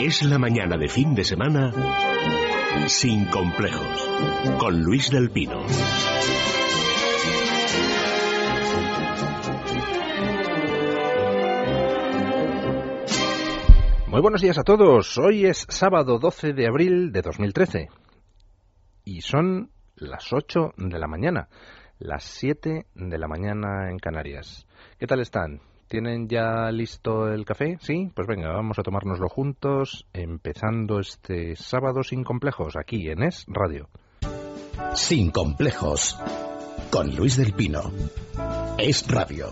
Es la mañana de fin de semana sin complejos, con Luis del Pino. Muy buenos días a todos. Hoy es sábado 12 de abril de 2013 y son las 8 de la mañana, las 7 de la mañana en Canarias. ¿Qué tal están? ¿Tienen ya listo el café? ¿Sí? Pues venga, vamos a tomárnoslo juntos, empezando este sábado sin complejos, aquí en Es Radio. Sin complejos, con Luis del Pino. Es Radio.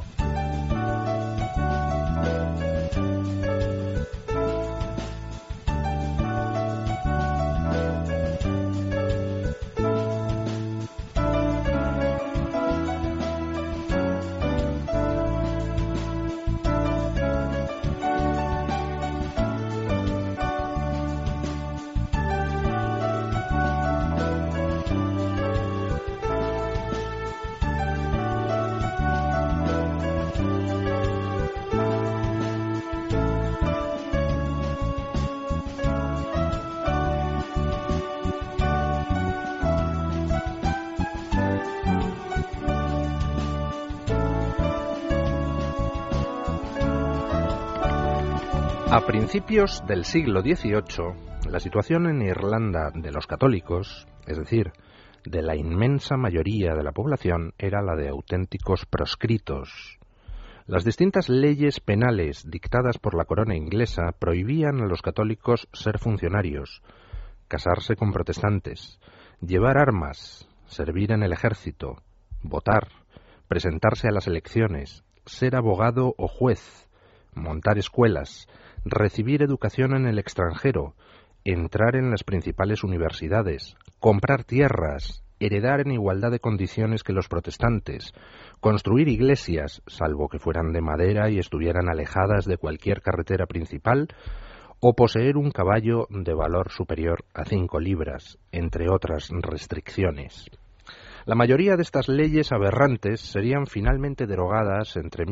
A principios del siglo XVIII, la situación en Irlanda de los católicos, es decir, de la inmensa mayoría de la población, era la de auténticos proscritos. Las distintas leyes penales dictadas por la corona inglesa prohibían a los católicos ser funcionarios, casarse con protestantes, llevar armas, servir en el ejército, votar, presentarse a las elecciones, ser abogado o juez, montar escuelas, recibir educación en el extranjero, entrar en las principales universidades, comprar tierras, heredar en igualdad de condiciones que los protestantes, construir iglesias, salvo que fueran de madera y estuvieran alejadas de cualquier carretera principal, o poseer un caballo de valor superior a 5 libras, entre otras restricciones. La mayoría de estas leyes aberrantes serían finalmente derogadas entre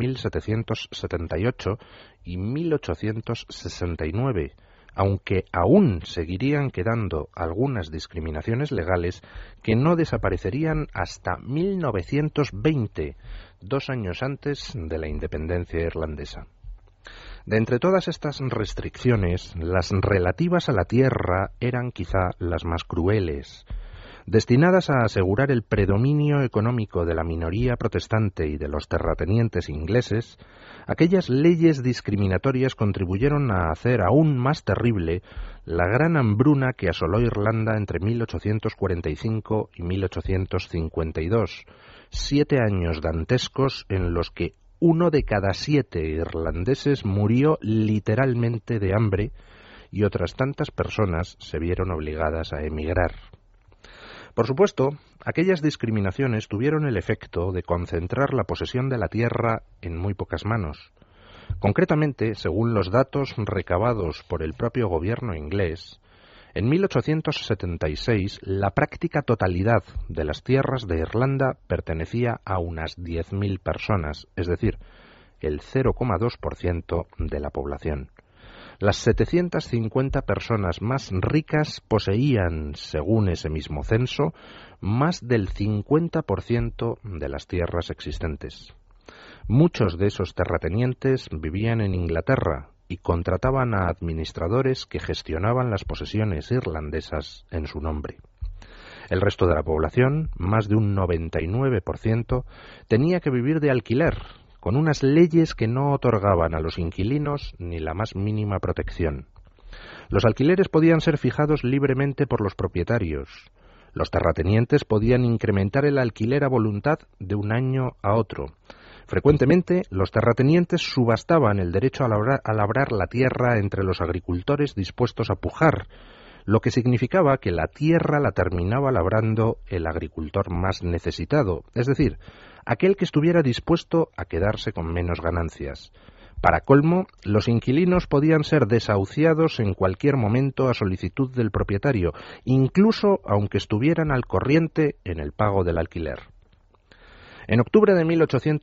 1778 y 1869, aunque aún seguirían quedando algunas discriminaciones legales que no desaparecerían hasta 1920, 2 años antes de la independencia irlandesa. De entre todas estas restricciones, las relativas a la tierra eran quizá las más crueles. Destinadas a asegurar el predominio económico de la minoría protestante y de los terratenientes ingleses, aquellas leyes discriminatorias contribuyeron a hacer aún más terrible la gran hambruna que asoló Irlanda entre 1845 y 1852, 7 años dantescos en los que 1 de cada 7 irlandeses murió literalmente de hambre y otras tantas personas se vieron obligadas a emigrar. Por supuesto, aquellas discriminaciones tuvieron el efecto de concentrar la posesión de la tierra en muy pocas manos. Concretamente, según los datos recabados por el propio gobierno inglés, en 1876 la práctica totalidad de las tierras de Irlanda pertenecía a unas 10.000 personas, es decir, el 0,2% de la población. Las 750 personas más ricas poseían, según ese mismo censo, más del 50% de las tierras existentes. Muchos de esos terratenientes vivían en Inglaterra y contrataban a administradores que gestionaban las posesiones irlandesas en su nombre. El resto de la población, más de un 99%, tenía que vivir de alquiler, con unas leyes que no otorgaban a los inquilinos ni la más mínima protección. Los alquileres podían ser fijados libremente por los propietarios. Los terratenientes podían incrementar el alquiler a voluntad de un año a otro. Frecuentemente, los terratenientes subastaban el derecho a labrar la tierra entre los agricultores dispuestos a pujar, lo que significaba que la tierra la terminaba labrando el agricultor más necesitado, es decir, aquel que estuviera dispuesto a quedarse con menos ganancias. Para colmo, los inquilinos podían ser desahuciados en cualquier momento a solicitud del propietario, incluso aunque estuvieran al corriente en el pago del alquiler. En octubre de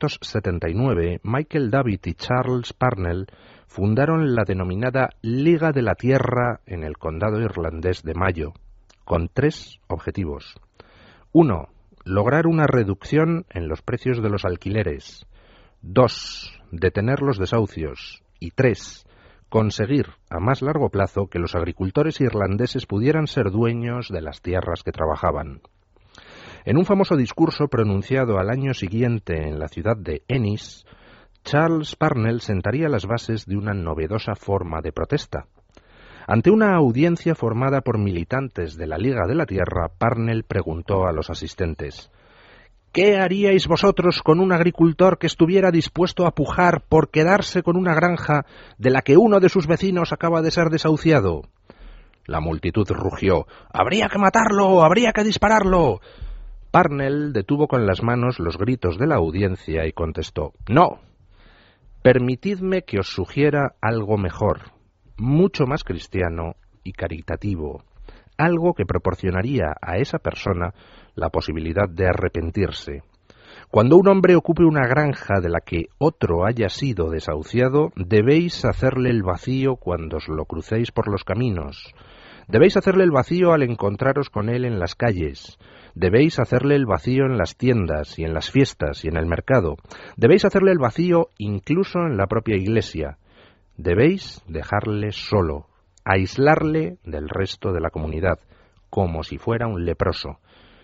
1879, Michael Davitt y Charles Parnell fundaron la denominada Liga de la Tierra en el condado irlandés de Mayo, con 3 objetivos. 1. Lograr una reducción en los precios de los alquileres. 2. Detener los desahucios. Y 3. Conseguir a más largo plazo que los agricultores irlandeses pudieran ser dueños de las tierras que trabajaban. En un famoso discurso pronunciado al año siguiente en la ciudad de Ennis, Charles Parnell sentaría las bases de una novedosa forma de protesta. Ante una audiencia formada por militantes de la Liga de la Tierra, Parnell preguntó a los asistentes: ¿qué haríais vosotros con un agricultor que estuviera dispuesto a pujar por quedarse con una granja de la que uno de sus vecinos acaba de ser desahuciado? La multitud rugió: ¡habría que matarlo! ¡Habría que dispararlo! Parnell detuvo con las manos los gritos de la audiencia y contestó: ¡no! Permitidme que os sugiera algo mejor, mucho más cristiano y caritativo, algo que proporcionaría a esa persona la posibilidad de arrepentirse. Cuando un hombre ocupe una granja de la que otro haya sido desahuciado, debéis hacerle el vacío cuando os lo crucéis por los caminos. Debéis hacerle el vacío al encontraros con él en las calles. Debéis hacerle el vacío en las tiendas y en las fiestas y en el mercado. Debéis hacerle el vacío incluso en la propia iglesia. Debéis dejarle solo, aislarle del resto de la comunidad, como si fuera un leproso.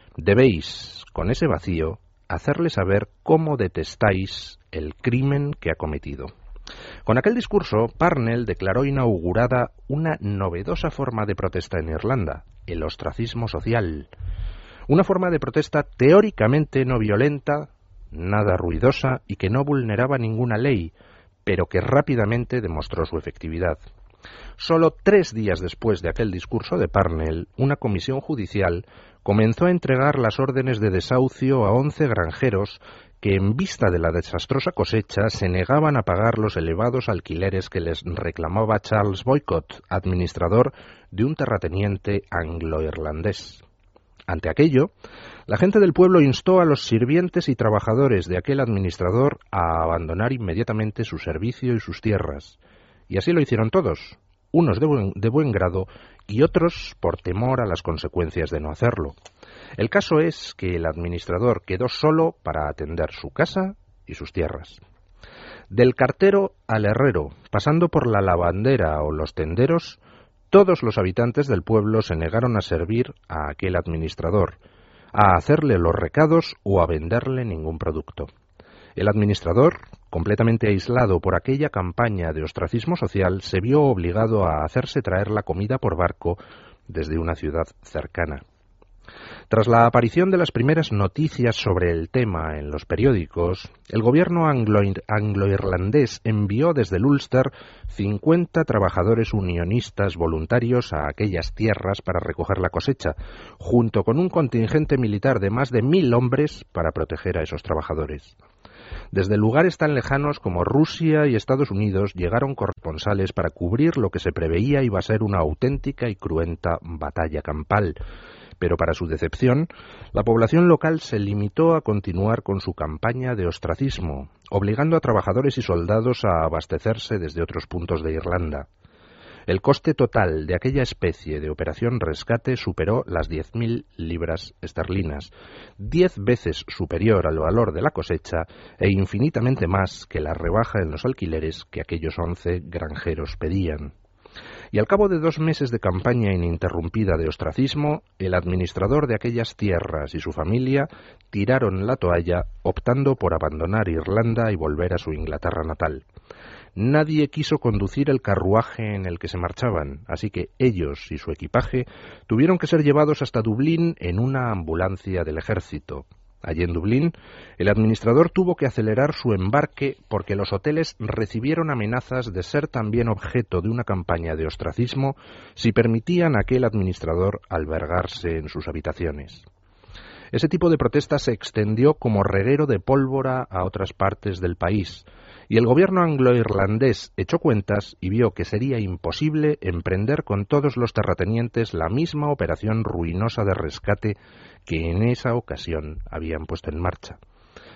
Debéis, con ese vacío, hacerle saber cómo detestáis el crimen que ha cometido. Con aquel discurso, Parnell declaró inaugurada una novedosa forma de protesta en Irlanda, el ostracismo social. Una forma de protesta teóricamente no violenta, nada ruidosa y que no vulneraba ninguna ley, pero que rápidamente demostró su efectividad. Solo 3 días después de aquel discurso de Parnell, una comisión judicial comenzó a entregar las órdenes de desahucio a 11 granjeros que, en vista de la desastrosa cosecha, se negaban a pagar los elevados alquileres que les reclamaba Charles Boycott, administrador de un terrateniente anglo-irlandés. Ante aquello, la gente del pueblo instó a los sirvientes y trabajadores de aquel administrador a abandonar inmediatamente su servicio y sus tierras. Y así lo hicieron todos, unos de buen grado y otros por temor a las consecuencias de no hacerlo. El caso es que el administrador quedó solo para atender su casa y sus tierras. Del cartero al herrero, pasando por la lavandera o los tenderos, todos los habitantes del pueblo se negaron a servir a aquel administrador, a hacerle los recados o a venderle ningún producto. El administrador, completamente aislado por aquella campaña de ostracismo social, se vio obligado a hacerse traer la comida por barco desde una ciudad cercana. Tras la aparición de las primeras noticias sobre el tema en los periódicos, el gobierno anglo-irlandés envió desde el Ulster 50 trabajadores unionistas voluntarios a aquellas tierras para recoger la cosecha, junto con un contingente militar de más de 1000 hombres para proteger a esos trabajadores. Desde lugares tan lejanos como Rusia y Estados Unidos llegaron corresponsales para cubrir lo que se preveía iba a ser una auténtica y cruenta batalla campal. Pero para su decepción, la población local se limitó a continuar con su campaña de ostracismo, obligando a trabajadores y soldados a abastecerse desde otros puntos de Irlanda. El coste total de aquella especie de operación rescate superó las 10.000 libras esterlinas, 10 veces superior al valor de la cosecha e infinitamente más que la rebaja en los alquileres que aquellos 11 granjeros pedían. Y al cabo de 2 meses de campaña ininterrumpida de ostracismo, el administrador de aquellas tierras y su familia tiraron la toalla, optando por abandonar Irlanda y volver a su Inglaterra natal. Nadie quiso conducir el carruaje en el que se marchaban, así que ellos y su equipaje tuvieron que ser llevados hasta Dublín en una ambulancia del ejército. Allí en Dublín, el administrador tuvo que acelerar su embarque porque los hoteles recibieron amenazas de ser también objeto de una campaña de ostracismo si permitían a aquel administrador albergarse en sus habitaciones. Ese tipo de protesta se extendió como reguero de pólvora a otras partes del país, y el gobierno anglo-irlandés echó cuentas y vio que sería imposible emprender con todos los terratenientes la misma operación ruinosa de rescate que en esa ocasión habían puesto en marcha.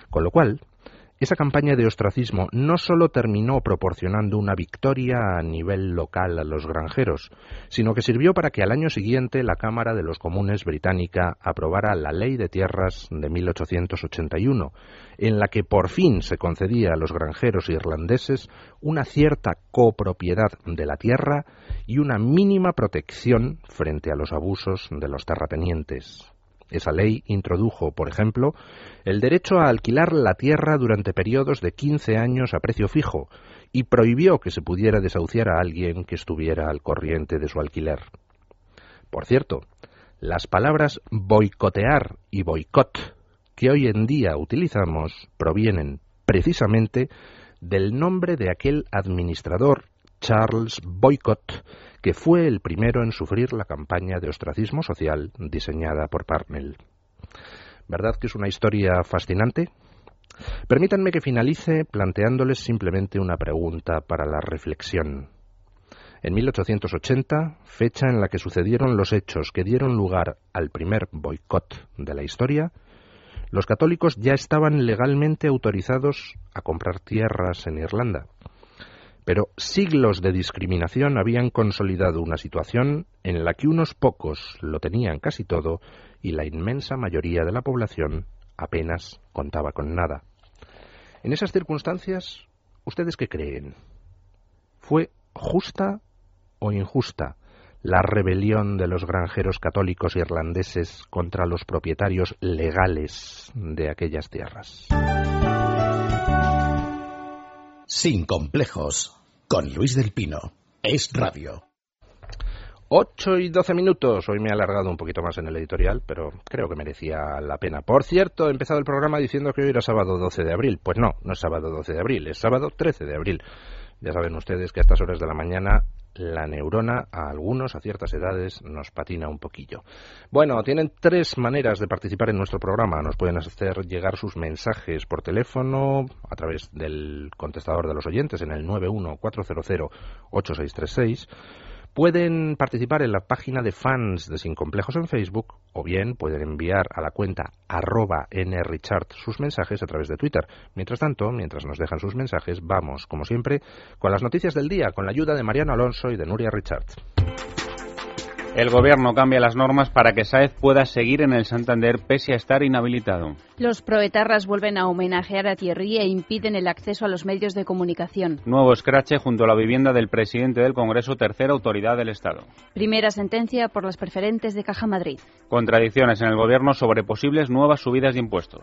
Con lo cual, esa campaña de ostracismo no solo terminó proporcionando una victoria a nivel local a los granjeros, sino que sirvió para que al año siguiente la Cámara de los Comunes británica aprobara la Ley de Tierras de 1881, en la que por fin se concedía a los granjeros irlandeses una cierta copropiedad de la tierra y una mínima protección frente a los abusos de los terratenientes. Esa ley introdujo, por ejemplo, el derecho a alquilar la tierra durante periodos de 15 años a precio fijo y prohibió que se pudiera desahuciar a alguien que estuviera al corriente de su alquiler. Por cierto, las palabras boicotear y boicot que hoy en día utilizamos provienen precisamente del nombre de aquel administrador, Charles Boycott, que fue el primero en sufrir la campaña de ostracismo social diseñada por Parnell. ¿Verdad que es una historia fascinante? Permítanme que finalice planteándoles simplemente una pregunta para la reflexión. En 1880, fecha en la que sucedieron los hechos que dieron lugar al primer boicot de la historia, los católicos ya estaban legalmente autorizados a comprar tierras en Irlanda. Pero siglos de discriminación habían consolidado una situación en la que unos pocos lo tenían casi todo y la inmensa mayoría de la población apenas contaba con nada. En esas circunstancias, ¿ustedes qué creen? ¿Fue justa o injusta la rebelión de los granjeros católicos irlandeses contra los propietarios legales de aquellas tierras? Sin complejos, con Luis del Pino. Es Radio. 8 y 12 minutos. Hoy me he alargado un poquito más en el editorial, pero creo que merecía la pena. Por cierto, he empezado el programa diciendo que hoy era sábado 12 de abril. Pues no, no es sábado 12 de abril, es sábado 13 de abril. Ya saben ustedes que a estas horas de la mañana la neurona a algunos, a ciertas edades, nos patina un poquillo. Bueno, tienen 3 maneras de participar en nuestro programa. Nos pueden hacer llegar sus mensajes por teléfono a través del contestador de los oyentes en el 914008636. Pueden participar en la página de fans de Sin Complejos en Facebook, o bien pueden enviar a la cuenta @nrichart sus mensajes a través de Twitter. Mientras tanto, mientras nos dejan sus mensajes, vamos, como siempre, con las noticias del día, con la ayuda de Mariano Alonso y de Nuria Richard. El Gobierno cambia las normas para que Sáez pueda seguir en el Santander pese a estar inhabilitado. Los proetarras vuelven a homenajear a Thierry e impiden el acceso a los medios de comunicación. Nuevo escrache junto a la vivienda del presidente del Congreso, tercera autoridad del Estado. Primera sentencia por las preferentes de Caja Madrid. Contradicciones en el Gobierno sobre posibles nuevas subidas de impuestos.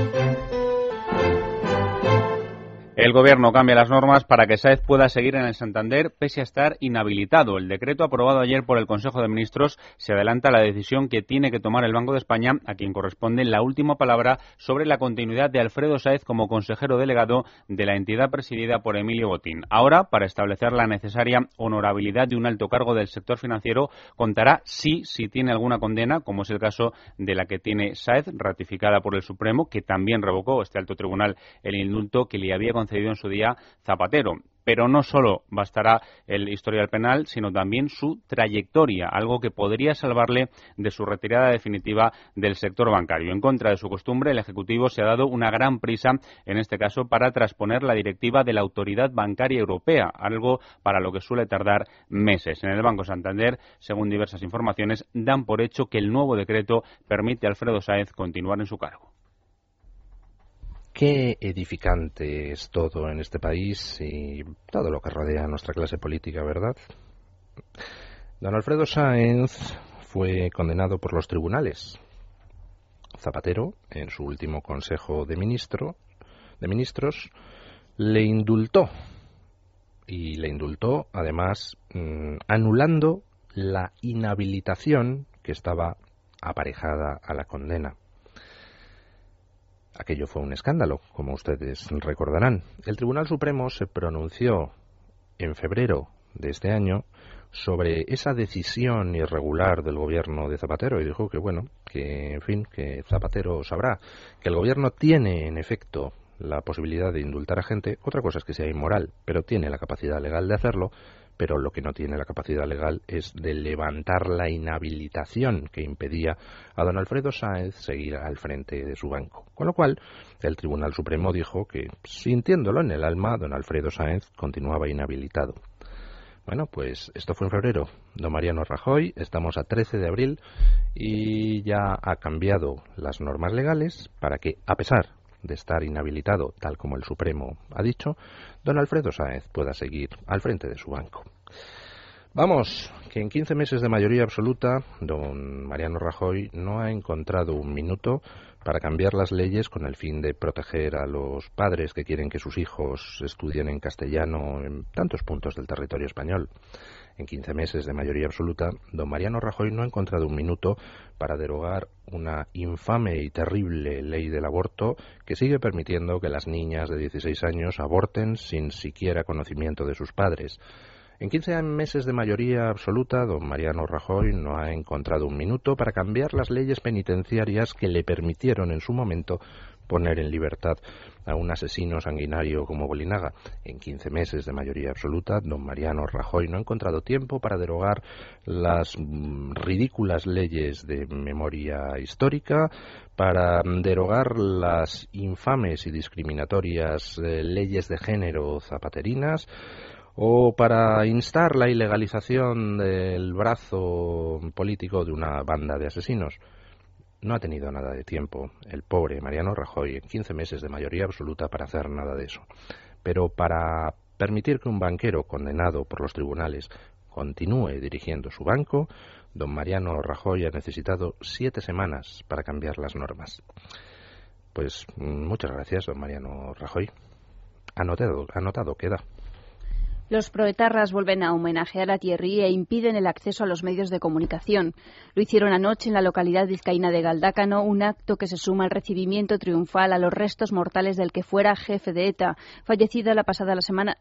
El Gobierno cambia las normas para que Sáez pueda seguir en el Santander pese a estar inhabilitado. El decreto aprobado ayer por el Consejo de Ministros se adelanta a la decisión que tiene que tomar el Banco de España, a quien corresponde la última palabra sobre la continuidad de Alfredo Sáez como consejero delegado de la entidad presidida por Emilio Botín. Ahora, para establecer la necesaria honorabilidad de un alto cargo del sector financiero, contará si tiene alguna condena, como es el caso de la que tiene Sáez, ratificada por el Supremo, que también revocó este alto tribunal el indulto que le había concedido en su día Zapatero. Pero no solo bastará el historial penal, sino también su trayectoria, algo que podría salvarle de su retirada definitiva del sector bancario. En contra de su costumbre, el Ejecutivo se ha dado una gran prisa, en este caso, para trasponer la directiva de la Autoridad Bancaria Europea, algo para lo que suele tardar meses. En el Banco Santander, según diversas informaciones, dan por hecho que el nuevo decreto permite a Alfredo Sáez continuar en su cargo. Qué edificante es todo en este país y todo lo que rodea a nuestra clase política, ¿verdad? Don Alfredo Sáez fue condenado por los tribunales. Zapatero, en su último Consejo de Ministros, le indultó. Y le indultó, además, anulando la inhabilitación que estaba aparejada a la condena. Aquello fue un escándalo, como ustedes recordarán. El Tribunal Supremo se pronunció en febrero de este año sobre esa decisión irregular del gobierno de Zapatero y dijo que, bueno, que en fin, que Zapatero sabrá que el gobierno tiene, en efecto, la posibilidad de indultar a gente. Otra cosa es que sea inmoral, pero tiene la capacidad legal de hacerlo. Pero lo que no tiene la capacidad legal es de levantar la inhabilitación que impedía a don Alfredo Sáenz seguir al frente de su banco. Con lo cual, el Tribunal Supremo dijo que, sintiéndolo en el alma, don Alfredo Sáenz continuaba inhabilitado. Bueno, pues esto fue en febrero. Don Mariano Rajoy, estamos a 13 de abril y ya ha cambiado las normas legales para que, a pesar de estar inhabilitado, tal como el Supremo ha dicho, don Alfredo Sáenz pueda seguir al frente de su banco. Vamos, que en 15 meses de mayoría absoluta, don Mariano Rajoy no ha encontrado un minuto para cambiar las leyes con el fin de proteger a los padres que quieren que sus hijos estudien en castellano en tantos puntos del territorio español. En 15 meses de mayoría absoluta, don Mariano Rajoy no ha encontrado un minuto para derogar una infame y terrible ley del aborto que sigue permitiendo que las niñas de 16 años aborten sin siquiera conocimiento de sus padres. En 15 meses de mayoría absoluta, don Mariano Rajoy no ha encontrado un minuto para cambiar las leyes penitenciarias que le permitieron en su momento poner en libertad a un asesino sanguinario como Bolinaga. En 15 meses de mayoría absoluta, don Mariano Rajoy no ha encontrado tiempo para derogar las ridículas leyes de memoria histórica, para derogar las infames y discriminatorias leyes de género zapaterinas, o para instar la ilegalización del brazo político de una banda de asesinos. No ha tenido nada de tiempo el pobre Mariano Rajoy en 15 meses de mayoría absoluta para hacer nada de eso. Pero para permitir que un banquero condenado por los tribunales continúe dirigiendo su banco, don Mariano Rajoy ha necesitado 7 semanas para cambiar las normas. Pues muchas gracias, don Mariano Rajoy. Anotado queda. Los proetarras vuelven a homenajear a Thierry e impiden el acceso a los medios de comunicación. Lo hicieron anoche en la localidad vizcaína de Galdácano, un acto que se suma al recibimiento triunfal a los restos mortales del que fuera jefe de ETA, fallecido la pasada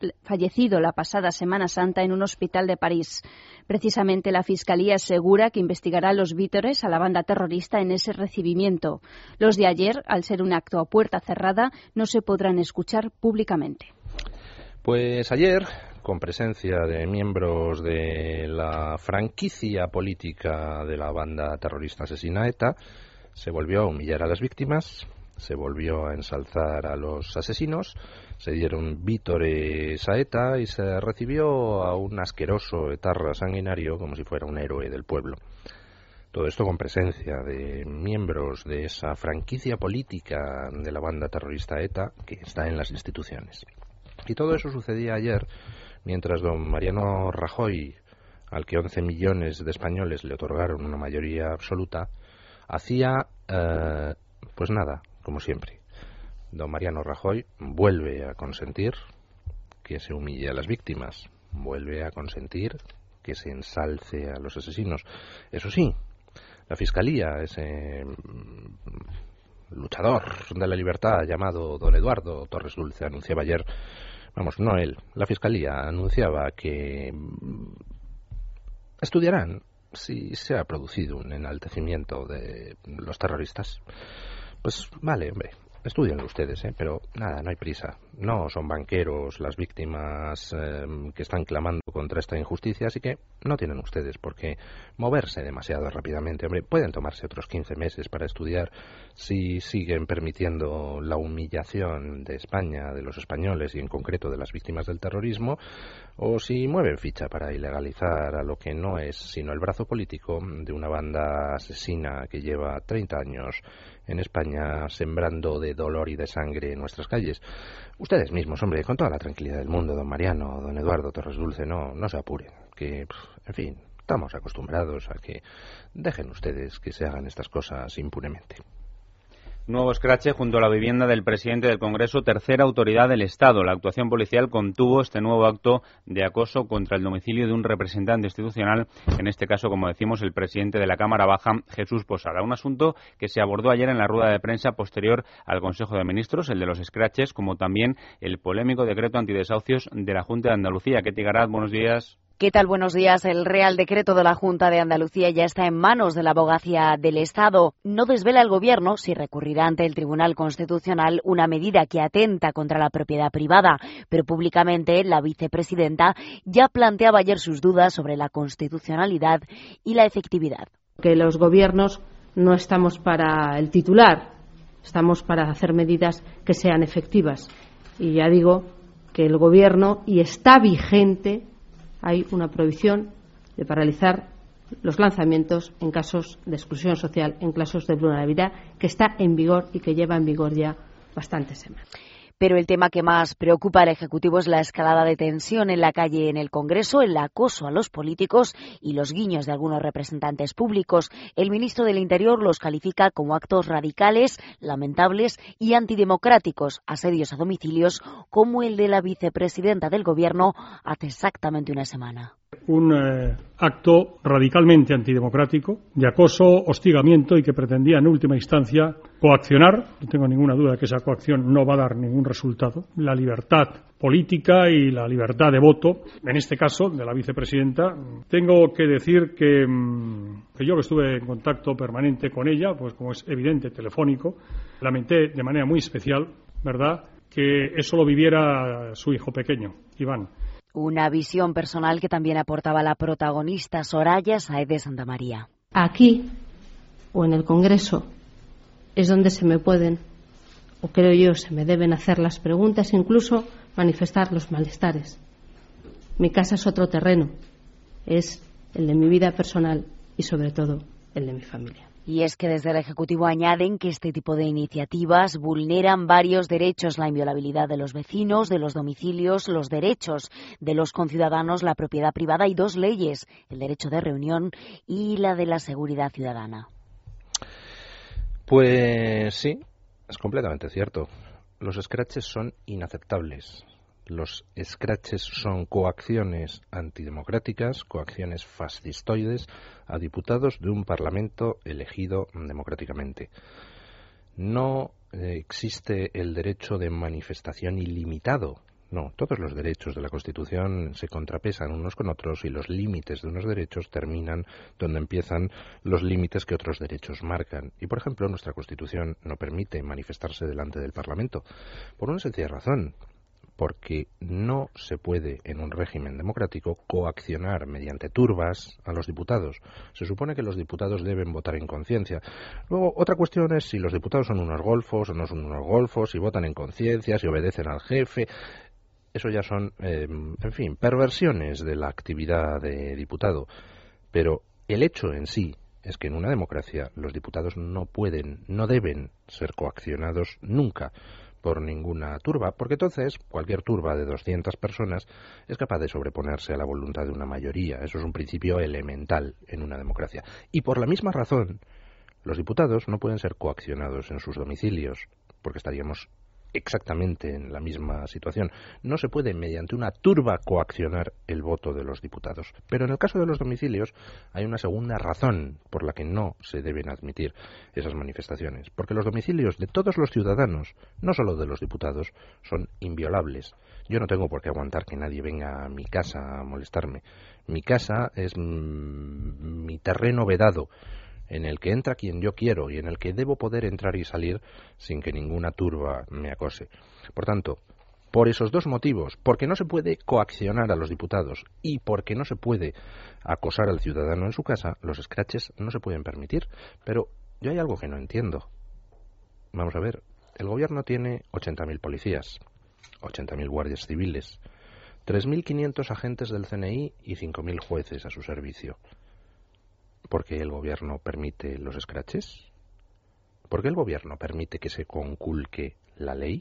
Semana Santa en un hospital de París. Precisamente la Fiscalía asegura que investigará los vítores a la banda terrorista en ese recibimiento. Los de ayer, al ser un acto a puerta cerrada, no se podrán escuchar públicamente. Pues ayer, con presencia de miembros de la franquicia política de la banda terrorista asesina ETA, se volvió a humillar a las víctimas, se volvió a ensalzar a los asesinos, se dieron vítores a ETA y se recibió a un asqueroso etarra sanguinario como si fuera un héroe del pueblo. Todo esto con presencia de miembros de esa franquicia política de la banda terrorista ETA que está en las instituciones. Y todo eso sucedía ayer, mientras don Mariano Rajoy, al que 11 millones de españoles le otorgaron una mayoría absoluta, hacía, pues nada, como siempre. Don Mariano Rajoy vuelve a consentir que se humille a las víctimas, vuelve a consentir que se ensalce a los asesinos. Eso sí, la Fiscalía, ese luchador de la libertad llamado don Eduardo Torres Dulce, anunciaba ayer, no él, la Fiscalía anunciaba que estudiarán si se ha producido un enaltecimiento de los terroristas. Pues vale, hombre, estúdienlo ustedes, pero nada, no hay prisa. No son banqueros las víctimas que están clamando contra esta injusticia, así que no tienen ustedes por qué moverse demasiado rápidamente. Hombre, pueden tomarse otros 15 meses para estudiar si siguen permitiendo la humillación de España, de los españoles y en concreto de las víctimas del terrorismo, o si mueven ficha para ilegalizar a lo que no es sino el brazo político de una banda asesina que lleva 30 años en España sembrando de dolor y de sangre en nuestras calles. Ustedes mismos, hombre, con toda la tranquilidad del mundo, don Mariano, don Eduardo Torres Dulce, no se apuren, que, en fin, estamos acostumbrados a que dejen ustedes que se hagan estas cosas impunemente. Nuevo escrache junto a la vivienda del presidente del Congreso, tercera autoridad del Estado. La actuación policial contuvo este nuevo acto de acoso contra el domicilio de un representante institucional, en este caso, como decimos, el presidente de la Cámara Baja, Jesús Posada. Un asunto que se abordó ayer en la rueda de prensa posterior al Consejo de Ministros, el de los escraches, como también el polémico decreto antidesahucios de la Junta de Andalucía. Ketty Garat, buenos días. ¿Qué tal? Buenos días. El Real Decreto de la Junta de Andalucía ya está en manos de la Abogacía del Estado. No desvela el Gobierno si recurrirá ante el Tribunal Constitucional una medida que atenta contra la propiedad privada, pero públicamente la vicepresidenta ya planteaba ayer sus dudas sobre la constitucionalidad y la efectividad. Que los gobiernos no estamos para el titular, estamos para hacer medidas que sean efectivas. Y ya digo que el Gobierno, y está vigente, hay una prohibición de paralizar los lanzamientos en casos de exclusión social, en casos de vulnerabilidad, que está en vigor y que lleva en vigor ya bastantes semanas. Pero el tema que más preocupa al Ejecutivo es la escalada de tensión en la calle y en el Congreso, el acoso a los políticos y los guiños de algunos representantes públicos. El ministro del Interior los califica como actos radicales, lamentables y antidemocráticos, asedios a domicilios como el de la vicepresidenta del Gobierno hace exactamente una semana. Un acto radicalmente antidemocrático, de acoso, hostigamiento y que pretendía en última instancia coaccionar, no tengo ninguna duda de que esa coacción no va a dar ningún resultado, la libertad política y la libertad de voto, en este caso de la vicepresidenta. Tengo que decir que yo que estuve en contacto permanente con ella, pues como es evidente, telefónico, lamenté de manera muy especial, ¿verdad?, que eso lo viviera su hijo pequeño, Iván. Una visión personal que también aportaba la protagonista Soraya Sáez de Santamaría. Aquí, o en el Congreso, es donde se me pueden, o creo yo, se me deben hacer las preguntas, incluso manifestar los malestares. Mi casa es otro terreno, es el de mi vida personal y sobre todo el de mi familia. Y es que desde el Ejecutivo añaden que este tipo de iniciativas vulneran varios derechos, la inviolabilidad de los vecinos, de los domicilios, los derechos de los conciudadanos, la propiedad privada y dos leyes, el derecho de reunión y la de la seguridad ciudadana. Pues sí, es completamente cierto. Los escraches son inaceptables. Los escraches son coacciones antidemocráticas, coacciones fascistoides a diputados de un Parlamento elegido democráticamente. No existe el derecho de manifestación ilimitado. No, todos los derechos de la Constitución se contrapesan unos con otros y los límites de unos derechos terminan donde empiezan los límites que otros derechos marcan. Y, por ejemplo, nuestra Constitución no permite manifestarse delante del Parlamento por una sencilla razón. Porque no se puede, en un régimen democrático, coaccionar mediante turbas a los diputados. Se supone que los diputados deben votar en conciencia. Luego, otra cuestión es si los diputados son unos golfos o no son unos golfos, si votan en conciencia, si obedecen al jefe. Eso ya son, en fin, perversiones de la actividad de diputado. Pero el hecho en sí es que en una democracia los diputados no pueden, no deben ser coaccionados nunca por ninguna turba, porque entonces cualquier turba de 200 personas es capaz de sobreponerse a la voluntad de una mayoría. Eso es un principio elemental en una democracia. Y por la misma razón, los diputados no pueden ser coaccionados en sus domicilios, porque estaríamos exactamente en la misma situación. No se puede mediante una turba coaccionar el voto de los diputados. Pero en el caso de los domicilios hay una segunda razón por la que no se deben admitir esas manifestaciones. Porque los domicilios de todos los ciudadanos, no solo de los diputados, son inviolables. Yo no tengo por qué aguantar que nadie venga a mi casa a molestarme. Mi casa es mi terreno vedado, en el que entra quien yo quiero y en el que debo poder entrar y salir sin que ninguna turba me acose. Por tanto, por esos dos motivos, porque no se puede coaccionar a los diputados y porque no se puede acosar al ciudadano en su casa, los escraches no se pueden permitir. Pero yo hay algo que no entiendo. Vamos a ver, el gobierno tiene 80.000 policías, 80.000 guardias civiles, 3.500 agentes del CNI y 5.000 jueces a su servicio. ¿Por qué el gobierno permite los escraches? ¿Por qué el gobierno permite que se conculque la ley?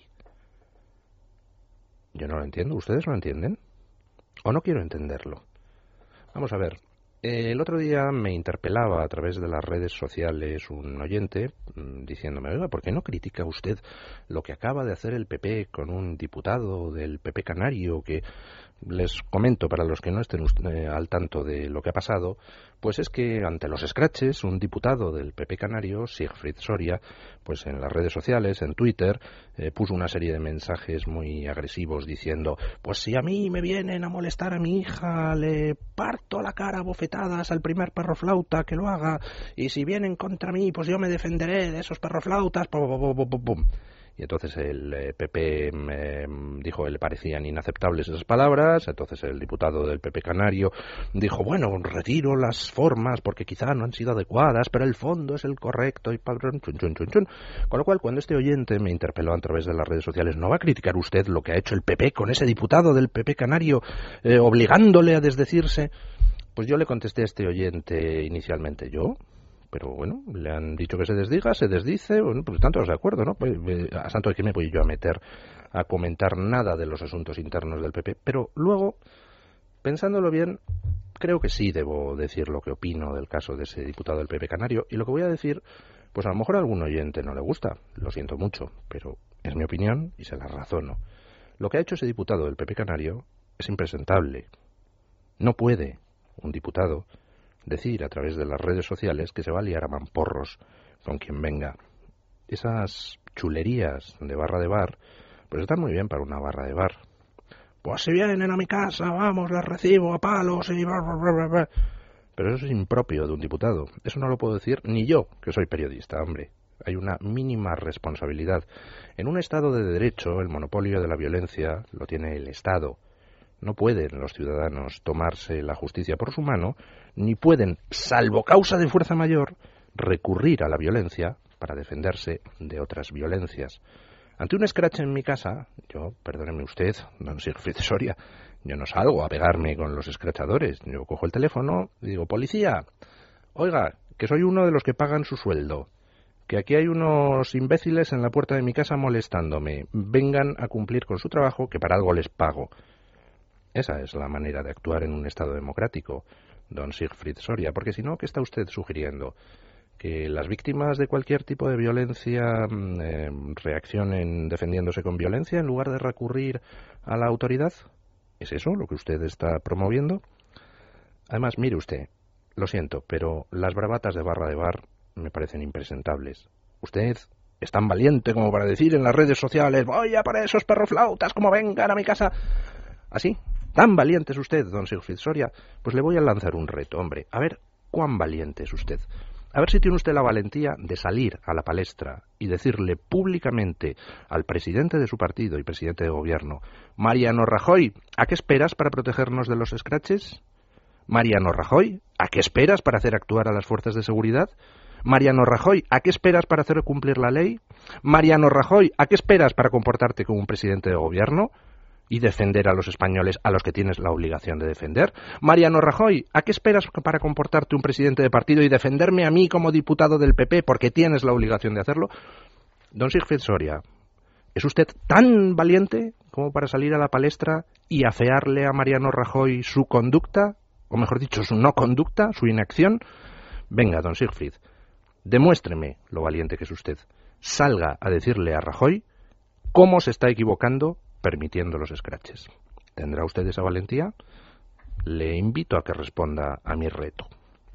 Yo no lo entiendo. ¿Ustedes lo entienden? ¿O no quiero entenderlo? Vamos a ver. El otro día me interpelaba a través de las redes sociales un oyente diciéndome, oiga, ¿por qué no critica usted lo que acaba de hacer el PP con un diputado del PP canario que Les comento, para los que no estén al tanto de lo que ha pasado, pues es que ante los escraches, un diputado del PP canario, Sigfrid Soria, pues en las redes sociales, en Twitter, puso una serie de mensajes muy agresivos diciendo: pues si a mí me vienen a molestar a mi hija, le parto la cara a bofetadas al primer perroflauta que lo haga, y si vienen contra mí, pues yo me defenderé de esos perroflautas, pum. Y entonces el PP dijo que le parecían inaceptables esas palabras. Entonces el diputado del PP canario dijo: bueno, retiro las formas porque quizá no han sido adecuadas, pero el fondo es el correcto. Y chun. Con lo cual, cuando este oyente me interpeló a través de las redes sociales: ¿no va a criticar usted lo que ha hecho el PP con ese diputado del PP canario, obligándole a desdecirse? Pues yo le contesté a este oyente inicialmente: ¿yo? Pero bueno, le han dicho que se desdiga, se desdice, bueno, pues tanto de acuerdo, ¿no? Pues, a santo de que me voy yo a meter a comentar nada de los asuntos internos del PP. Pero luego, pensándolo bien, creo que sí debo decir lo que opino del caso de ese diputado del PP canario. Y lo que voy a decir, pues a lo mejor a algún oyente no le gusta, lo siento mucho, pero es mi opinión y se la razono. Lo que ha hecho ese diputado del PP canario es impresentable. No puede un diputado decir a través de las redes sociales que se va a liar a mamporros con quien venga. Esas chulerías de barra de bar, pues están muy bien para una barra de bar. Pues si vienen a mi casa, vamos, las recibo a palos y... Pero eso es impropio de un diputado. Eso no lo puedo decir ni yo, que soy periodista, hombre. Hay una mínima responsabilidad. En un Estado de derecho, el monopolio de la violencia lo tiene el Estado. No pueden los ciudadanos tomarse la justicia por su mano, ni pueden, salvo causa de fuerza mayor, recurrir a la violencia para defenderse de otras violencias. Ante un escrache en mi casa, yo, perdóneme usted, don Sigfrid Soria, yo no salgo a pegarme con los escrachadores. Yo cojo el teléfono y digo: policía, oiga, que soy uno de los que pagan su sueldo, que aquí hay unos imbéciles en la puerta de mi casa molestándome, vengan a cumplir con su trabajo, que para algo les pago. Esa es la manera de actuar en un Estado democrático, don Sigfrid Soria, porque si no, ¿qué está usted sugiriendo? ¿Que las víctimas de cualquier tipo de violencia reaccionen defendiéndose con violencia en lugar de recurrir a la autoridad? ¿Es eso lo que usted está promoviendo? Además, mire usted, lo siento, pero las bravatas de barra de bar me parecen impresentables. Usted es tan valiente como para decir en las redes sociales: voy a por esos perroflautas como vengan a mi casa. ¿Así? ¿Tan valiente es usted, don Sigfrid Soria? Pues le voy a lanzar un reto, hombre. A ver cuán valiente es usted. A ver si tiene usted la valentía de salir a la palestra y decirle públicamente al presidente de su partido y presidente de gobierno: Mariano Rajoy, ¿a qué esperas para protegernos de los escraches? Mariano Rajoy, ¿a qué esperas para hacer actuar a las fuerzas de seguridad? Mariano Rajoy, ¿a qué esperas para hacer cumplir la ley? Mariano Rajoy, ¿a qué esperas para comportarte como un presidente de gobierno y defender a los españoles a los que tienes la obligación de defender? Mariano Rajoy, ¿a qué esperas para comportarte un presidente de partido y defenderme a mí como diputado del PP porque tienes la obligación de hacerlo? Don Sigfrid Soria, ¿es usted tan valiente como para salir a la palestra y afearle a Mariano Rajoy su conducta, o mejor dicho, su no conducta, su inacción? Venga, don Sigfrid, demuéstreme lo valiente que es usted. Salga a decirle a Rajoy cómo se está equivocando permitiendo los escraches. ¿Tendrá usted esa valentía? Le invito a que responda a mi reto.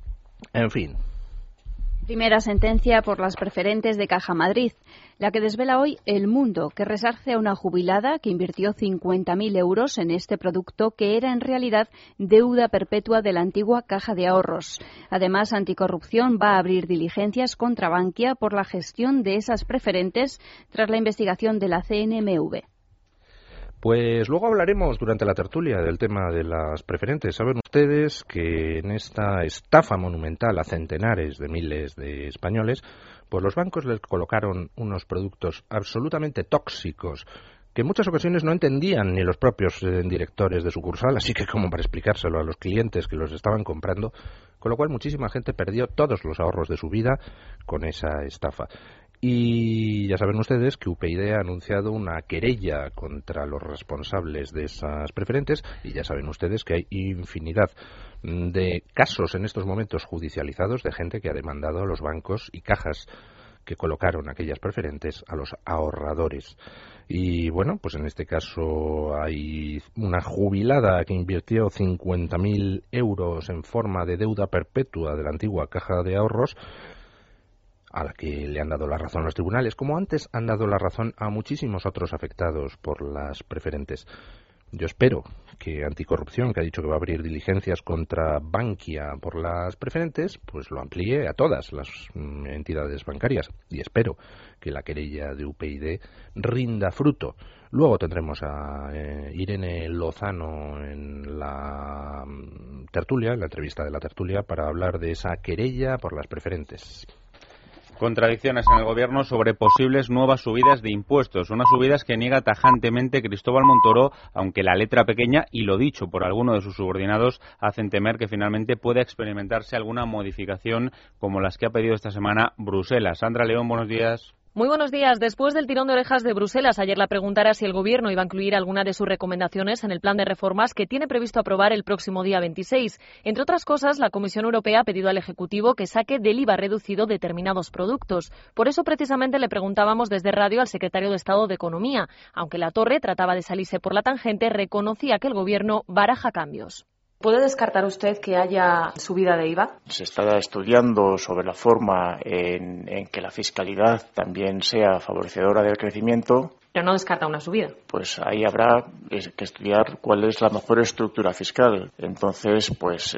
En fin. Primera sentencia por las preferentes de Caja Madrid, la que desvela hoy El Mundo, que resarce a una jubilada que invirtió 50.000 euros en este producto que era en realidad deuda perpetua de la antigua Caja de Ahorros. Además, Anticorrupción va a abrir diligencias contra Bankia por la gestión de esas preferentes tras la investigación de la CNMV. Pues luego hablaremos durante la tertulia del tema de las preferentes. Saben ustedes que en esta estafa monumental a centenares de miles de españoles, pues los bancos les colocaron unos productos absolutamente tóxicos que en muchas ocasiones no entendían ni los propios directores de sucursal, así que como para explicárselo a los clientes que los estaban comprando, con lo cual muchísima gente perdió todos los ahorros de su vida con esa estafa. Y ya saben ustedes que UPyD ha anunciado una querella contra los responsables de esas preferentes, y ya saben ustedes que hay infinidad de casos en estos momentos judicializados de gente que ha demandado a los bancos y cajas que colocaron aquellas preferentes a los ahorradores. Y bueno, pues en este caso hay una jubilada que invirtió 50.000 euros en forma de deuda perpetua de la antigua Caja de Ahorros, a la que le han dado la razón los tribunales, como antes han dado la razón a muchísimos otros afectados por las preferentes. Yo espero que Anticorrupción, que ha dicho que va a abrir diligencias contra Bankia por las preferentes, pues lo amplíe a todas las entidades bancarias. Y espero que la querella de UPyD rinda fruto. Luego tendremos a Irene Lozano en la tertulia, en la entrevista de la tertulia, para hablar de esa querella por las preferentes. Contradicciones en el Gobierno sobre posibles nuevas subidas de impuestos, unas subidas que niega tajantemente Cristóbal Montoro, aunque la letra pequeña y lo dicho por alguno de sus subordinados hacen temer que finalmente pueda experimentarse alguna modificación como las que ha pedido esta semana Bruselas. Sandra León, buenos días. Muy buenos días. Después del tirón de orejas de Bruselas, ayer la pregunta era si el Gobierno iba a incluir alguna de sus recomendaciones en el plan de reformas que tiene previsto aprobar el próximo día 26. Entre otras cosas, la Comisión Europea ha pedido al Ejecutivo que saque del IVA reducido determinados productos. Por eso, precisamente, le preguntábamos desde Radio al secretario de Estado de Economía. Aunque la Torre trataba de salirse por la tangente, reconocía que el Gobierno baraja cambios. ¿Puede descartar usted que haya subida de IVA? Se está estudiando sobre la forma en que la fiscalidad también sea favorecedora del crecimiento. Pero no descarta una subida. Pues ahí habrá que estudiar cuál es la mejor estructura fiscal. Entonces, pues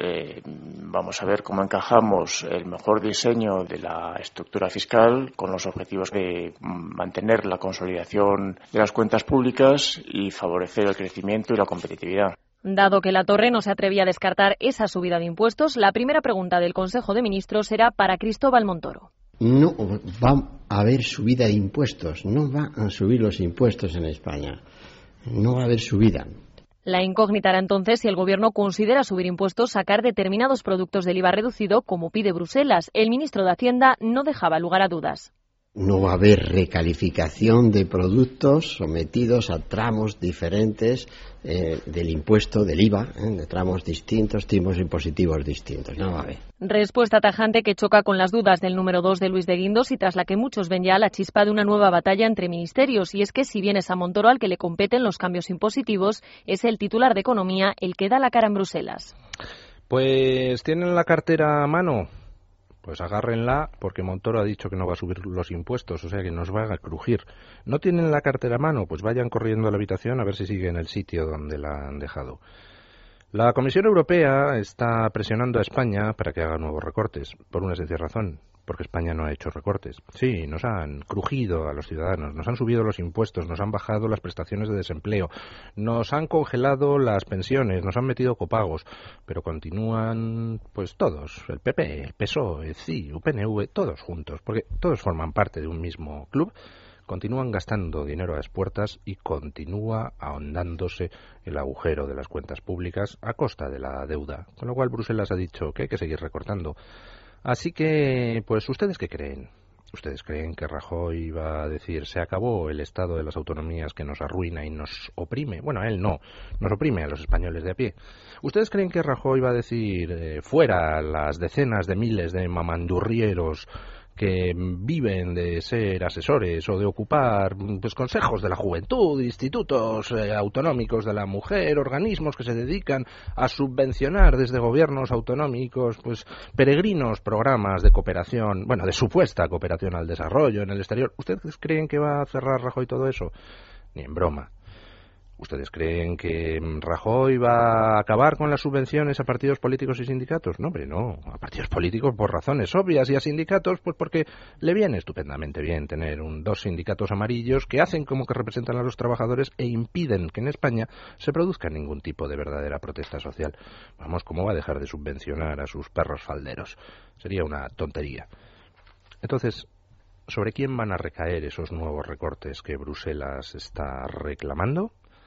vamos a ver cómo encajamos el mejor diseño de la estructura fiscal con los objetivos de mantener la consolidación de las cuentas públicas y favorecer el crecimiento y la competitividad. Dado que la Torre no se atrevía a descartar esa subida de impuestos, la primera pregunta del Consejo de Ministros era para Cristóbal Montoro. No va a haber subida de impuestos, no va a subir los impuestos en España, no va a haber subida. La incógnita era entonces si el Gobierno considera subir impuestos, sacar determinados productos del IVA reducido, como pide Bruselas. El ministro de Hacienda no dejaba lugar a dudas. No va a haber recalificación de productos sometidos a tramos diferentes del impuesto, del IVA, de tramos distintos, tipos impositivos distintos. No va a haber. Respuesta tajante que choca con las dudas del número 2 de Luis de Guindos y tras la que muchos ven ya la chispa de una nueva batalla entre ministerios. Y es que si bien es a Montoro al que le competen los cambios impositivos, es el titular de Economía el que da la cara en Bruselas. Pues tienen la cartera a mano. Pues agárrenla, porque Montoro ha dicho que no va a subir los impuestos, o sea que nos va a crujir. ¿No tienen la cartera a mano? Pues vayan corriendo a la habitación a ver si sigue en el sitio donde la han dejado. La Comisión Europea está presionando a España para que haga nuevos recortes, por una sencilla razón, porque España no ha hecho recortes. Sí, nos han crujido a los ciudadanos, nos han subido los impuestos, nos han bajado las prestaciones de desempleo, nos han congelado las pensiones, nos han metido copagos, pero continúan pues todos, el PP, el PSOE, el CIU, UPNV, todos juntos, porque todos forman parte de un mismo club. Continúan gastando dinero a expuertas y continúa ahondándose el agujero de las cuentas públicas a costa de la deuda, con lo cual Bruselas ha dicho que hay que seguir recortando. Así que, pues, ¿ustedes qué creen? ¿Ustedes creen que Rajoy va a decir se acabó el estado de las autonomías que nos arruina y nos oprime? Bueno, a él no, nos oprime a los españoles de a pie. ¿Ustedes creen que Rajoy va a decir fuera las decenas de miles de mamandurrieros que viven de ser asesores o de ocupar pues consejos de la juventud, institutos autonómicos de la mujer, organismos que se dedican a subvencionar desde gobiernos autonómicos pues peregrinos programas de cooperación, bueno, de supuesta cooperación al desarrollo en el exterior? ¿Ustedes creen que va a cerrar Rajoy todo eso? Ni en broma. ¿Ustedes creen que Rajoy va a acabar con las subvenciones a partidos políticos y sindicatos? No, hombre, no. A partidos políticos por razones obvias y a sindicatos pues porque le viene estupendamente bien tener dos sindicatos amarillos que hacen como que representan a los trabajadores e impiden que en España se produzca ningún tipo de verdadera protesta social. Vamos, ¿cómo va a dejar de subvencionar a sus perros falderos? Sería una tontería. Entonces, ¿sobre quién van a recaer esos nuevos recortes que Bruselas está reclamando?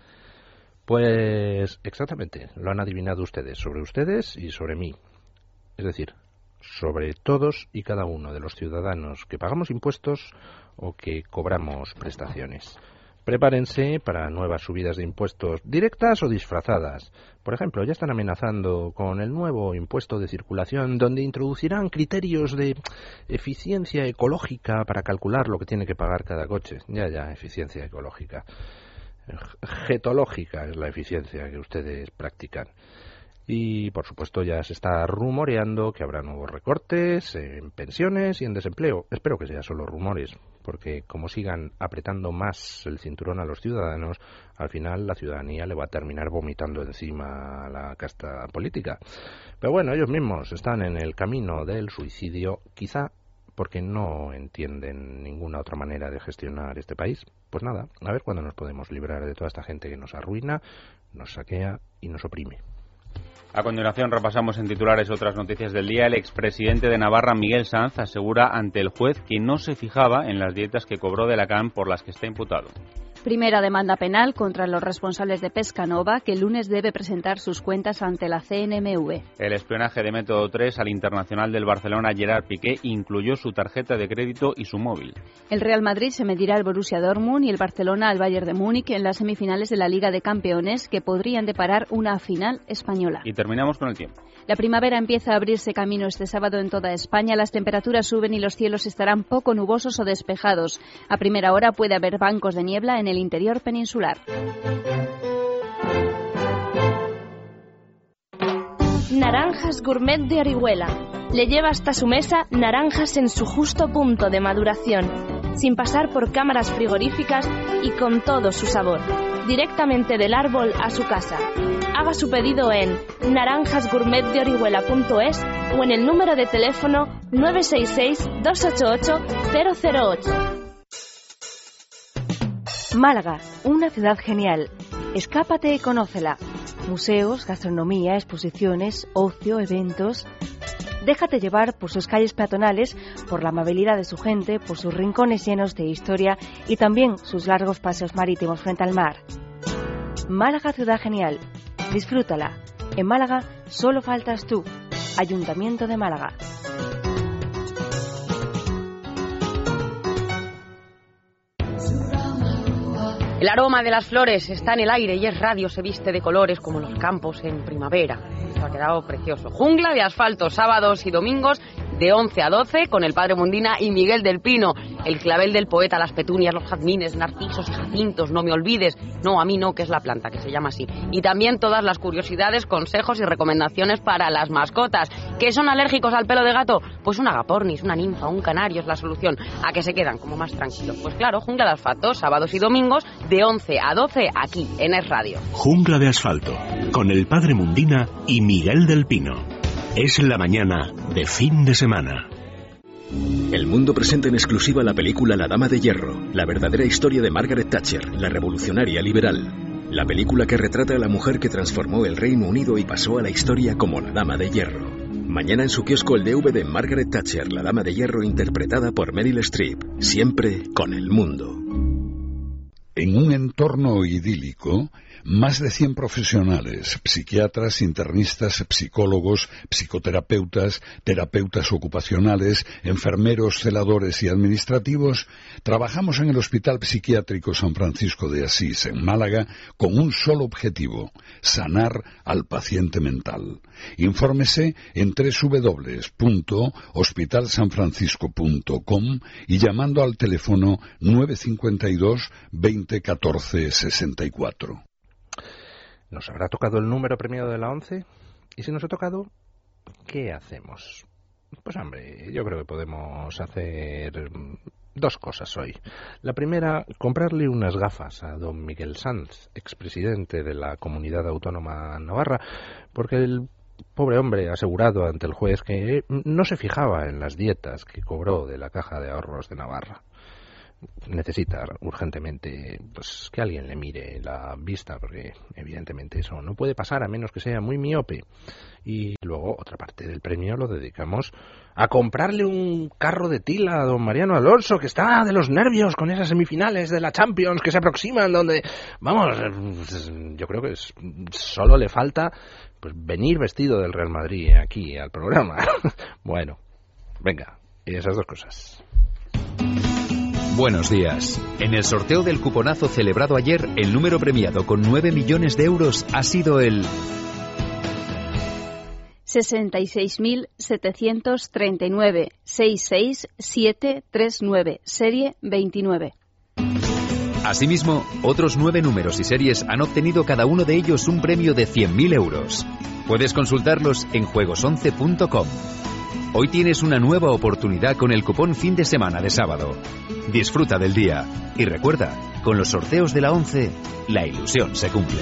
Pues exactamente, lo han adivinado ustedes, sobre ustedes y sobre mí. Es decir, sobre todos y cada uno de los ciudadanos que pagamos impuestos o que cobramos prestaciones. Prepárense para nuevas subidas de impuestos directas o disfrazadas. Por ejemplo, ya están amenazando con el nuevo impuesto de circulación, donde introducirán criterios de eficiencia ecológica para calcular lo que tiene que pagar cada coche. Ya, eficiencia ecológica. Getológica es la eficiencia que ustedes practican. Y, por supuesto, ya se está rumoreando que habrá nuevos recortes en pensiones y en desempleo. Espero que sea solo rumores, porque como sigan apretando más el cinturón a los ciudadanos, al final la ciudadanía le va a terminar vomitando encima a la casta política. Pero bueno, ellos mismos están en el camino del suicidio, quizá porque no entienden ninguna otra manera de gestionar este país. Pues nada, a ver cuándo nos podemos librar de toda esta gente que nos arruina, nos saquea y nos oprime. A continuación repasamos en titulares otras noticias del día. El expresidente de Navarra, Miguel Sanz, asegura ante el juez que no se fijaba en las dietas que cobró de la CAM por las que está imputado. Primera demanda penal contra los responsables de Pescanova, que el lunes debe presentar sus cuentas ante la CNMV. El espionaje de Método 3 al internacional del Barcelona, Gerard Piqué, incluyó su tarjeta de crédito y su móvil. El Real Madrid se medirá al Borussia Dortmund y el Barcelona al Bayern de Múnich en las semifinales de la Liga de Campeones, que podrían deparar una final española. Y terminamos con el tiempo. La primavera empieza a abrirse camino este sábado en toda España. Las temperaturas suben y los cielos estarán poco nubosos o despejados. A primera hora puede haber bancos de niebla en el interior peninsular. Naranjas Gourmet de Orihuela. Le lleva hasta su mesa naranjas en su justo punto de maduración, sin pasar por cámaras frigoríficas y con todo su sabor, directamente del árbol a su casa. Haga su pedido en naranjasgourmetdeorihuela.es o en el número de teléfono 966-288-008. Málaga, una ciudad genial. Escápate y conócela. Museos, gastronomía, exposiciones, ocio, eventos. Déjate llevar por sus calles peatonales, por la amabilidad de su gente, por sus rincones llenos de historia y también sus largos paseos marítimos frente al mar. Málaga, ciudad genial. Disfrútala. En Málaga solo faltas tú. Ayuntamiento de Málaga. El aroma de las flores está en el aire y Es Radio se viste de colores como los campos en primavera. Esto ha quedado precioso. Jungla de asfalto, sábados y domingos de 11 a 12 con el Padre Mundina y Miguel del Pino. El clavel del poeta, las petunias, los jazmines, narcisos y jacintos, no me olvides. No, a mí no, que es la planta, que se llama así. Y también todas las curiosidades, consejos y recomendaciones para las mascotas. ¿Que son alérgicos al pelo de gato? Pues un agapornis, una ninfa, un canario es la solución. ¿A que se quedan como más tranquilos? Pues claro, Jungla de asfalto, sábados y domingos de 11 a 12 aquí en Es Radio. Jungla de asfalto, con el Padre Mundina y Miguel del Pino. Es la mañana de fin de semana. El Mundo presenta en exclusiva la película La Dama de Hierro, la verdadera historia de Margaret Thatcher, la revolucionaria liberal. La película que retrata a la mujer que transformó el Reino Unido y pasó a la historia como la Dama de Hierro. Mañana en su kiosco el DVD Margaret Thatcher, la Dama de Hierro, interpretada por Meryl Streep, siempre con El Mundo. En un entorno idílico, más de 100 profesionales, psiquiatras, internistas, psicólogos, psicoterapeutas, terapeutas ocupacionales, enfermeros, celadores y administrativos, trabajamos en el Hospital Psiquiátrico San Francisco de Asís, en Málaga, con un solo objetivo: sanar al paciente mental. Infórmese en www.hospitalsanfrancisco.com y llamando al teléfono 952 20 14 64. ¿Nos habrá tocado el número premiado de la 11? Y si nos ha tocado, ¿qué hacemos? Pues hombre, yo creo que podemos hacer dos cosas hoy. La primera, comprarle unas gafas a don Miguel Sanz, expresidente de la Comunidad Autónoma Navarra, porque el pobre hombre ha asegurado ante el juez que no se fijaba en las dietas que cobró de la Caja de Ahorros de Navarra. Necesita urgentemente pues que alguien le mire la vista, porque evidentemente eso no puede pasar a menos que sea muy miope. Y luego otra parte del premio lo dedicamos a comprarle un carro de tila a don Mariano Alonso, que está de los nervios con esas semifinales de la Champions que se aproximan, donde vamos, yo creo que solo le falta pues venir vestido del Real Madrid aquí al programa. Bueno, venga, y esas dos cosas. Buenos días. En el sorteo del cuponazo celebrado ayer, el número premiado con 9 millones de euros ha sido el 66.739 66739, serie 29. Asimismo, otros 9 números y series han obtenido cada uno de ellos un premio de 100.000 euros. Puedes consultarlos en juegos11.com. Hoy tienes una nueva oportunidad con el cupón fin de semana de sábado. Disfruta del día y recuerda, con los sorteos de la 11, la ilusión se cumple.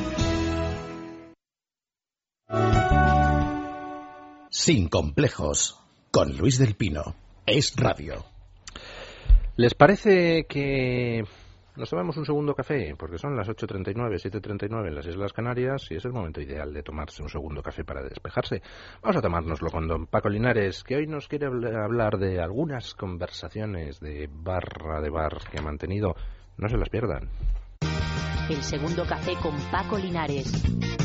Sin complejos, con Luis del Pino. Es radio. ¿Les parece que nos tomamos un segundo café? Porque son las 8:39, 7:39 en las Islas Canarias y es el momento ideal de tomarse un segundo café para despejarse. Vamos a tomárnoslo con don Paco Linares, que hoy nos quiere hablar de algunas conversaciones de bar que ha mantenido. No se las pierdan. El segundo café con Paco Linares.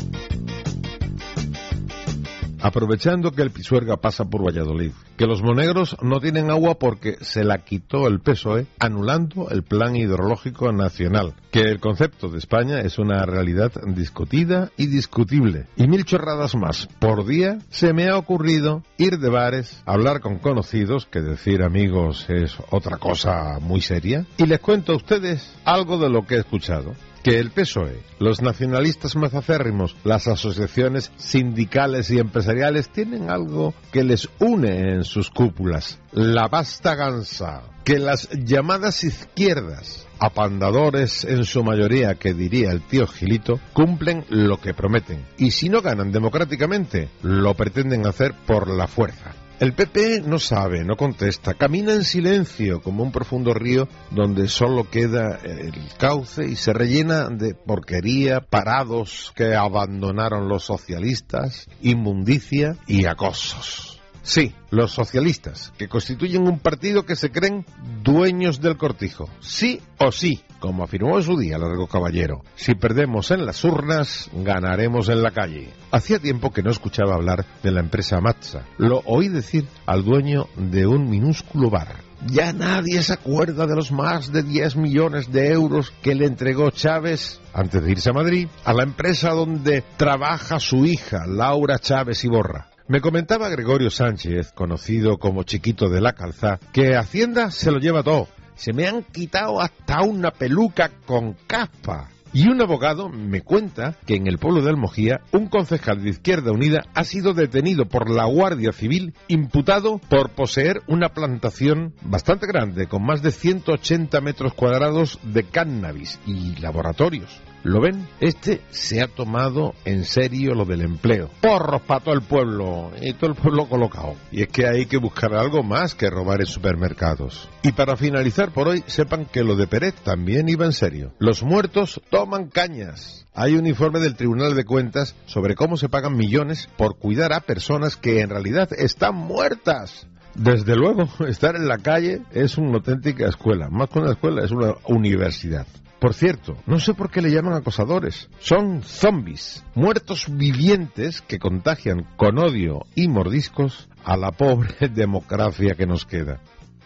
Aprovechando que el Pisuerga pasa por Valladolid, que los monegros no tienen agua porque se la quitó el PSOE, anulando el plan hidrológico nacional, que el concepto de España es una realidad discutida y discutible, y 1000 chorradas más por día, se me ha ocurrido ir de bares, hablar con conocidos, que decir amigos es otra cosa muy seria, y les cuento a ustedes algo de lo que he escuchado. Que el PSOE, los nacionalistas más acérrimos, las asociaciones sindicales y empresariales tienen algo que les une en sus cúpulas, la vasta gansa, que las llamadas izquierdas, apandadores en su mayoría, que diría el tío Gilito, cumplen lo que prometen, y si no ganan democráticamente, lo pretenden hacer por la fuerza. El PP no sabe, no contesta, camina en silencio como un profundo río donde solo queda el cauce y se rellena de porquería, parados que abandonaron los socialistas, inmundicia y acosos. Sí, los socialistas, que constituyen un partido que se creen dueños del cortijo. Sí o sí, como afirmó en su día Largo Caballero, si perdemos en las urnas, ganaremos en la calle. Hacía tiempo que no escuchaba hablar de la empresa Matza. Lo oí decir al dueño de un minúsculo bar. Ya nadie se acuerda de los más de 10 millones de euros que le entregó Chávez, antes de irse a Madrid, a la empresa donde trabaja su hija, Laura Chávez Iborra. Me comentaba Gregorio Sánchez, conocido como Chiquito de la Calzá, que Hacienda se lo lleva todo. Se me han quitado hasta una peluca con capa. Y un abogado me cuenta que en el pueblo de Almojía, un concejal de Izquierda Unida ha sido detenido por la Guardia Civil, imputado por poseer una plantación bastante grande, con más de 180 metros cuadrados de cannabis y laboratorios. ¿Lo ven? Este se ha tomado en serio lo del empleo. Porros para todo el pueblo, y todo el pueblo colocado. Y es que hay que buscar algo más que robar en supermercados. Y para finalizar por hoy, sepan que lo de Pérez también iba en serio. Los muertos toman cañas. Hay un informe del Tribunal de Cuentas sobre cómo se pagan millones por cuidar a personas que en realidad están muertas. Desde luego, estar en la calle es una auténtica escuela. Más que una escuela, es una universidad. Por cierto, no sé por qué le llaman acosadores. Son zombies, muertos vivientes que contagian con odio y mordiscos a la pobre democracia que nos queda.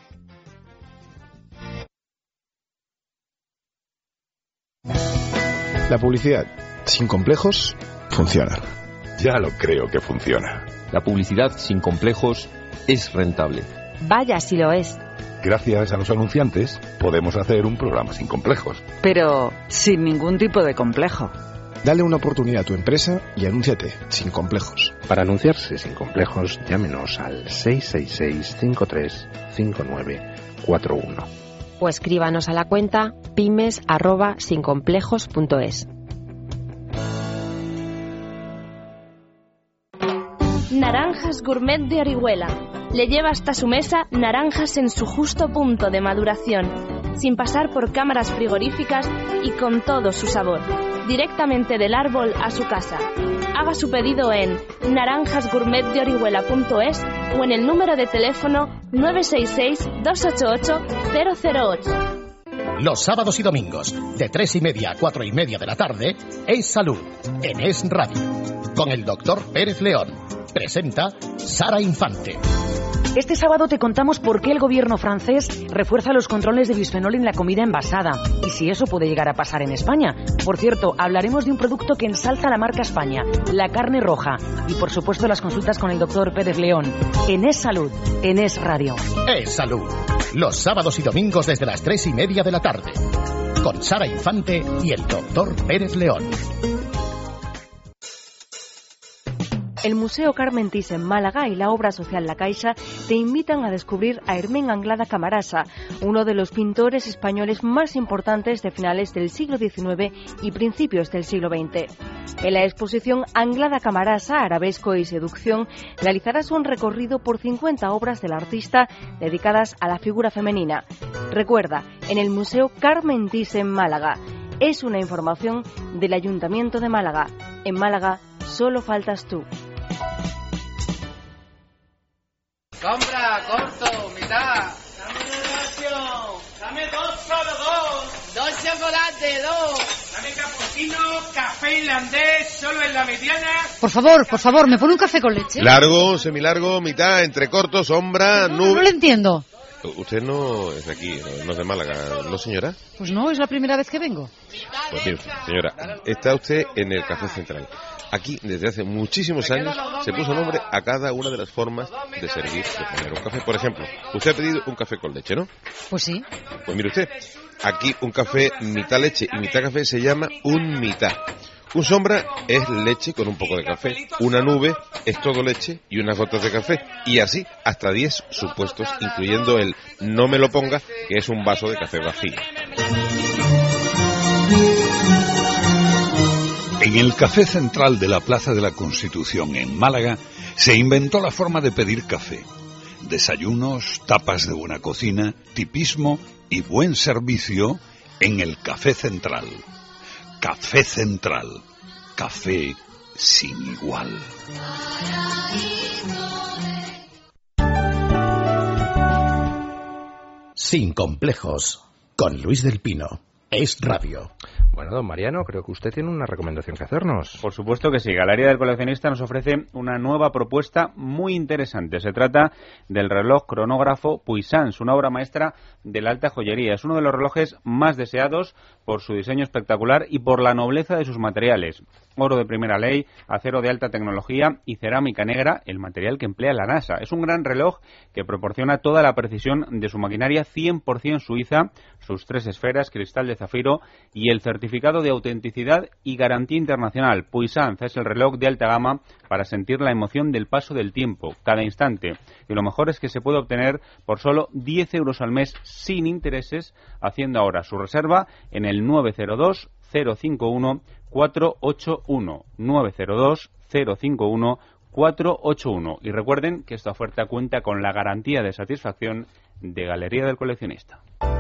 La publicidad, sin complejos, funciona. Ya lo creo que funciona. La publicidad sin complejos es rentable. Vaya si lo es. Gracias a los anunciantes podemos hacer un programa sin complejos. Pero sin ningún tipo de complejo. Dale una oportunidad a tu empresa y anúnciate sin complejos. Para anunciarse sin complejos, llámenos al 666-535941. O escríbanos a la cuenta pymes@sincomplejos.es. Naranjas Gourmet de Orihuela. Le lleva hasta su mesa naranjas en su justo punto de maduración, sin pasar por cámaras frigoríficas y con todo su sabor, directamente del árbol a su casa. Haga su pedido en naranjasgourmetdeorihuela.es o en el número de teléfono 966-288-008. Los sábados y domingos, de 3:30 a 4:30 de la tarde, Es Salud, en Es Radio, con el doctor Pérez León. Presenta Sara Infante. Este sábado te contamos por qué el gobierno francés refuerza los controles de bisfenol en la comida envasada y si eso puede llegar a pasar en España. Por cierto, hablaremos de un producto que ensalza la marca España, la carne roja. Y por supuesto las consultas con el doctor Pérez León. En Es Salud, en Es Radio. Es Salud. Los sábados y domingos desde las 3:30 de la tarde. Con Sara Infante y el doctor Pérez León. El Museo Carmen Thyssen Málaga y la obra social La Caixa te invitan a descubrir a Hermén Anglada Camarasa, uno de los pintores españoles más importantes de finales del siglo XIX y principios del siglo XX. En la exposición Anglada Camarasa, Arabesco y Seducción, realizarás un recorrido por 50 obras del artista dedicadas a la figura femenina. Recuerda, en el Museo Carmen Thyssen Málaga. Es una información del Ayuntamiento de Málaga. En Málaga, solo faltas tú. Compra, corto, mitad. Dame una ración. Dame 2 solo 2. 2 chocolates, 2. Dame cappuccino, café irlandés, solo en la mediana. Por favor, ¿me pone un café con leche? Largo, semilargo, mitad, entrecorto, sombra, nube. No lo entiendo. Usted no es de aquí, no es de Málaga, ¿no, señora? Pues no, es la primera vez que vengo. Pues bien, señora, está usted en el Café Central. Aquí, desde hace muchísimos años, se puso nombre a cada una de las formas de servir, de poner un café. Por ejemplo, usted ha pedido un café con leche, ¿no? Pues sí. Pues mire usted, aquí un café mitad leche y mitad café se llama un mitad. Un sombra es leche con un poco de café. Una nube es todo leche y unas gotas de café. Y así hasta 10 supuestos, incluyendo el no me lo ponga, que es un vaso de café vacío. En el Café Central de la Plaza de la Constitución en Málaga se inventó la forma de pedir café. Desayunos, tapas de buena cocina, tipismo y buen servicio en el Café Central. Café Central. Café sin igual. Sin complejos. Con Luis del Pino. Es Radio. Bueno, don Mariano, creo que usted tiene una recomendación que hacernos. Por supuesto que sí. Galería del Coleccionista nos ofrece una nueva propuesta muy interesante. Se trata del reloj cronógrafo Puissance, una obra maestra de la alta joyería. Es uno de los relojes más deseados por su diseño espectacular y por la nobleza de sus materiales. Oro de primera ley, acero de alta tecnología y cerámica negra, el material que emplea la NASA. Es un gran reloj que proporciona toda la precisión de su maquinaria 100% suiza, sus 3 esferas, cristal de zafiro y el certificado de autenticidad y garantía internacional. Puissance es el reloj de alta gama para sentir la emoción del paso del tiempo, cada instante. Y lo mejor es que se puede obtener por solo 10 euros al mes sin intereses, haciendo ahora su reserva en el 902 051 481 902 051 481. Y recuerden que esta oferta cuenta con la garantía de satisfacción de Galería del Coleccionista.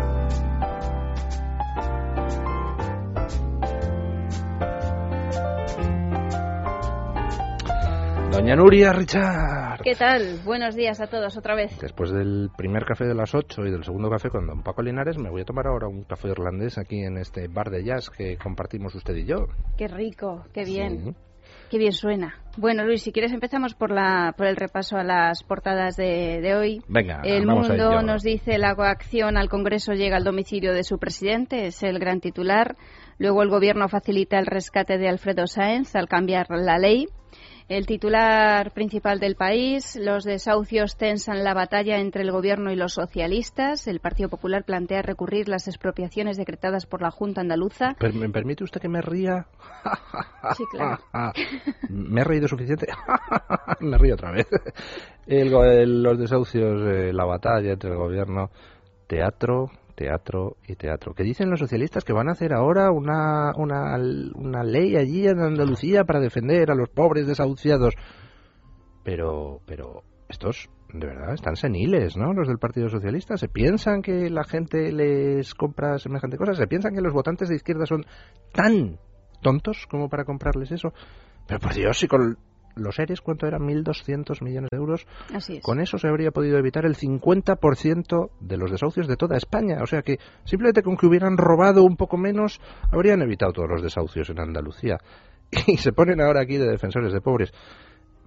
Doña Nuria, Richard. ¿Qué tal? Buenos días a todos otra vez. Después del primer café de las 8 y del segundo café con don Paco Linares, me voy a tomar ahora un café irlandés aquí en este bar de jazz que compartimos usted y yo. Qué rico, qué bien. Sí. Qué bien suena. Bueno, Luis, si quieres empezamos por el repaso a las portadas de hoy. Venga, El vamos a Mundo ello. nos dice: la coacción al Congreso llega al domicilio de su presidente, es el gran titular. Luego el Gobierno facilita el rescate de Alfredo Sáenz al cambiar la ley. El titular principal del País: los desahucios tensan la batalla entre el Gobierno y los socialistas. El Partido Popular plantea recurrir las expropiaciones decretadas por la Junta Andaluza. ¿Me permite usted que me ría? Sí, claro. ¿Me he reído suficiente? Me río otra vez. Los desahucios, la batalla entre el Gobierno, teatro y teatro. ¿Qué dicen los socialistas? Que van a hacer ahora una ley allí en Andalucía para defender a los pobres desahuciados. Pero estos, de verdad, están seniles, ¿no? Los del Partido Socialista. ¿Se piensan que la gente les compra semejante cosa? ¿Se piensan que los votantes de izquierda son tan tontos como para comprarles eso? Pero por Dios, si con los ERES, ¿cuánto eran? 1.200 millones de euros. Así es. Con eso se habría podido evitar el 50% de los desahucios de toda España. O sea que simplemente con que hubieran robado un poco menos, habrían evitado todos los desahucios en Andalucía. Y se ponen ahora aquí de defensores de pobres.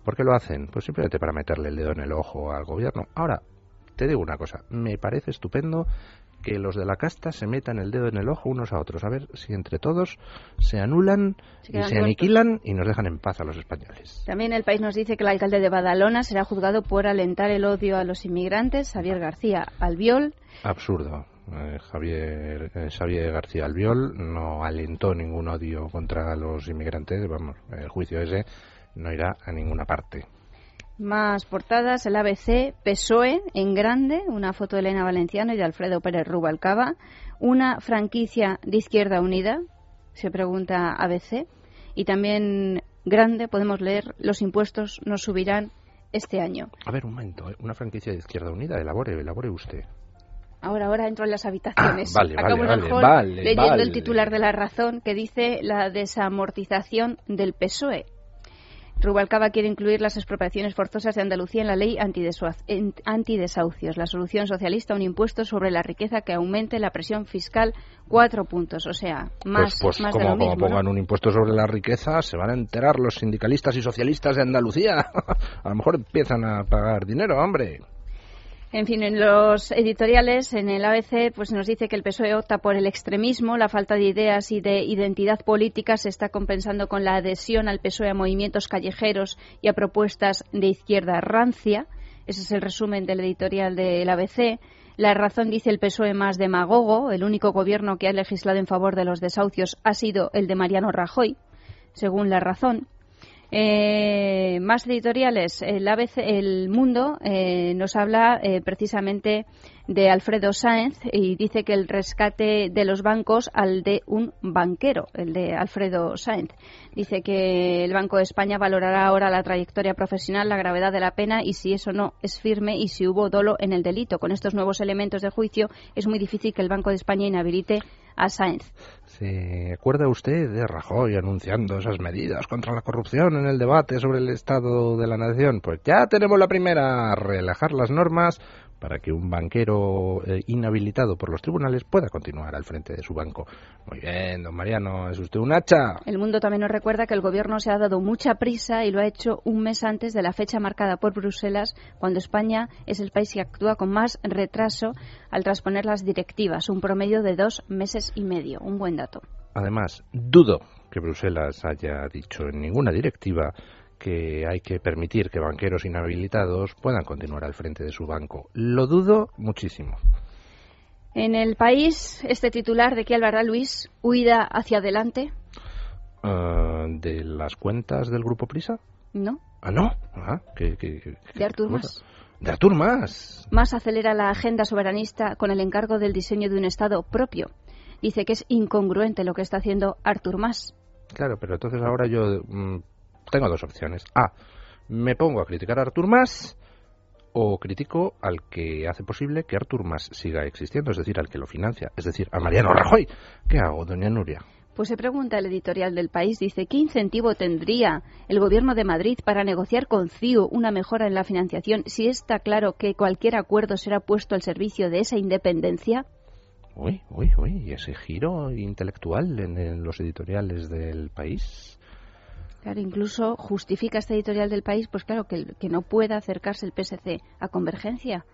¿Por qué lo hacen? Pues simplemente para meterle el dedo en el ojo al gobierno. Ahora, te digo una cosa, me parece estupendo que los de la casta se metan el dedo en el ojo unos a otros, a ver si entre todos se anulan y se aniquilan y nos dejan en paz a los españoles. También El País nos dice que el alcalde de Badalona será juzgado por alentar el odio a los inmigrantes, Xavier García Albiol. Absurdo. Xavier García Albiol no alentó ningún odio contra los inmigrantes, vamos, el juicio ese no irá a ninguna parte. Más portadas, el ABC, PSOE en grande, una foto de Elena Valenciano y de Alfredo Pérez Rubalcaba, una franquicia de Izquierda Unida, se pregunta ABC, y también grande podemos leer, los impuestos no subirán este año. A ver, un momento, una franquicia de Izquierda Unida, elabore usted. Ahora entro en las habitaciones. Acabo en el hall leyendo el titular de La Razón que dice la desamortización del PSOE. Rubalcaba quiere incluir las expropiaciones forzosas de Andalucía en la ley antidesahucios. La solución socialista, un impuesto sobre la riqueza que aumente la presión fiscal 4 puntos. O sea, más pues de lo mismo, como pongan ¿no? un impuesto sobre la riqueza, se van a enterar los sindicalistas y socialistas de Andalucía. A lo mejor empiezan a pagar dinero, hombre. En fin, en los editoriales, en el ABC, pues nos dice que el PSOE opta por el extremismo, la falta de ideas y de identidad política se está compensando con la adhesión al PSOE a movimientos callejeros y a propuestas de izquierda rancia. Ese es el resumen del editorial del ABC. La Razón dice el PSOE más demagogo. El único gobierno que ha legislado en favor de los desahucios ha sido el de Mariano Rajoy, según La Razón. Más editoriales, El Mundo nos habla precisamente de Alfredo Sáenz y dice que el rescate de los bancos al de un banquero, el de Alfredo Sáenz. Dice que el Banco de España valorará ahora la trayectoria profesional, la gravedad de la pena y si eso no es firme y si hubo dolo en el delito. Con estos nuevos elementos de juicio es muy difícil que el Banco de España inhabilite a Sáenz. ¿Se acuerda usted de Rajoy anunciando esas medidas contra la corrupción en el debate sobre el estado de la nación? Pues ya tenemos la primera, relajar las normas para que un banquero inhabilitado por los tribunales pueda continuar al frente de su banco. Muy bien, don Mariano, ¿es usted un hacha? El Mundo también nos recuerda que el Gobierno se ha dado mucha prisa y lo ha hecho un mes antes de la fecha marcada por Bruselas, cuando España es el país que actúa con más retraso al transponer las directivas, un promedio de 2 meses y medio. Un buen dato. Además, dudo que Bruselas haya dicho en ninguna directiva que hay que permitir que banqueros inhabilitados puedan continuar al frente de su banco. Lo dudo muchísimo. En El País, este titular de qué hablará Luis, huida hacia adelante. ¿De las cuentas del Grupo Prisa? No. Ah, no. De Artur Mas. De Artur Mas. Mas acelera la agenda soberanista con el encargo del diseño de un Estado propio. Dice que es incongruente lo que está haciendo Artur Mas. Claro, pero entonces ahora yo tengo 2 opciones. A, me pongo a criticar a Artur Mas o critico al que hace posible que Artur Mas siga existiendo, es decir, al que lo financia, es decir, a Mariano Rajoy. ¿Qué hago, doña Nuria? Pues se pregunta el editorial del País, dice, ¿qué incentivo tendría el Gobierno de Madrid para negociar con CIU una mejora en la financiación si está claro que cualquier acuerdo será puesto al servicio de esa independencia? Uy, ¿y ese giro intelectual en los editoriales del País? Claro, incluso justifica este editorial del País, pues claro, que no pueda acercarse el PSC a Convergencia.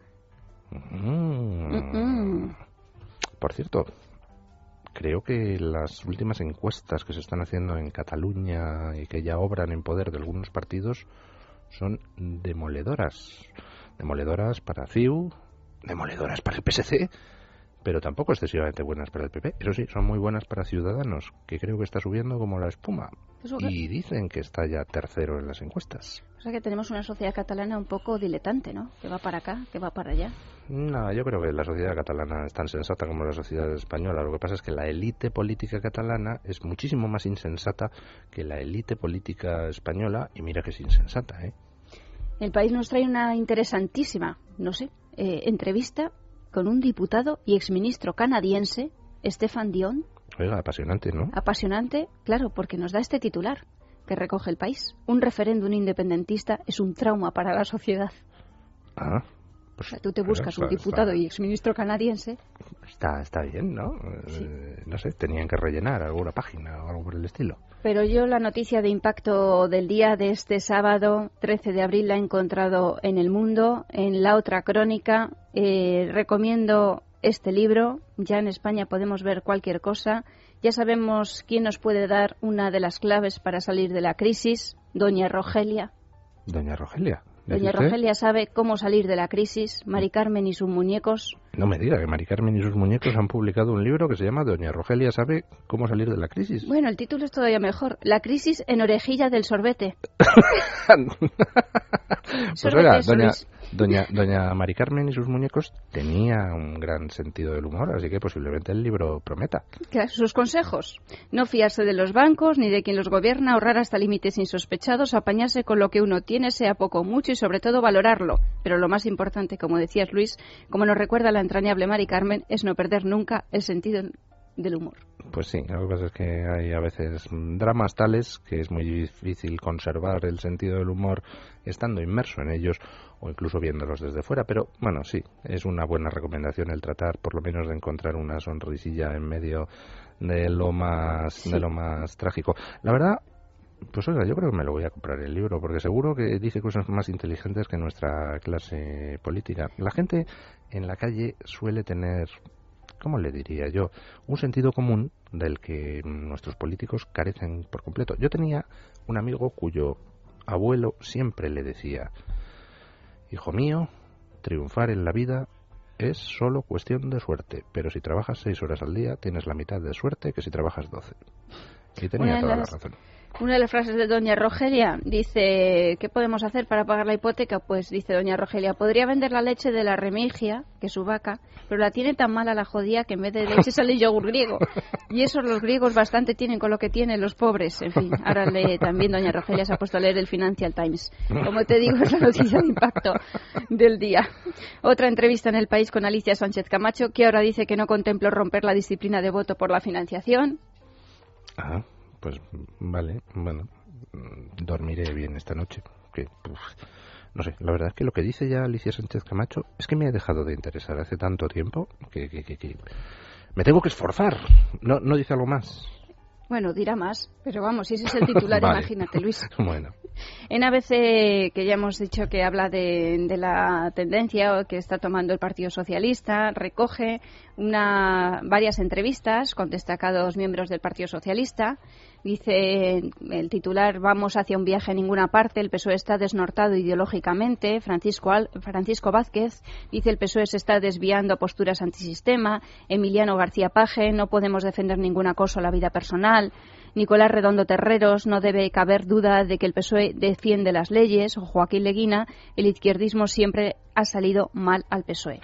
Por cierto, creo que las últimas encuestas que se están haciendo en Cataluña y que ya obran en poder de algunos partidos son demoledoras. Demoledoras para CiU, demoledoras para el PSC, pero tampoco excesivamente buenas para el PP. Eso sí, son muy buenas para Ciudadanos, que creo que está subiendo como la espuma. Y dicen que está ya tercero en las encuestas. O sea que tenemos una sociedad catalana un poco diletante, ¿no? Que va para acá, que va para allá. No, yo creo que la sociedad catalana es tan sensata como la sociedad española. Lo que pasa es que la élite política catalana es muchísimo más insensata que la élite política española, y mira que es insensata, ¿eh? El País nos trae una interesantísima, entrevista con un diputado y exministro canadiense, Stéphane Dion. Oiga, apasionante, ¿no? Apasionante, claro, porque nos da este titular que recoge El País. Un referéndum independentista es un trauma para la sociedad. Ah, Pues, o sea, tú te buscas un diputado y exministro canadiense. Está bien, ¿no? Sí. No sé, tenían que rellenar alguna página o algo por el estilo. Pero yo la noticia de impacto del día de este sábado, 13 de abril, la he encontrado en El Mundo, en La Otra Crónica. Recomiendo este libro. Ya en España podemos ver cualquier cosa. Ya sabemos quién nos puede dar una de las claves para salir de la crisis, doña Rogelia. ¿Doña Rogelia? Doña Rogelia sabe cómo salir de la crisis. Mari Carmen y sus muñecos. No me diga que Mari Carmen y sus muñecos han publicado un libro que se llama Doña Rogelia sabe cómo salir de la crisis. Bueno, el título es todavía mejor. La crisis en orejilla del sorbete. Pues oiga, doña Mari Carmen y sus muñecos tenía un gran sentido del humor, así que posiblemente el libro prometa. Sus consejos: no fiarse de los bancos ni de quien los gobierna, ahorrar hasta límites insospechados, apañarse con lo que uno tiene, sea poco o mucho, y sobre todo valorarlo. Pero lo más importante, como decías, Luis, como nos recuerda la entrañable Mari Carmen, es no perder nunca el sentido del humor. Pues sí, lo que pasa es que hay a veces dramas tales que es muy difícil conservar el sentido del humor estando inmerso en ellos o incluso viéndolos desde fuera, pero bueno, sí, es una buena recomendación el tratar por lo menos de encontrar una sonrisilla en medio de lo más trágico. La verdad, pues oiga, yo creo que me lo voy a comprar el libro, porque seguro que dice cosas más inteligentes que nuestra clase política. La gente en la calle suele tener, ¿cómo le diría yo?, un sentido común del que nuestros políticos carecen por completo. Yo tenía un amigo cuyo abuelo siempre le decía: hijo mío, triunfar en la vida es solo cuestión de suerte, pero si trabajas 6 horas al día tienes la mitad de suerte que si trabajas 12. Y tenía toda la razón. Una de las frases de doña Rogelia dice: ¿qué podemos hacer para pagar la hipoteca? Pues dice doña Rogelia: podría vender la leche de la Remigia, que es su vaca, pero la tiene tan mala la jodía que en vez de leche sale yogur griego. Y eso los griegos bastante tienen con lo que tienen los pobres. En fin, ahora también doña Rogelia se ha puesto a leer el Financial Times. Como te digo, es la noticia de impacto del día. Otra entrevista en El País con Alicia Sánchez Camacho, que ahora dice que no contempla romper la disciplina de voto por la financiación. Ajá. Pues vale, bueno, dormiré bien esta noche. Que, no sé, la verdad es que lo que dice ya Alicia Sánchez Camacho es que me ha dejado de interesar hace tanto tiempo que me tengo que esforzar. No dice algo más. Bueno, dirá más, pero vamos, si ese es el titular, vale. Imagínate, Luis. Bueno. En ABC, que ya hemos dicho que habla de la tendencia que está tomando el Partido Socialista, recoge varias entrevistas con destacados miembros del Partido Socialista. Dice el titular: vamos hacia un viaje a ninguna parte, el PSOE está desnortado ideológicamente. Francisco Vázquez dice: el PSOE se está desviando a posturas antisistema. Emiliano García Paje: no podemos defender ningún acoso a la vida personal. Nicolás Redondo Terreros: no debe caber duda de que el PSOE defiende las leyes. O Joaquín Leguina: el izquierdismo siempre ha salido mal al PSOE.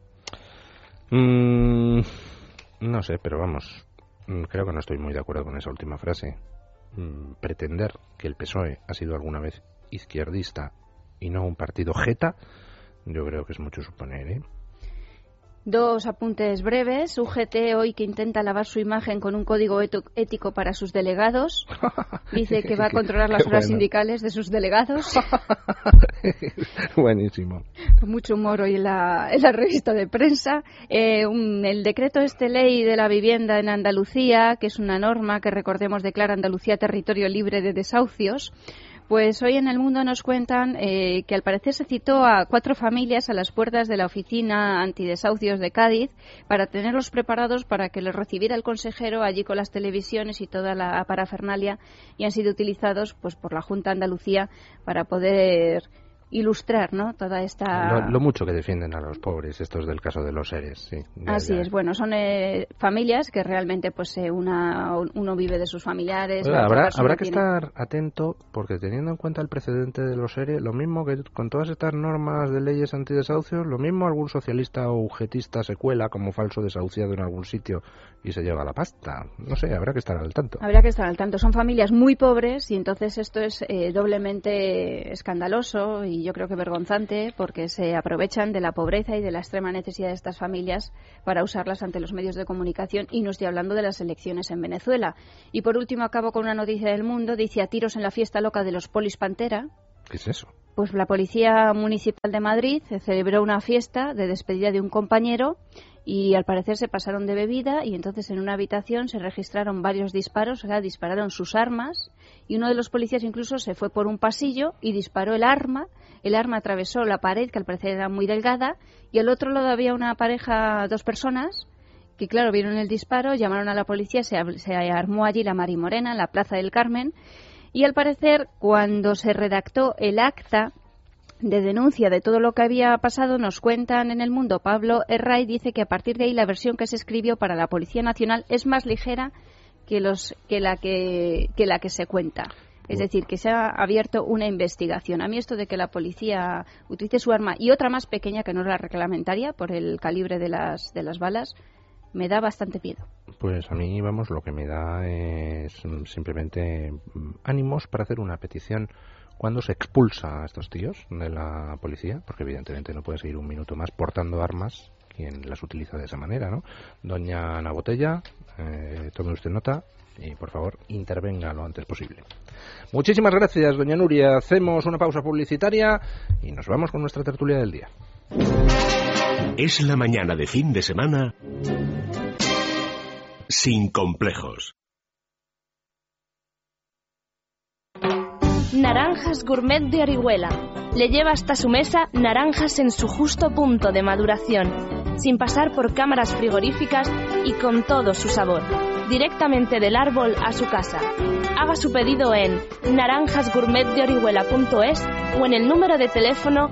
No sé, pero vamos, creo que no estoy muy de acuerdo con esa última frase. Pretender que el PSOE ha sido alguna vez izquierdista y no un partido jeta, yo creo que es mucho suponer, ¿eh? 2 apuntes breves. UGT hoy que intenta lavar su imagen con un código ético para sus delegados. Dice que va a controlar las horas sindicales de sus delegados. Buenísimo. Con mucho humor hoy en la revista de prensa. El decreto ley de la vivienda en Andalucía, que es una norma que, recordemos, declara Andalucía territorio libre de desahucios. Pues hoy en El Mundo nos cuentan que al parecer se citó a 4 familias a las puertas de la oficina antidesahucios de Cádiz para tenerlos preparados para que les recibiera el consejero allí con las televisiones y toda la parafernalia, y han sido utilizados pues por la Junta de Andalucía para poder ilustrar, ¿no?, toda esta... Lo mucho que defienden a los pobres, estos del caso de los seres, sí. Así es, bueno, son familias que realmente pues uno vive de sus familiares. Oiga, habrá que estar atento, porque teniendo en cuenta el precedente de los seres, lo mismo que con todas estas normas de leyes antidesahucios, lo mismo algún socialista o ujetista se cuela como falso desahuciado en algún sitio y se lleva la pasta. No sé, habrá que estar al tanto. Habrá que estar al tanto. Son familias muy pobres y entonces esto es doblemente escandaloso y yo creo que vergonzante, porque se aprovechan de la pobreza y de la extrema necesidad de estas familias para usarlas ante los medios de comunicación, y no estoy hablando de las elecciones en Venezuela. Y por último acabo con una noticia del Mundo. Dice: a tiros en la fiesta loca de los Polis Pantera. ¿Qué es eso? Pues la Policía Municipal de Madrid celebró una fiesta de despedida de un compañero y al parecer se pasaron de bebida y entonces en una habitación se registraron varios disparos, o sea, dispararon sus armas y uno de los policías incluso se fue por un pasillo y disparó el arma atravesó la pared, que al parecer era muy delgada, y al otro lado había una pareja, 2 personas, que claro, vieron el disparo, llamaron a la policía, se armó allí la Marimorena en la Plaza del Carmen. Y al parecer, cuando se redactó el acta de denuncia de todo lo que había pasado, nos cuentan en El Mundo, Pablo Herray dice que a partir de ahí la versión que se escribió para la Policía Nacional es más ligera que la que se cuenta. Es decir, que se ha abierto una investigación. A mí esto de que la policía utilice su arma y otra más pequeña que no es la reglamentaria por el calibre de las balas, me da bastante miedo. Pues a mí, vamos, lo que me da es simplemente ánimos para hacer una petición cuando se expulsa a estos tíos de la policía, porque evidentemente no puede seguir un minuto más portando armas quien las utiliza de esa manera, ¿no? Doña Ana Botella, tome usted nota y por favor intervenga lo antes posible. Muchísimas gracias, doña Nuria. Hacemos una pausa publicitaria y nos vamos con nuestra tertulia del día. Es la mañana de fin de semana sin complejos. Naranjas Gourmet de Orihuela. Le lleva hasta su mesa naranjas en su justo punto de maduración, sin pasar por cámaras frigoríficas y con todo su sabor, directamente del árbol a su casa. Haga su pedido en naranjasgourmetdeorihuela.es o en el número de teléfono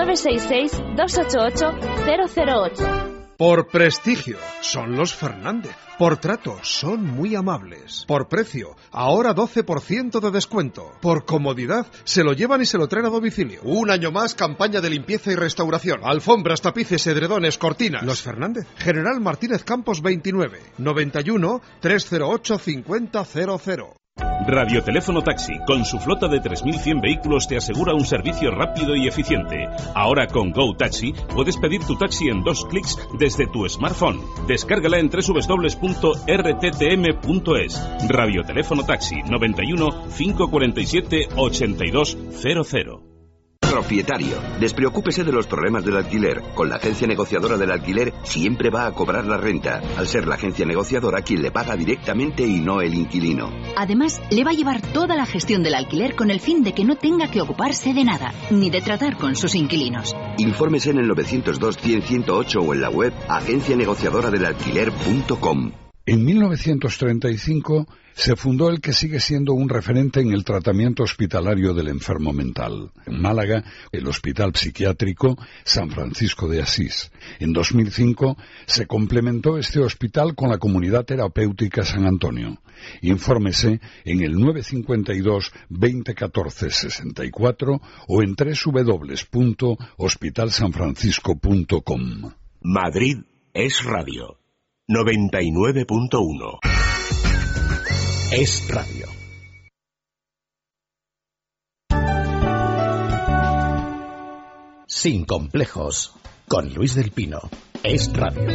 966-288-008. Por prestigio, son los Fernández. Por trato, son muy amables. Por precio, ahora 12% de descuento. Por comodidad, se lo llevan y se lo traen a domicilio. Un año más, campaña de limpieza y restauración. Alfombras, tapices, edredones, cortinas. Los Fernández. General Martínez Campos 29, 91 308 5000. Radioteléfono Taxi, con su flota de 3.100 vehículos, te asegura un servicio rápido y eficiente. Ahora con Go Taxi puedes pedir tu taxi en 2 clics desde tu smartphone. Descárgala en www.rttm.es. Radioteléfono Taxi 91 547 8200. Propietario, despreocúpese de los problemas del alquiler. Con la agencia negociadora del alquiler siempre va a cobrar la renta, al ser la agencia negociadora quien le paga directamente y no el inquilino. Además, le va a llevar toda la gestión del alquiler con el fin de que no tenga que ocuparse de nada, ni de tratar con sus inquilinos. Infórmese en el 902-100-108 o en la web agencianegociadoradelalquiler.com. En 1935 se fundó el que sigue siendo un referente en el tratamiento hospitalario del enfermo mental. En Málaga, el Hospital Psiquiátrico San Francisco de Asís. En 2005 se complementó este hospital con la Comunidad Terapéutica San Antonio. Infórmese en el 952 2014 64 o en www.hospitalsanfrancisco.com. Madrid es radio. 99.1 es radio. Sin complejos, con Luis del Pino. Es radio.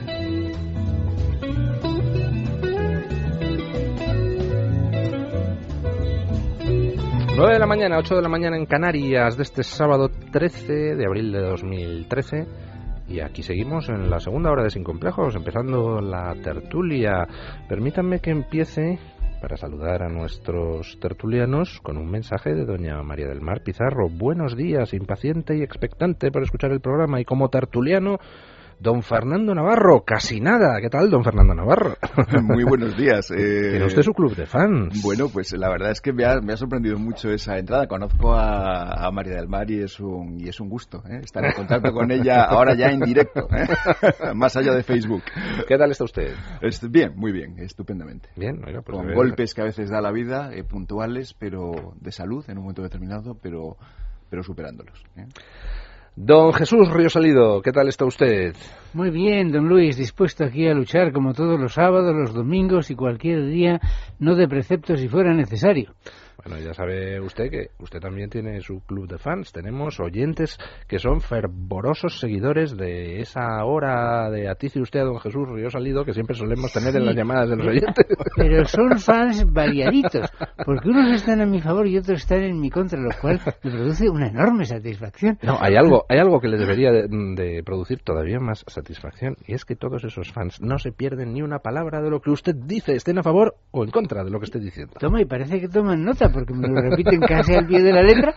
9 de la mañana, 8 de la mañana en Canarias de este sábado 13 de abril de 2013. Y aquí seguimos en la segunda hora de Sin Complejos, empezando la tertulia. Permítanme que empiece, para saludar a nuestros tertulianos, con un mensaje de doña María del Mar Pizarro. Buenos días, impaciente y expectante por escuchar el programa. Y como tertuliano, don Fernando Navarro, casi nada. ¿Qué tal, don Fernando Navarro? Muy buenos días. ¿Tiene usted su club de fans? Bueno, pues la verdad es que me ha sorprendido mucho esa entrada. Conozco a María del Mar y es un gusto estar en contacto con ella ahora ya en directo, más allá de Facebook. ¿Qué tal está usted? Bien, muy bien, estupendamente. Bien, oiga, pues con golpes que a veces da la vida, puntuales, pero de salud en un momento determinado, pero superándolos. Don Jesús Río Salido, ¿qué tal está usted? Muy bien, don Luis, dispuesto aquí a luchar como todos los sábados, los domingos y cualquier día, no de precepto si fuera necesario. Bueno, ya sabe usted que usted también tiene su club de fans. Tenemos oyentes que son fervorosos seguidores de esa hora de atice usted a don Jesús Río Salido que siempre solemos tener en las llamadas de los oyentes. Pero son fans variaditos, porque unos están a mi favor y otros están en mi contra, lo cual me produce una enorme satisfacción. No, hay algo que le debería de producir todavía más satisfacción, y es que todos esos fans no se pierden ni una palabra de lo que usted dice, estén a favor o en contra de lo que esté diciendo. Toma, y parece que toman nota, porque me lo repiten casi al pie de la letra.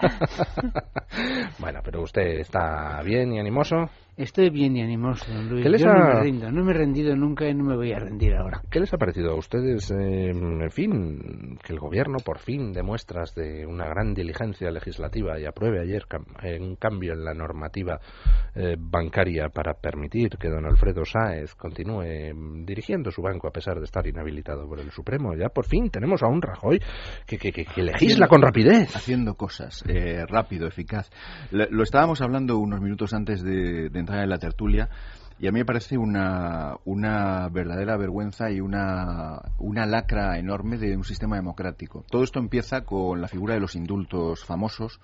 Bueno, pero usted está bien y animoso. Estoy bien y animoso, don Luis. Yo no me rindo, no me he rendido nunca y no me voy a rendir ahora. ¿Qué les ha parecido a ustedes, en fin, que el gobierno por fin dé muestras de una gran diligencia legislativa y apruebe ayer un cambio en la normativa bancaria para permitir que don Alfredo Sáez continúe dirigiendo su banco a pesar de estar inhabilitado por el Supremo? Ya por fin tenemos a un Rajoy que legisla con rapidez. Haciendo cosas, rápido, eficaz. Lo estábamos hablando unos minutos antes de entrar en la tertulia, y a mí me parece una verdadera vergüenza y una lacra enorme de un sistema democrático. Todo esto empieza con la figura de los indultos famosos,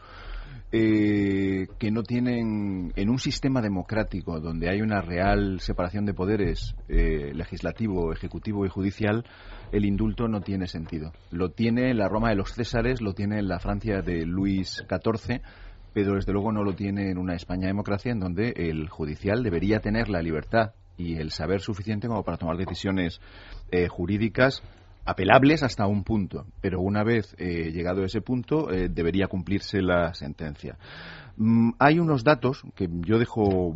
que no tienen, en un sistema democrático donde hay una real separación de poderes, legislativo, ejecutivo y judicial, el indulto no tiene sentido. Lo tiene en la Roma de los Césares, lo tiene en la Francia de Luis XIV, pero desde luego no lo tiene en una España democracia en donde el judicial debería tener la libertad y el saber suficiente como para tomar decisiones jurídicas apelables hasta un punto, pero una vez llegado a ese punto debería cumplirse la sentencia. Hay unos datos que yo dejo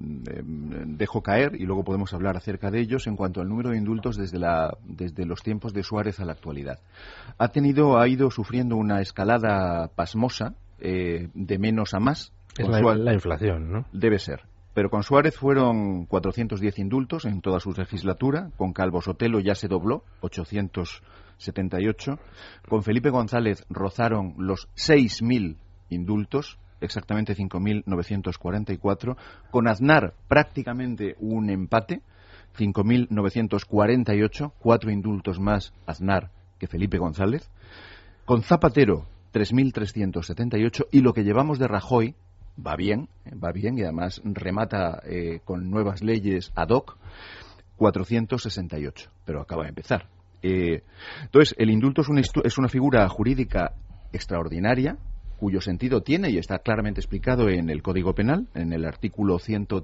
caer y luego podemos hablar acerca de ellos en cuanto al número de indultos desde los tiempos de Suárez a la actualidad. Ha ido sufriendo una escalada pasmosa, de menos a más. Es la inflación, ¿no? Debe ser. Pero con Suárez fueron 410 indultos en toda su legislatura. Con Calvo Sotelo ya se dobló, 878. Con Felipe González rozaron los 6.000 indultos, exactamente 5.944. Con Aznar prácticamente un empate, 5.948, 4 indultos más Aznar que Felipe González. Con Zapatero 3.378, y lo que llevamos de Rajoy va bien y además remata con nuevas leyes ad hoc, 468, pero acaba de empezar. Entonces, el indulto es una figura jurídica extraordinaria, cuyo sentido tiene y está claramente explicado en el Código Penal, en el artículo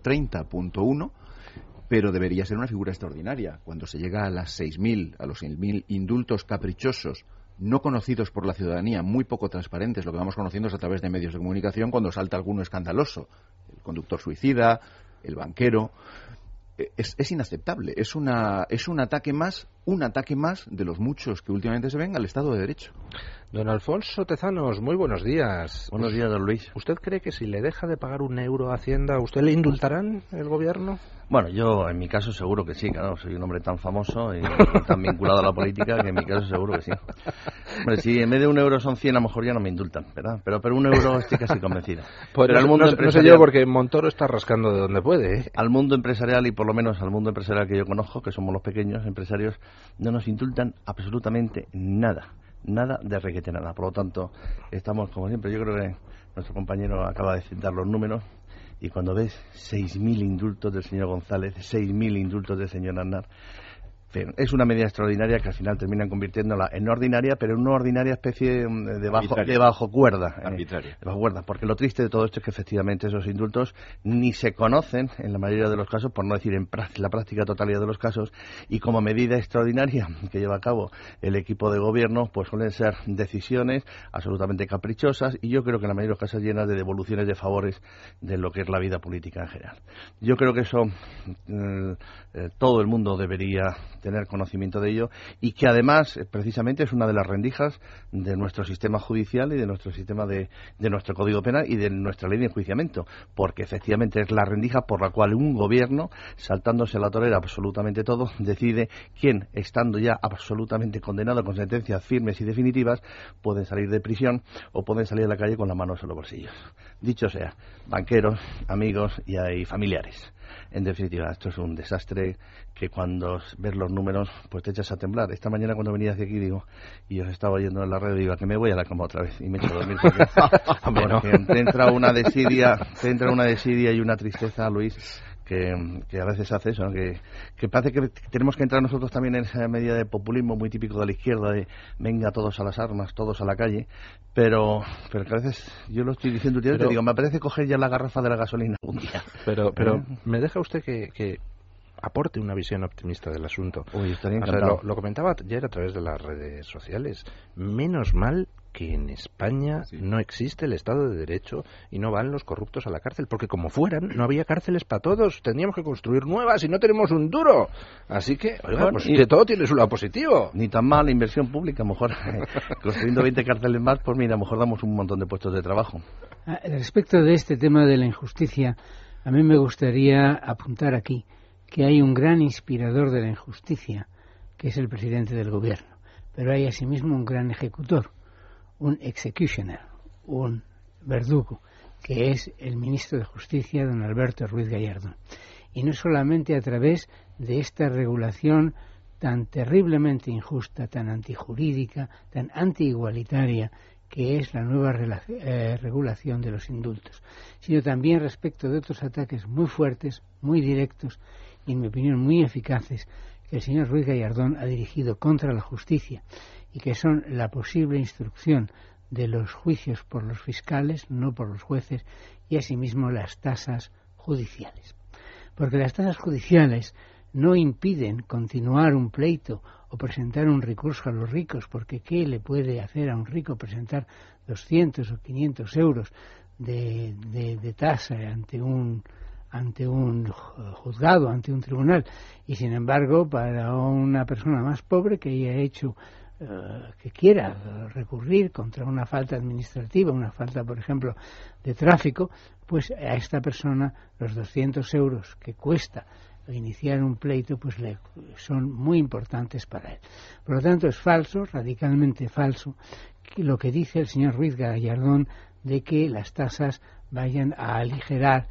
130.1, pero debería ser una figura extraordinaria. Cuando se llega a los 6.000 indultos caprichosos, no conocidos por la ciudadanía, muy poco transparentes, lo que vamos conociendo es a través de medios de comunicación cuando salta alguno escandaloso, el conductor suicida, el banquero. Es inaceptable, es un ataque más de los muchos que últimamente se ven al Estado de Derecho. Don Alfonso Tezanos, muy buenos días. Buenos días, don Luis. ¿Usted cree que si le deja de pagar €1 a Hacienda, ¿usted le indultarán el gobierno? Bueno, yo en mi caso seguro que sí, claro, soy un hombre tan famoso y tan vinculado a la política que en mi caso seguro que sí. Hombre, si en vez de €1 son 100, a lo mejor ya no me indultan, ¿verdad? Pero €1 estoy casi convencido. Pero al mundo empresarial, no sé yo, porque Montoro está rascando de donde puede, ¿eh? Al mundo empresarial, y por lo menos al mundo empresarial que yo conozco, que somos los pequeños empresarios, no nos indultan absolutamente nada de requete nada. Por lo tanto, estamos como siempre. Yo creo que nuestro compañero acaba de citar los números, y cuando ves 6.000 indultos del señor González, 6.000 indultos del señor Aznar, es una medida extraordinaria que al final terminan convirtiéndola en ordinaria, pero en una ordinaria especie de bajo cuerda. Arbitraria. De bajo cuerda, porque lo triste de todo esto es que efectivamente esos indultos ni se conocen en la mayoría de los casos, por no decir en la práctica totalidad de los casos, y como medida extraordinaria que lleva a cabo el equipo de gobierno, pues suelen ser decisiones absolutamente caprichosas, y yo creo que en la mayoría de los casos llenas de devoluciones de favores de lo que es la vida política en general. Yo creo que eso todo el mundo debería tener conocimiento de ello, y que además precisamente es una de las rendijas de nuestro sistema judicial y de nuestro sistema de nuestro Código Penal y de nuestra ley de enjuiciamiento, porque efectivamente es la rendija por la cual un gobierno, saltándose a la torera absolutamente todo, decide quién, estando ya absolutamente condenado con sentencias firmes y definitivas, pueden salir de prisión o pueden salir a la calle con las manos en los bolsillos. Dicho sea, banqueros, amigos y familiares. En definitiva, esto es un desastre que cuando ves los números, pues te echas a temblar. Esta mañana cuando venía hacia aquí, digo, y os estaba oyendo en la radio, digo, que me voy a la cama otra vez, y me echo a dormir, porque te entra una desidia y una tristeza, Luis, que a veces hace eso, ¿no? que parece que tenemos que entrar nosotros también en esa medida de populismo muy típico de la izquierda, de venga todos a las armas, todos a la calle, pero que a veces, yo lo estoy diciendo últimamente, digo, me apetece coger ya la garrafa de la gasolina algún día. Pero ¿me deja usted que aporte una visión optimista del asunto? Uy, estaría encantado. Lo comentaba ayer a través de las redes sociales. Menos mal que en España no existe el Estado de Derecho y no van los corruptos a la cárcel, porque como fueran, no había cárceles para todos. Tendríamos que construir nuevas y no tenemos un duro. Así que, oiga, pues de todo tiene su lado positivo. Ni tan mal la inversión pública, a lo mejor construyendo 20 cárceles más, pues mira, a lo mejor damos un montón de puestos de trabajo. Respecto de este tema de la injusticia, a mí me gustaría apuntar aquí que hay un gran inspirador de la injusticia, que es el presidente del gobierno, pero hay asimismo un gran ejecutor, un executioner, un verdugo, que es el ministro de Justicia, don Alberto Ruiz Gallardón. Y no solamente a través de esta regulación tan terriblemente injusta, tan antijurídica, tan antiigualitaria, que es la nueva regulación de los indultos, sino también respecto de otros ataques muy fuertes, muy directos y, en mi opinión, muy eficaces que el señor Ruiz Gallardón ha dirigido contra la justicia y que son la posible instrucción de los juicios por los fiscales, no por los jueces, y asimismo las tasas judiciales. Porque las tasas judiciales no impiden continuar un pleito o presentar un recurso a los ricos, porque ¿qué le puede hacer a un rico presentar 200 o 500 euros de tasa ante un juzgado, ante un tribunal? Y sin embargo, para una persona más pobre que haya hecho que quiera recurrir contra una falta administrativa, una falta, por ejemplo, de tráfico, pues a esta persona los 200 euros que cuesta iniciar un pleito pues son muy importantes para él. Por lo tanto, es falso, radicalmente falso, lo que dice el señor Ruiz Gallardón de que las tasas vayan a aligerar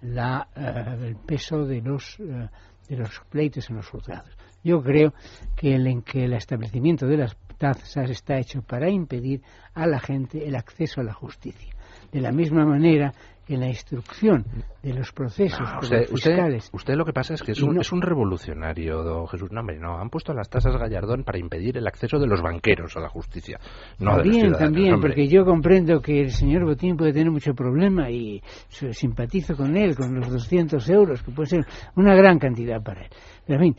el peso de los pleitos en los juzgados. Yo creo que el establecimiento de las tasas está hecho para impedir a la gente el acceso a la justicia. De la misma manera que en la instrucción de los procesos fiscales... Usted lo que pasa es que es un revolucionario, don Jesús. No, hombre, no. Han puesto las tasas Gallardón para impedir el acceso de los banqueros a la justicia. No También, porque yo comprendo que el señor Botín puede tener mucho problema y simpatizo con él, con los 200 euros, que puede ser una gran cantidad para él. Pero, en fin,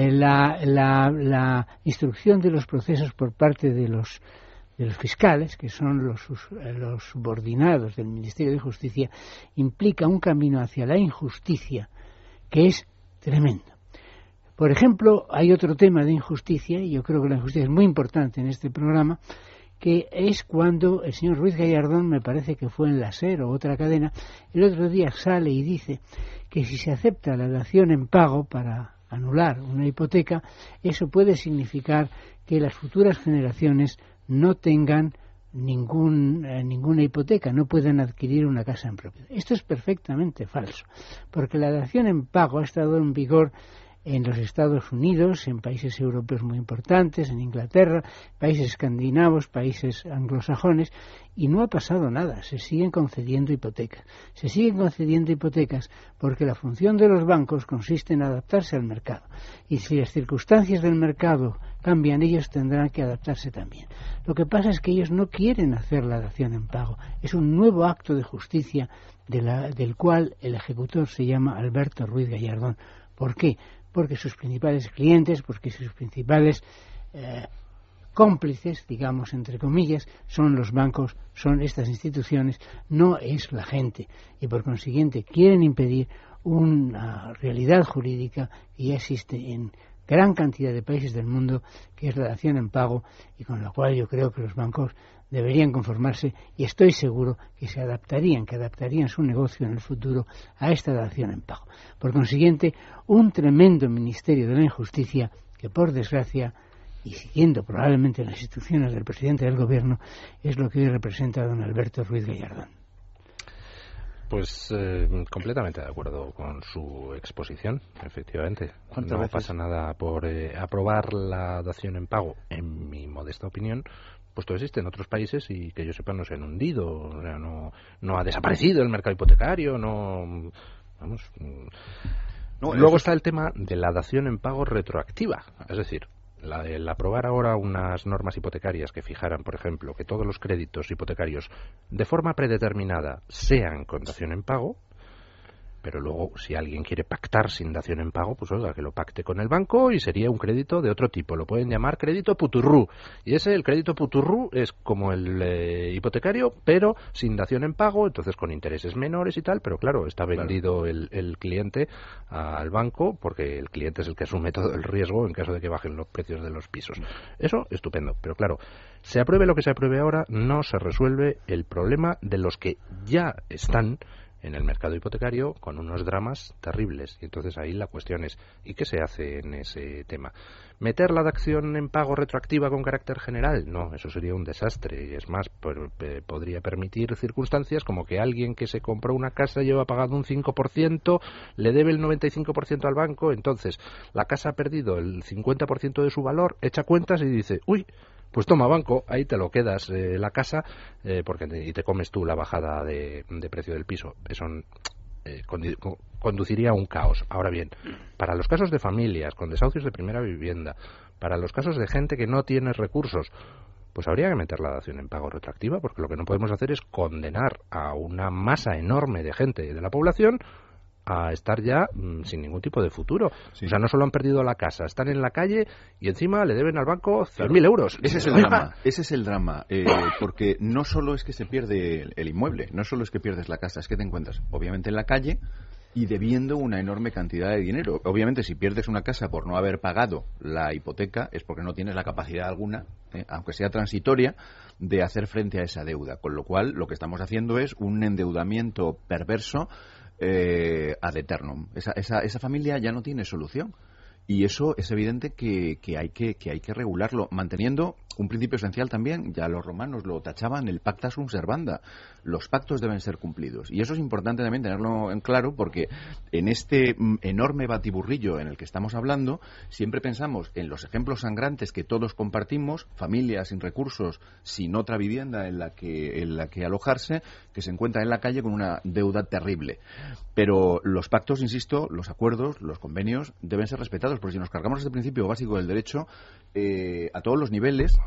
la instrucción de los procesos por parte de los fiscales, que son los subordinados del Ministerio de Justicia, implica un camino hacia la injusticia que es tremendo. Por ejemplo, hay otro tema de injusticia, y yo creo que la injusticia es muy importante en este programa, que es cuando el señor Ruiz Gallardón, me parece que fue en la SER o otra cadena, el otro día sale y dice que si se acepta la dación en pago para anular una hipoteca, eso puede significar que las futuras generaciones no tengan ninguna hipoteca, no puedan adquirir una casa en propiedad. Esto es perfectamente falso, porque la dación en pago ha estado en vigor en los Estados Unidos, en países europeos muy importantes, en Inglaterra, países escandinavos, países anglosajones, y no ha pasado nada. Se siguen concediendo hipotecas. Se siguen concediendo hipotecas porque la función de los bancos consiste en adaptarse al mercado. Y si las circunstancias del mercado cambian, ellos tendrán que adaptarse también. Lo que pasa es que ellos no quieren hacer la dación en pago. Es un nuevo acto de justicia del cual el ejecutor se llama Alberto Ruiz Gallardón. ¿Por qué? Porque sus principales clientes, porque sus principales cómplices, digamos, entre comillas, son los bancos, son estas instituciones, no es la gente. Y por consiguiente quieren impedir una realidad jurídica que ya existe en gran cantidad de países del mundo, que es la dación en pago, y con la cual yo creo que los bancos deberían conformarse, y estoy seguro que adaptarían su negocio en el futuro a esta dación en pago. Por consiguiente, un tremendo Ministerio de la Injusticia que, por desgracia, y siguiendo probablemente las instrucciones del presidente del Gobierno, es lo que hoy representa don Alberto Ruiz Gallardón. Pues completamente de acuerdo con su exposición, efectivamente. No pasa nada por aprobar la dación en pago, en mi modesta opinión, puesto que existe en otros países y que yo sepa no se han hundido, o sea, no ha desaparecido el mercado hipotecario, no... Vamos... Luego está el tema de la dación en pago retroactiva, es decir, el aprobar ahora unas normas hipotecarias que fijaran, por ejemplo, que todos los créditos hipotecarios de forma predeterminada sean con dación en pago, pero luego si alguien quiere pactar sin dación en pago, pues oiga, que lo pacte con el banco y sería un crédito de otro tipo, lo pueden llamar crédito puturrú, y el crédito puturrú es como el hipotecario, pero sin dación en pago, entonces con intereses menores y tal, pero claro, está vendido el cliente al banco, porque el cliente es el que asume todo el riesgo en caso de que bajen los precios de los pisos. Eso, estupendo, pero claro, se apruebe lo que se apruebe ahora, no se resuelve el problema de los que ya están en el mercado hipotecario con unos dramas terribles. Y entonces ahí la cuestión es, ¿y qué se hace en ese tema? ¿Meter la dación en pago retroactiva con carácter general? No, eso sería un desastre. Y es más, podría permitir circunstancias como que alguien que se compró una casa lleva pagado un 5%, le debe el 95% al banco, entonces la casa ha perdido el 50% de su valor, echa cuentas y dice, uy, pues toma banco, ahí te lo quedas la casa y te comes tú la bajada de precio del piso. Eso conduciría a un caos. Ahora bien, para los casos de familias con desahucios de primera vivienda, para los casos de gente que no tiene recursos, pues habría que meter la dación en pago retroactiva, porque lo que no podemos hacer es condenar a una masa enorme de gente de la población a estar ya sin ningún tipo de futuro. Sí. O sea, no solo han perdido la casa, están en la calle y encima le deben al banco 100.000 euros. Ese es el drama, porque no solo es que se pierde el inmueble, no solo es que pierdes la casa, es que te encuentras obviamente en la calle y debiendo una enorme cantidad de dinero. Obviamente, si pierdes una casa por no haber pagado la hipoteca es porque no tienes la capacidad alguna, aunque sea transitoria, de hacer frente a esa deuda. Con lo cual, lo que estamos haciendo es un endeudamiento perverso ad eternum. Esa familia ya no tiene solución. Y eso es evidente que hay que regularlo, manteniendo un principio esencial también. Ya los romanos lo tachaban, el pacta sunt servanda. Los pactos deben ser cumplidos. Y eso es importante también tenerlo en claro, porque en este enorme batiburrillo en el que estamos hablando, siempre pensamos en los ejemplos sangrantes que todos compartimos, familias sin recursos, sin otra vivienda en la que alojarse, que se encuentran en la calle con una deuda terrible. Pero los pactos, insisto, los acuerdos, los convenios, deben ser respetados, porque si nos cargamos este principio básico del derecho, a todos los niveles,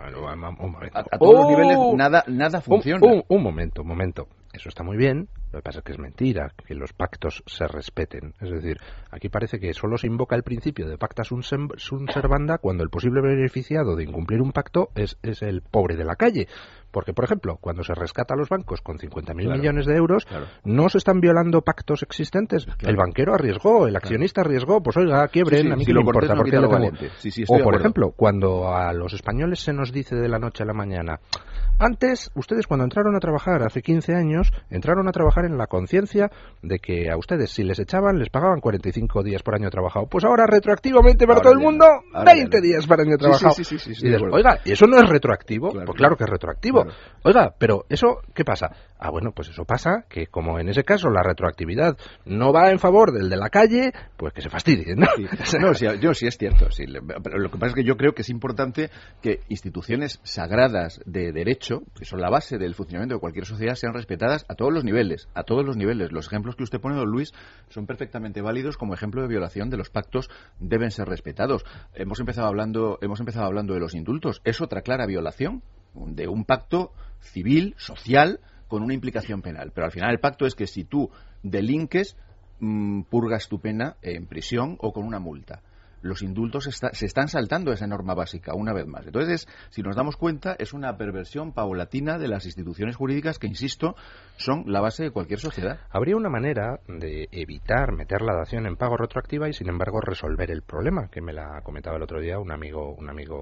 a todos los niveles nada funciona. Un momento. Eso está muy bien, lo que pasa es que es mentira que los pactos se respeten. Es decir, aquí parece que solo se invoca el principio de pacta sunt servanda cuando el posible beneficiado de incumplir un pacto es el pobre de la calle. Porque, por ejemplo, cuando se rescata a los bancos con 50.000 millones de euros, no se están violando pactos existentes. El banquero arriesgó, el accionista arriesgó, pues oiga, quiebren, a mí que me importa. Porque le tengo... O, por ejemplo, cuando a los españoles se nos dice de la noche a la mañana, antes, ustedes cuando entraron a trabajar hace 15 años, entraron a trabajar en la conciencia de que a ustedes si les echaban les pagaban 45 días por año trabajado. Pues ahora retroactivamente para todo el mundo, 20 días por año trabajado. Sí, y dices, oiga, ¿y eso no es retroactivo? Pues claro que es retroactivo. Oiga, pero ¿eso qué pasa? Ah, bueno, pues eso pasa que como en ese caso la retroactividad no va en favor del de la calle, pues que se fastidie, ¿no? Sí es cierto. Sí. Pero lo que pasa es que yo creo que es importante que instituciones sagradas de derecho, que son la base del funcionamiento de cualquier sociedad, sean respetadas a todos los niveles. Los ejemplos que usted pone, don Luis, son perfectamente válidos como ejemplo de violación de los pactos, deben ser respetados. Hemos empezado hablando de los indultos. Es otra clara violación de un pacto civil, social, con una implicación penal. Pero al final el pacto es que si tú delinques, purgas tu pena en prisión o con una multa. Los indultos se están saltando esa norma básica una vez más. Entonces, si nos damos cuenta, es una perversión paulatina de las instituciones jurídicas que, insisto, son la base de cualquier sociedad. Habría una manera de evitar meter la dación en pago retroactiva y, sin embargo, resolver el problema, que me la comentaba el otro día un amigo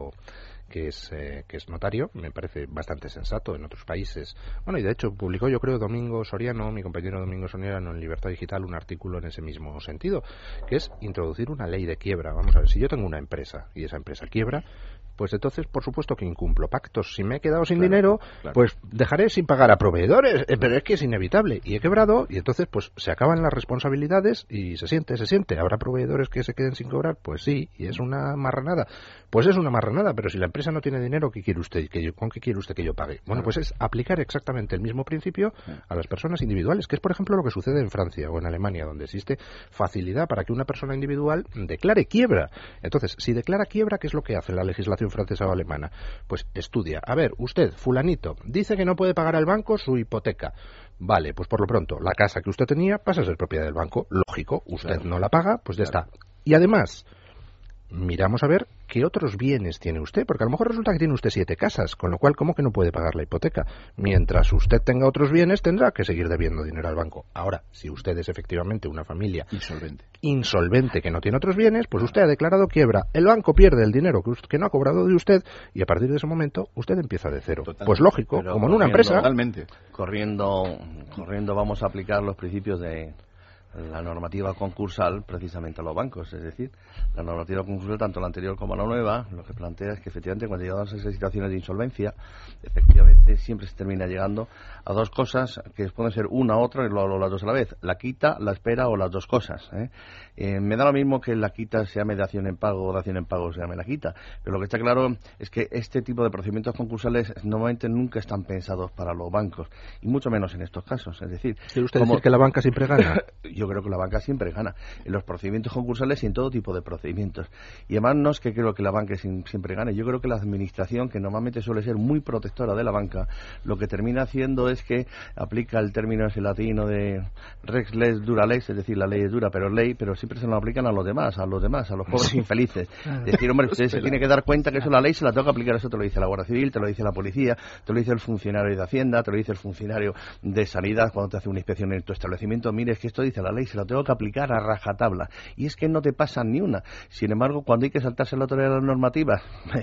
que es notario, me parece bastante sensato en otros países. Bueno, y de hecho publicó, yo creo, Domingo Soriano, mi compañero Domingo Soriano en Libertad Digital, un artículo en ese mismo sentido, que es introducir una ley de quiebra. Vamos a ver, si yo tengo una empresa y esa empresa quiebra, pues entonces por supuesto que incumplo pactos. Si me he quedado sin dinero, pues dejaré sin pagar a proveedores, pero es que es inevitable, y he quebrado, y entonces pues se acaban las responsabilidades y se siente. ¿Habrá proveedores que se queden sin cobrar? Pues sí, y es una marranada. Pues es una marranada, pero si la empresa no tiene dinero, ¿qué quiere usted? ¿Con qué quiere usted que yo pague? Bueno, pues es aplicar exactamente el mismo principio a las personas individuales, que es por ejemplo lo que sucede en Francia o en Alemania, donde existe facilidad para que una persona individual declare quiebra. Entonces, si declara quiebra, ¿qué es lo que hace la legislación francesa o alemana? Pues estudia. A ver, usted, fulanito, dice que no puede pagar al banco su hipoteca. Vale, pues por lo pronto, la casa que usted tenía pasa a ser propiedad del banco. Lógico, usted no la paga, pues ya está. Y además, miramos a ver qué otros bienes tiene usted, porque a lo mejor resulta que tiene usted 7 casas, con lo cual, ¿cómo que no puede pagar la hipoteca? Mientras usted tenga otros bienes, tendrá que seguir debiendo dinero al banco. Ahora, si usted es efectivamente una familia insolvente que no tiene otros bienes, pues usted ha declarado quiebra, el banco pierde el dinero que no ha cobrado de usted, y a partir de ese momento usted empieza de cero. Totalmente. Pues lógico, pero como en una empresa. Totalmente. Corriendo vamos a aplicar los principios de la normativa concursal precisamente a los bancos. Es decir, la normativa concursal, tanto la anterior como la nueva, lo que plantea es que efectivamente cuando llegamos a esas situaciones de insolvencia, efectivamente siempre se termina llegando a dos cosas que pueden ser una u otra y luego las dos a la vez: la quita, la espera o las dos cosas. Me da lo mismo que la quita se llame dación en pago o dación en pago se llame la quita, pero lo que está claro es que este tipo de procedimientos concursales normalmente nunca están pensados para los bancos, y mucho menos en estos casos. Es decir, ¿quiere usted decir que la banca siempre gana? Yo creo que la banca siempre gana en los procedimientos concursales y en todo tipo de procedimientos. Y además no es que creo que la banca siempre gane. Yo creo que la administración, que normalmente suele ser muy protectora de la banca, lo que termina haciendo es que aplica el término ese latino de rex lex dura lex, es decir, la ley es dura pero ley, pero siempre se lo aplican a los demás, a los pobres infelices. Es decir, hombre, usted se tiene que dar cuenta que eso la ley se la tengo que aplicar. Eso te lo dice la Guardia Civil, te lo dice la policía, te lo dice el funcionario de Hacienda, te lo dice el funcionario de Sanidad cuando te hace una inspección en tu establecimiento. Mire, es que esto dice la ley, se lo tengo que aplicar a rajatabla, y es que no te pasan ni una. Sin embargo, cuando hay que saltarse la autoridad de las normativas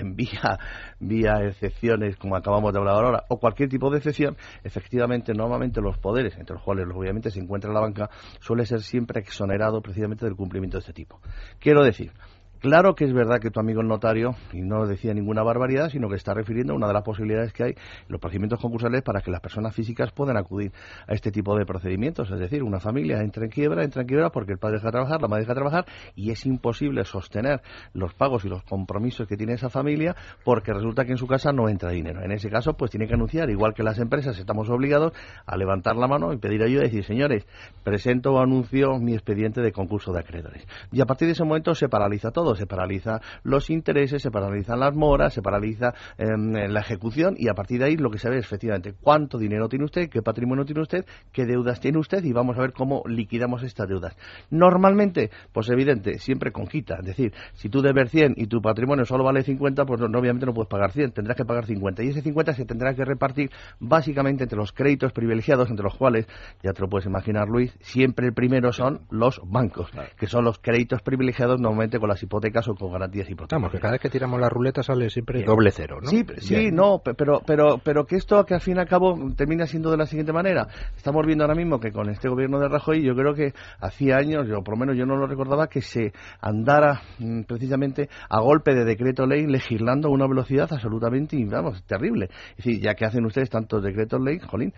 vía excepciones, como acabamos de hablar ahora, o cualquier tipo de excepción, efectivamente, normalmente los poderes, entre los cuales obviamente se encuentra la banca, suele ser siempre exonerado precisamente del cumplimiento de este tipo. Quiero decir, claro que es verdad que tu amigo el notario, y no decía ninguna barbaridad, sino que está refiriendo a una de las posibilidades que hay en los procedimientos concursales para que las personas físicas puedan acudir a este tipo de procedimientos. Es decir, una familia entra en quiebra porque el padre deja de trabajar, la madre deja de trabajar, y es imposible sostener los pagos y los compromisos que tiene esa familia porque resulta que en su casa no entra dinero. En ese caso, pues tiene que anunciar, igual que las empresas, estamos obligados a levantar la mano y pedir ayuda y decir: señores, presento o anuncio mi expediente de concurso de acreedores. Y a partir de ese momento se paraliza todo. Se paraliza los intereses, se paralizan las moras, se paraliza la ejecución, y a partir de ahí lo que se ve es efectivamente cuánto dinero tiene usted, qué patrimonio tiene usted, qué deudas tiene usted, y vamos a ver cómo liquidamos estas deudas. Normalmente, pues evidente, siempre con quita. Es decir, si tú debes 100 y tu patrimonio solo vale 50, pues obviamente no puedes pagar 100, tendrás que pagar 50, y ese 50 se tendrá que repartir básicamente entre los créditos privilegiados, entre los cuales, ya te lo puedes imaginar, Luis, siempre el primero son los bancos, que son los créditos privilegiados normalmente con las hipotecas o con garantías hipotecarias. Vamos, que cada vez que tiramos la ruleta sale siempre doble cero, ¿no? Sí, no, pero que esto, que al fin y al cabo termina siendo de la siguiente manera. Estamos viendo ahora mismo que con este gobierno de Rajoy, yo creo que hacía años, por lo menos yo no lo recordaba, que se andara precisamente a golpe de decreto ley legislando a una velocidad absolutamente, terrible. Es decir, ya que hacen ustedes tantos decretos ley, jolín,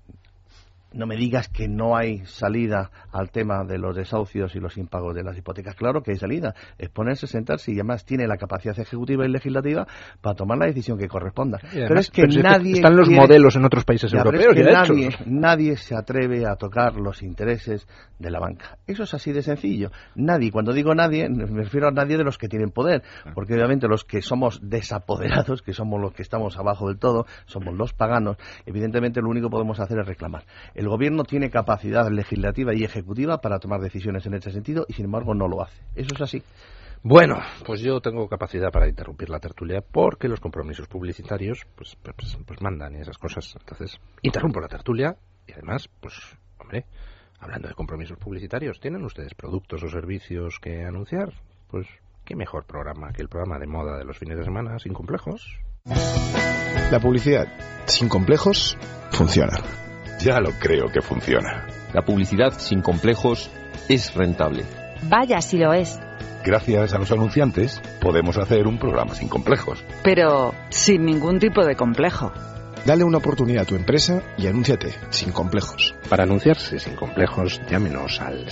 no me digas que no hay salida al tema de los desahucios y los impagos de las hipotecas. Claro que hay salida. Es ponerse, sentarse, y además tiene la capacidad ejecutiva y legislativa para tomar la decisión que corresponda. Pero es que nadie... Están los modelos en otros países europeos. Nadie se atreve a tocar los intereses de la banca. Eso es así de sencillo. Nadie, cuando digo nadie, me refiero a nadie de los que tienen poder, porque obviamente los que somos desapoderados, que somos los que estamos abajo del todo, somos los paganos, evidentemente lo único que podemos hacer es reclamar. El gobierno tiene capacidad legislativa y ejecutiva para tomar decisiones en ese sentido, y sin embargo no lo hace. Eso es así. Bueno, pues yo tengo capacidad para interrumpir la tertulia porque los compromisos publicitarios pues mandan y esas cosas. Entonces, interrumpo la tertulia y además, pues, hombre, hablando de compromisos publicitarios, ¿tienen ustedes productos o servicios que anunciar? Pues, ¿qué mejor programa que el programa de moda de los fines de semana, sin complejos? La publicidad, sin complejos, funciona. Ya lo creo que funciona. La publicidad sin complejos es rentable. Vaya si lo es. Gracias a los anunciantes, podemos hacer un programa sin complejos. Pero sin ningún tipo de complejo. Dale una oportunidad a tu empresa y anúnciate sin complejos. Para anunciarse sin complejos, llámenos al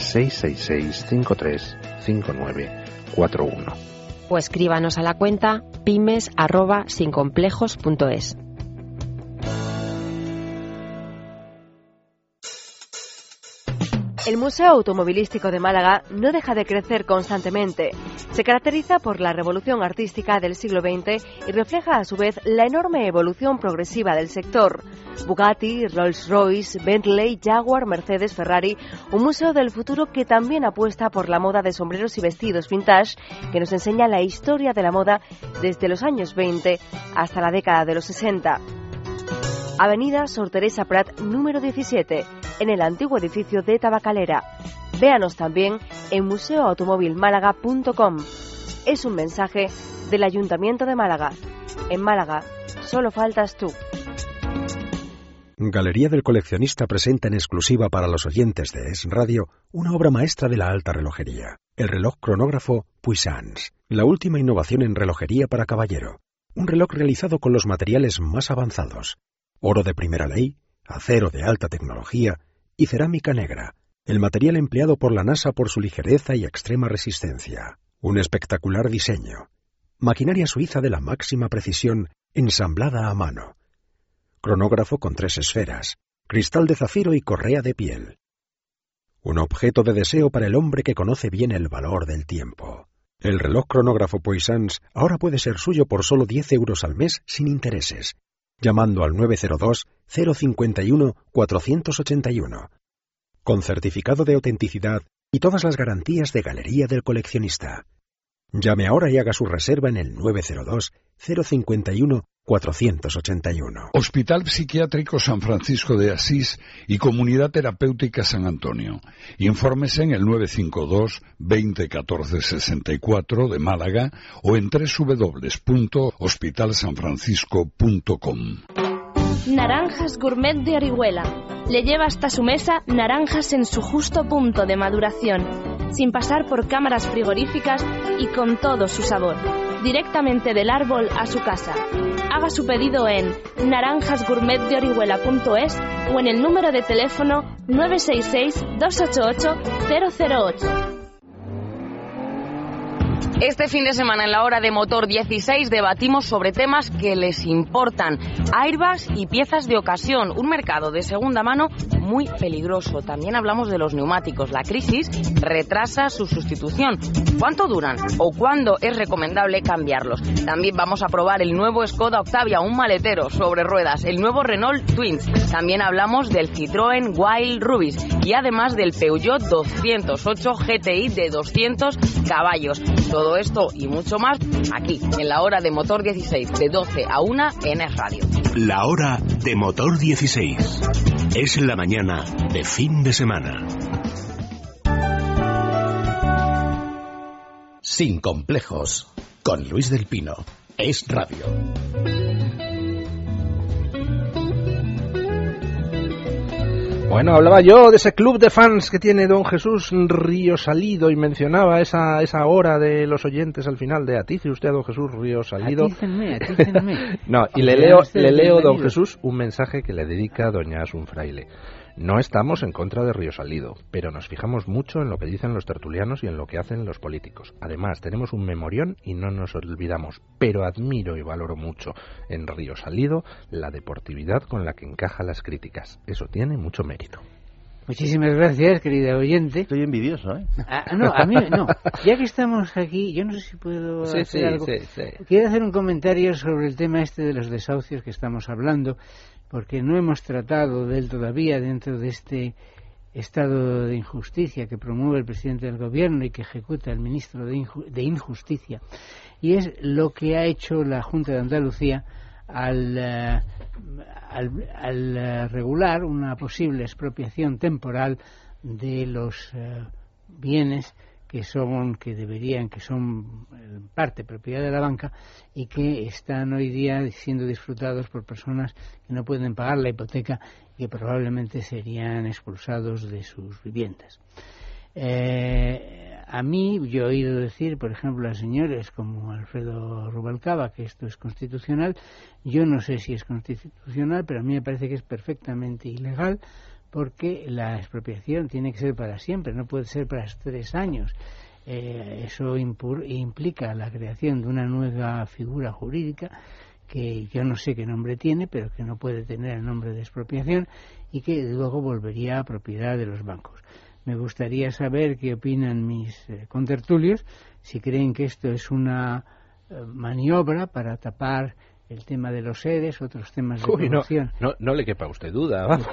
666-535941. O escríbanos a la cuenta pymes@sincomplejos.es. El Museo Automovilístico de Málaga no deja de crecer constantemente. Se caracteriza por la revolución artística del siglo XX y refleja a su vez la enorme evolución progresiva del sector. Bugatti, Rolls-Royce, Bentley, Jaguar, Mercedes, Ferrari, un museo del futuro que también apuesta por la moda de sombreros y vestidos vintage, que nos enseña la historia de la moda desde los años 20 hasta la década de los 60. Avenida Sor Teresa Prat, número 17, en el antiguo edificio de Tabacalera. Véanos también en museoautomovilmálaga.com. Es un mensaje del Ayuntamiento de Málaga. En Málaga, solo faltas tú. Galería del Coleccionista presenta en exclusiva para los oyentes de Es Radio una obra maestra de la alta relojería, el reloj cronógrafo Puissance, la última innovación en relojería para caballero. Un reloj realizado con los materiales más avanzados: oro de primera ley, acero de alta tecnología y cerámica negra, el material empleado por la NASA por su ligereza y extrema resistencia. Un espectacular diseño. Maquinaria suiza de la máxima precisión, ensamblada a mano. Cronógrafo con 3 esferas, cristal de zafiro y correa de piel. Un objeto de deseo para el hombre que conoce bien el valor del tiempo. El reloj cronógrafo Puissance ahora puede ser suyo por solo 10 euros al mes sin intereses, llamando al 902-051-481, con certificado de autenticidad y todas las garantías de Galería del Coleccionista. Llame ahora y haga su reserva en el 902-051-481. Hospital Psiquiátrico San Francisco de Asís y Comunidad Terapéutica San Antonio. Infórmese en el 952 20 14 64 de Málaga o en www.hospitalsanfrancisco.com. Naranjas Gourmet de Orihuela. Le lleva hasta su mesa naranjas en su justo punto de maduración, sin pasar por cámaras frigoríficas y con todo su sabor, directamente del árbol a su casa. Haga su pedido en naranjasgourmetdeorihuela.es o en el número de teléfono 966-288-008. Este fin de semana en la hora de Motor 16 debatimos sobre temas que les importan: airbags y piezas de ocasión, un mercado de segunda mano muy peligroso. También hablamos de los neumáticos. La crisis retrasa su sustitución. ¿Cuánto duran o cuándo es recomendable cambiarlos? También vamos a probar el nuevo Skoda Octavia, un maletero sobre ruedas, el nuevo Renault Twins. También hablamos del Citroën Wild Rubis y además del Peugeot 208 GTI de 200 caballos. Todo esto y mucho más aquí, en la hora de Motor 16, de 12 a 1 en Es Radio. La hora de Motor 16. Es la mañana de fin de semana. Sin complejos, con Luis del Pino. Es Radio. Bueno, hablaba yo de ese club de fans que tiene don Jesús Riosalido y mencionaba esa hora de los oyentes al final de atice usted a don Jesús Riosalido. Atícenme. No, y le leo don Jesús un mensaje que le dedica doña Asun Fraile. No estamos en contra de Riosalido, pero nos fijamos mucho en lo que dicen los tertulianos y en lo que hacen los políticos. Además, tenemos un memorión y no nos olvidamos, pero admiro y valoro mucho en Riosalido la deportividad con la que encaja las críticas. Eso tiene mucho mérito. Muchísimas gracias, querida oyente. Estoy envidioso, ¿eh? No, a mí no. Ya que estamos aquí, yo no sé si puedo hacer algo. Sí. Quiero hacer un comentario sobre el tema este de los desahucios que estamos hablando, porque no hemos tratado de él todavía dentro de este estado de injusticia que promueve el presidente del gobierno y que ejecuta el ministro de Injusticia, y es lo que ha hecho la Junta de Andalucía al regular una posible expropiación temporal de los bienes que son en parte propiedad de la banca y que están hoy día siendo disfrutados por personas que no pueden pagar la hipoteca y que probablemente serían expulsados de sus viviendas. A mí, yo he oído decir, por ejemplo, a señores como Alfredo Rubalcaba, que esto es constitucional. Yo no sé si es constitucional, pero a mí me parece que es perfectamente ilegal, porque la expropiación tiene que ser para siempre, no puede ser para 3 años. Eso implica la creación de una nueva figura jurídica que yo no sé qué nombre tiene, pero que no puede tener el nombre de expropiación y que luego volvería a propiedad de los bancos. Me gustaría saber qué opinan mis contertulios, si creen que esto es una maniobra para tapar el tema de los sedes, otros temas de corrupción. No le quepa a usted duda. Vamos.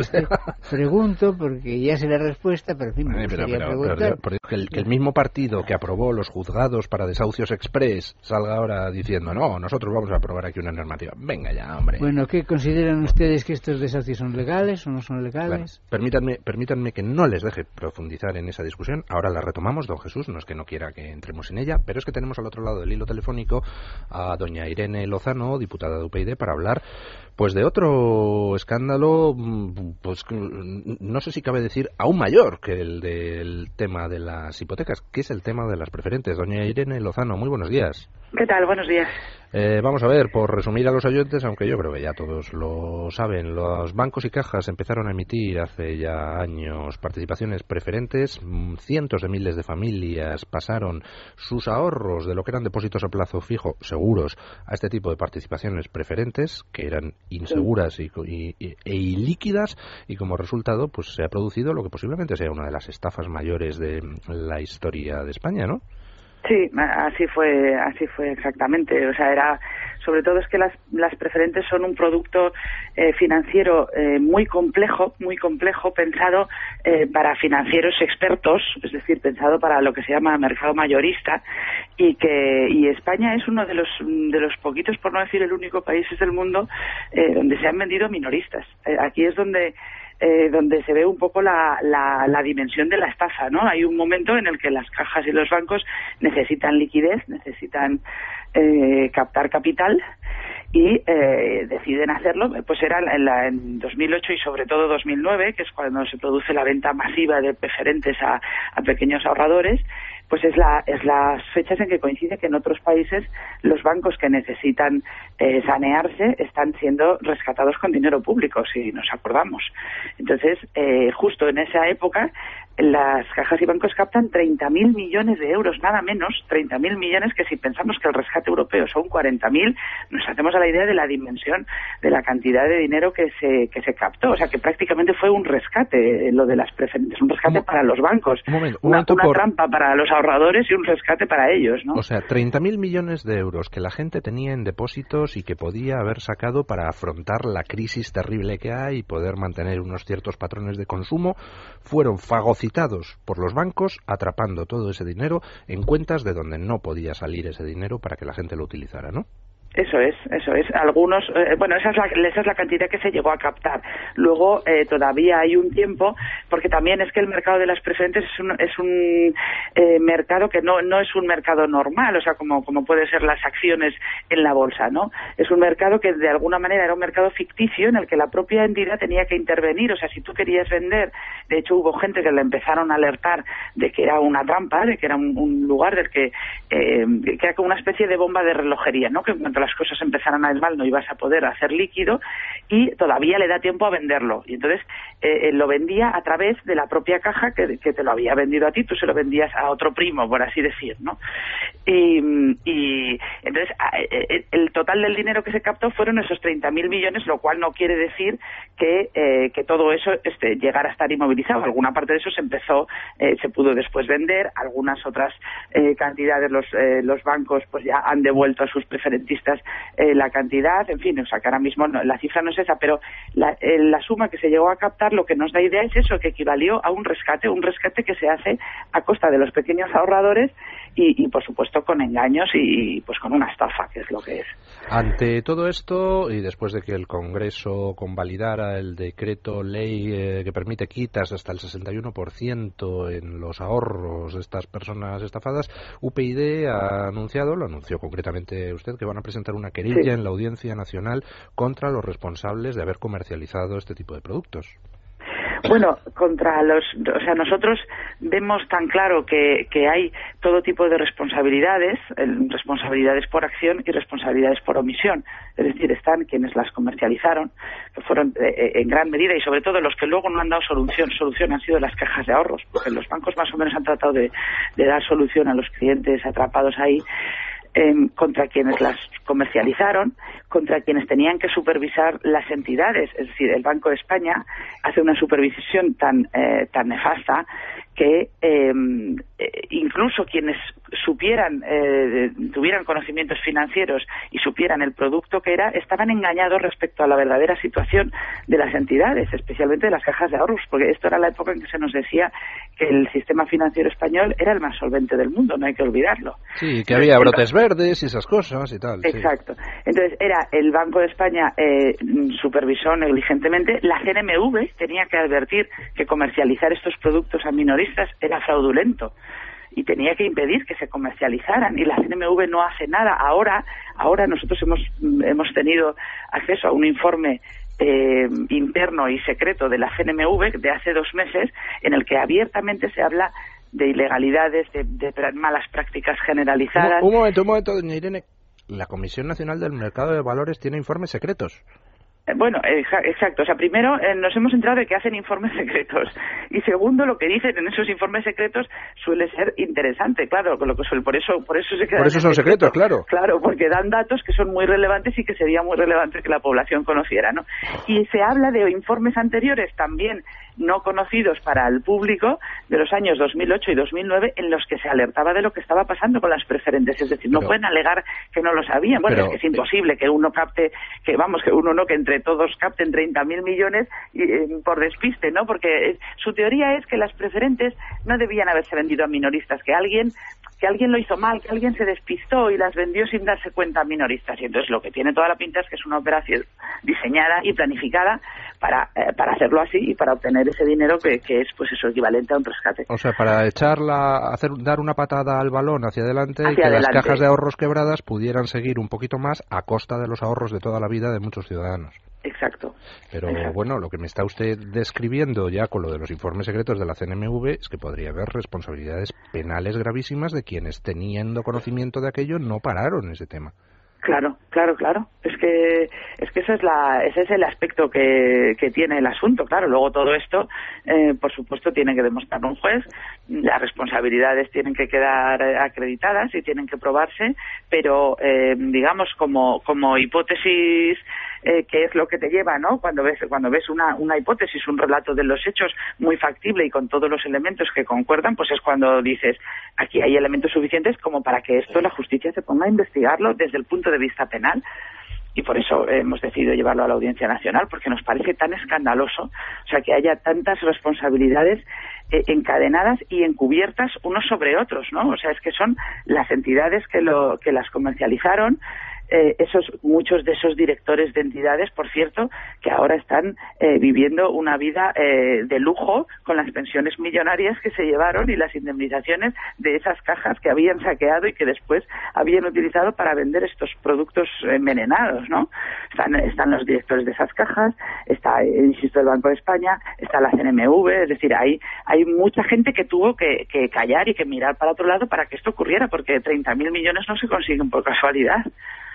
Pregunto, porque ya sé la respuesta, pero en fin, me gustaría preguntar. Que el mismo partido que aprobó los juzgados para desahucios express salga ahora diciendo, no, nosotros vamos a aprobar aquí una normativa. Venga ya, hombre. Bueno, ¿qué consideran ustedes que estos desahucios son legales o no son legales? Claro. Permítanme que no les deje profundizar en esa discusión. Ahora la retomamos, don Jesús, no es que no quiera que entremos en ella, pero es que tenemos al otro lado del hilo telefónico a doña Irene Lozano, diputada de UPyD, para hablar pues de otro escándalo, pues no sé si cabe decir aún mayor que el del tema de las hipotecas, que es el tema de las preferentes. Doña Irene Lozano, muy buenos días. ¿Qué tal? Buenos días. Vamos a ver, por resumir a los oyentes, aunque yo creo que ya todos lo saben, los bancos y cajas empezaron a emitir hace ya años participaciones preferentes. Cientos de miles de familias pasaron sus ahorros de lo que eran depósitos a plazo fijo seguros a este tipo de participaciones preferentes, que eran inseguras e ilíquidas, y como resultado pues se ha producido lo que posiblemente sea una de las estafas mayores de la historia de España, ¿no? Sí, así fue exactamente. O sea, era, sobre todo es que las preferentes son un producto financiero muy complejo, pensado para financieros expertos, es decir, pensado para lo que se llama mercado mayorista, y España es uno de los poquitos, por no decir el único país del mundo donde se han vendido minoristas. Aquí es donde se ve un poco la dimensión de la estafa, ¿no? Hay un momento en el que las cajas y los bancos necesitan liquidez, necesitan captar capital y deciden hacerlo. Pues era en 2008 y sobre todo 2009, que es cuando se produce la venta masiva de preferentes a pequeños ahorradores. Pues es las fechas en que coincide que en otros países los bancos que necesitan sanearse están siendo rescatados con dinero público, si nos acordamos. Entonces, justo en esa época, las cajas y bancos captan 30.000 millones de euros, nada menos, 30.000 millones, que si pensamos que el rescate europeo son 40.000, nos hacemos a la idea de la dimensión de la cantidad de dinero que se captó. O sea, que prácticamente fue un rescate lo de las preferentes, un rescate para los bancos, una trampa para los ahorradores y un rescate para ellos, ¿no? O sea, 30.000 millones de euros que la gente tenía en depósitos y que podía haber sacado para afrontar la crisis terrible que hay y poder mantener unos ciertos patrones de consumo, fueron fagocitados por los bancos, atrapando todo ese dinero en cuentas de donde no podía salir ese dinero para que la gente lo utilizara, ¿no? Eso es. Algunos, esa es la cantidad que se llegó a captar. Luego todavía hay un tiempo, porque también es que el mercado de las preferentes es un mercado que no es un mercado normal, o sea, como puede ser las acciones en la bolsa, ¿no? Es un mercado que de alguna manera era un mercado ficticio en el que la propia entidad tenía que intervenir. O sea, si tú querías vender, de hecho hubo gente que le empezaron a alertar de que era una trampa, de que era un lugar del que era como una especie de bomba de relojería, ¿no? Que en cuanto las cosas empezaran a ir mal no ibas a poder hacer líquido y todavía le da tiempo a venderlo. Y entonces lo vendía a través de la propia caja que te lo había vendido a ti, tú se lo vendías a otro primo, por así decir, ¿no? Y entonces el total del dinero que se captó fueron esos 30.000 millones, lo cual no quiere decir que todo eso llegara a estar inmovilizado. Alguna parte de eso se pudo después vender, algunas otras cantidades los bancos pues ya han devuelto a sus preferentistas la cantidad, en fin, o sea que ahora mismo la cifra no es esa, pero la suma que se llegó a captar lo que nos da idea es eso, que equivalió a un rescate que se hace a costa de los pequeños ahorradores y por supuesto con engaños y pues con una estafa, que es lo que es. Ante todo esto, y después de que el Congreso convalidara el decreto ley que permite quitas hasta el 61% en los ahorros de estas personas estafadas, UPyD ha anunciado, lo anunció concretamente usted, que van a presentar una querella en la Audiencia Nacional contra los responsables de haber comercializado este tipo de productos. Bueno, nosotros vemos tan claro que hay todo tipo de responsabilidades por acción y responsabilidades por omisión. Es decir, están quienes las comercializaron, que fueron en gran medida, y sobre todo los que luego no han dado solución han sido las cajas de ahorros, porque los bancos más o menos han tratado de dar solución a los clientes atrapados ahí, contra quienes las comercializaron, contra quienes tenían que supervisar las entidades. Es decir, el Banco de España hace una supervisión tan nefasta que incluso quienes tuvieran conocimientos financieros y supieran el producto que era, estaban engañados respecto a la verdadera situación de las entidades, especialmente de las cajas de ahorros, porque esto era la época en que se nos decía que el sistema financiero español era el más solvente del mundo, no hay que olvidarlo. Sí, que había brotes verdes y esas cosas y tal. Exacto. Sí. Entonces era el Banco de España supervisó negligentemente, la CNMV tenía que advertir que comercializar estos productos a minoristas era fraudulento y tenía que impedir que se comercializaran, y la CNMV no hace nada. Ahora nosotros hemos tenido acceso a un informe interno y secreto de la CNMV de hace 2 meses, en el que abiertamente se habla de ilegalidades, de malas prácticas generalizadas. Un momento, doña Irene. La Comisión Nacional del Mercado de Valores tiene informes secretos. Bueno, exacto. O sea, primero nos hemos enterado de que hacen informes secretos, y segundo, lo que dicen en esos informes secretos suele ser interesante, claro, por eso se quedan. Por eso son secretos, claro. Claro, porque dan datos que son muy relevantes y que sería muy relevante que la población conociera, ¿no? Y se habla de informes anteriores también no conocidos para el público de los años 2008 y 2009 en los que se alertaba de lo que estaba pasando con las preferentes. Es decir, no pueden alegar que no lo sabían. Bueno, es que es imposible que uno capte, que entre todos capten 30.000 millones por despiste, ¿no? Porque su teoría es que las preferentes no debían haberse vendido a minoristas, que alguien lo hizo mal, que alguien se despistó y las vendió sin darse cuenta a minoristas. Y entonces lo que tiene toda la pinta es que es una operación diseñada y planificada para hacerlo así y para obtener ese dinero que es, pues eso, equivalente a un rescate. O sea, para dar una patada al balón hacia adelante y que las cajas de ahorros quebradas pudieran seguir un poquito más a costa de los ahorros de toda la vida de muchos ciudadanos. Exacto. Pero bueno, lo que me está usted describiendo ya con lo de los informes secretos de la CNMV es que podría haber responsabilidades penales gravísimas de quienes, teniendo conocimiento de aquello, no pararon ese tema. Claro. Es que ese es el aspecto que tiene el asunto. Claro, luego todo esto, por supuesto, tiene que demostrar un juez. Las responsabilidades tienen que quedar acreditadas y tienen que probarse, pero digamos como hipótesis, que es lo que te lleva, ¿no? Cuando ves una hipótesis, un relato de los hechos muy factible y con todos los elementos que concuerdan, pues es cuando dices, aquí hay elementos suficientes como para que esto la justicia se ponga a investigarlo desde el punto de vista penal. Y por eso hemos decidido llevarlo a la Audiencia Nacional, porque nos parece tan escandaloso, o sea, que haya tantas responsabilidades encadenadas y encubiertas unos sobre otros, ¿no? O sea, es que son las entidades que las comercializaron, muchos de esos directores de entidades, por cierto, que ahora están viviendo una vida de lujo con las pensiones millonarias que se llevaron y las indemnizaciones de esas cajas que habían saqueado y que después habían utilizado para vender estos productos envenenados, ¿no? Están los directores de esas cajas, está, insisto, el Banco de España, está la CNMV, es decir, hay mucha gente que tuvo que callar y que mirar para otro lado para que esto ocurriera, porque 30.000 millones no se consiguen por casualidad.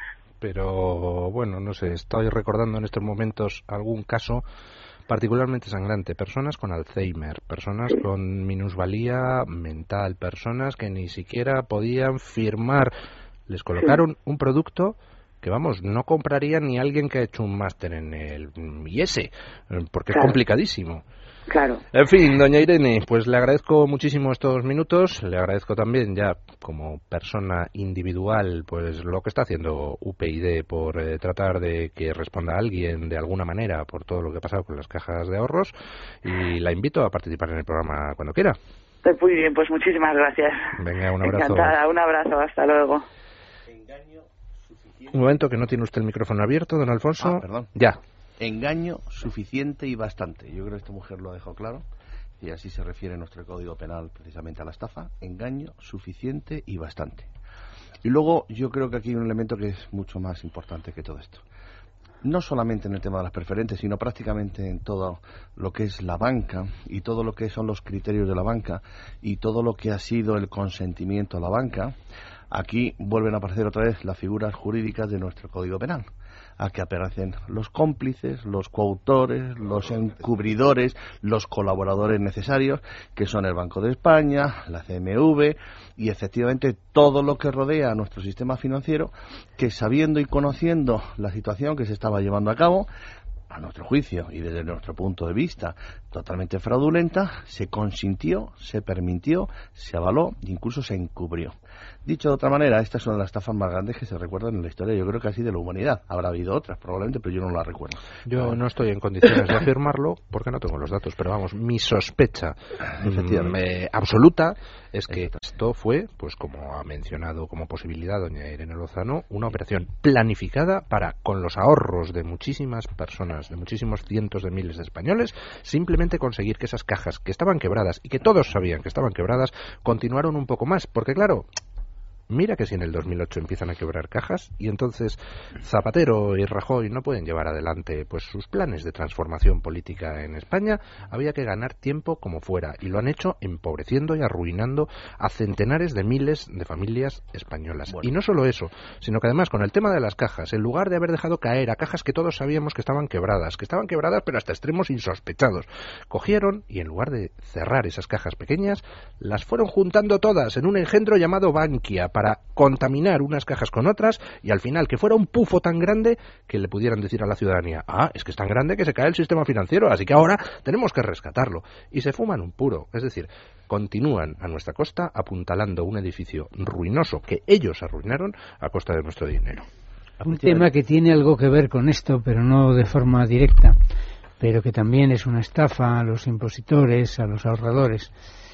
Pero bueno, no sé, estoy recordando en estos momentos algún caso particularmente sangrante. Personas con Alzheimer, personas con minusvalía mental, personas que ni siquiera podían firmar. Les colocaron un producto que, vamos, no compraría ni alguien que ha hecho un máster en el IES, porque es complicadísimo. Claro. En fin, doña Irene, pues le agradezco muchísimo estos minutos, le agradezco también ya como persona individual pues lo que está haciendo UPyD por tratar de que responda a alguien de alguna manera por todo lo que ha pasado con las cajas de ahorros, y la invito a participar en el programa cuando quiera. Muy bien, pues muchísimas gracias. Venga, un abrazo. Encantada, un abrazo, hasta luego. Un momento, que no tiene usted el micrófono abierto, don Alfonso. Perdón. Ya. Engaño suficiente y bastante. Yo creo que esta mujer lo ha dejado claro, y así se refiere nuestro Código Penal precisamente a la estafa. Engaño suficiente y bastante. Y luego yo creo que aquí hay un elemento que es mucho más importante que todo esto. no solamente en el tema de las preferentes, sino prácticamente en todo lo que es la banca y todo lo que son los criterios de la banca y todo lo que ha sido el consentimiento a la banca, aquí vuelven a aparecer otra vez las figuras jurídicas de nuestro Código Penal. Aquí aparecen los cómplices, los coautores, los encubridores, los colaboradores necesarios, que son el Banco de España, la CMV y efectivamente todo lo que rodea a nuestro sistema financiero, que sabiendo y conociendo la situación que se estaba llevando a cabo, a nuestro juicio y desde nuestro punto de vista totalmente fraudulenta, se consintió, se permitió, se avaló e incluso se encubrió. Dicho de otra manera, estas son las estafas más grandes que se recuerdan en la historia, yo creo que así de la humanidad. Habrá habido otras probablemente, pero yo no las recuerdo. Yo no estoy en condiciones de afirmarlo porque no tengo los datos, pero vamos, mi sospecha absoluta es que esto fue, pues como ha mencionado como posibilidad doña Irene Lozano, una operación planificada para, con los ahorros de muchísimas personas, de muchísimos cientos de miles de españoles, simplemente conseguir que esas cajas que estaban quebradas y que todos sabían que estaban quebradas, continuaron un poco más, porque claro, mira que si en el 2008 empiezan a quebrar cajas y entonces Zapatero y Rajoy no pueden llevar adelante pues sus planes de transformación política en España, había que ganar tiempo como fuera y lo han hecho empobreciendo y arruinando a centenares de miles de familias españolas. Bueno. Y no solo eso, sino que además con el tema de las cajas, en lugar de haber dejado caer a cajas que todos sabíamos que estaban quebradas pero hasta extremos insospechados, cogieron y en lugar de cerrar esas cajas pequeñas, las fueron juntando todas en un engendro llamado Bankia, para contaminar unas cajas con otras y al final que fuera un pufo tan grande que le pudieran decir a la ciudadanía, es que es tan grande que se cae el sistema financiero, así que ahora tenemos que rescatarlo. Y se fuman un puro, es decir, continúan a nuestra costa apuntalando un edificio ruinoso que ellos arruinaron a costa de nuestro dinero. Un tema que tiene algo que ver con esto, pero no de forma directa, pero que también es una estafa a los impositores, a los ahorradores,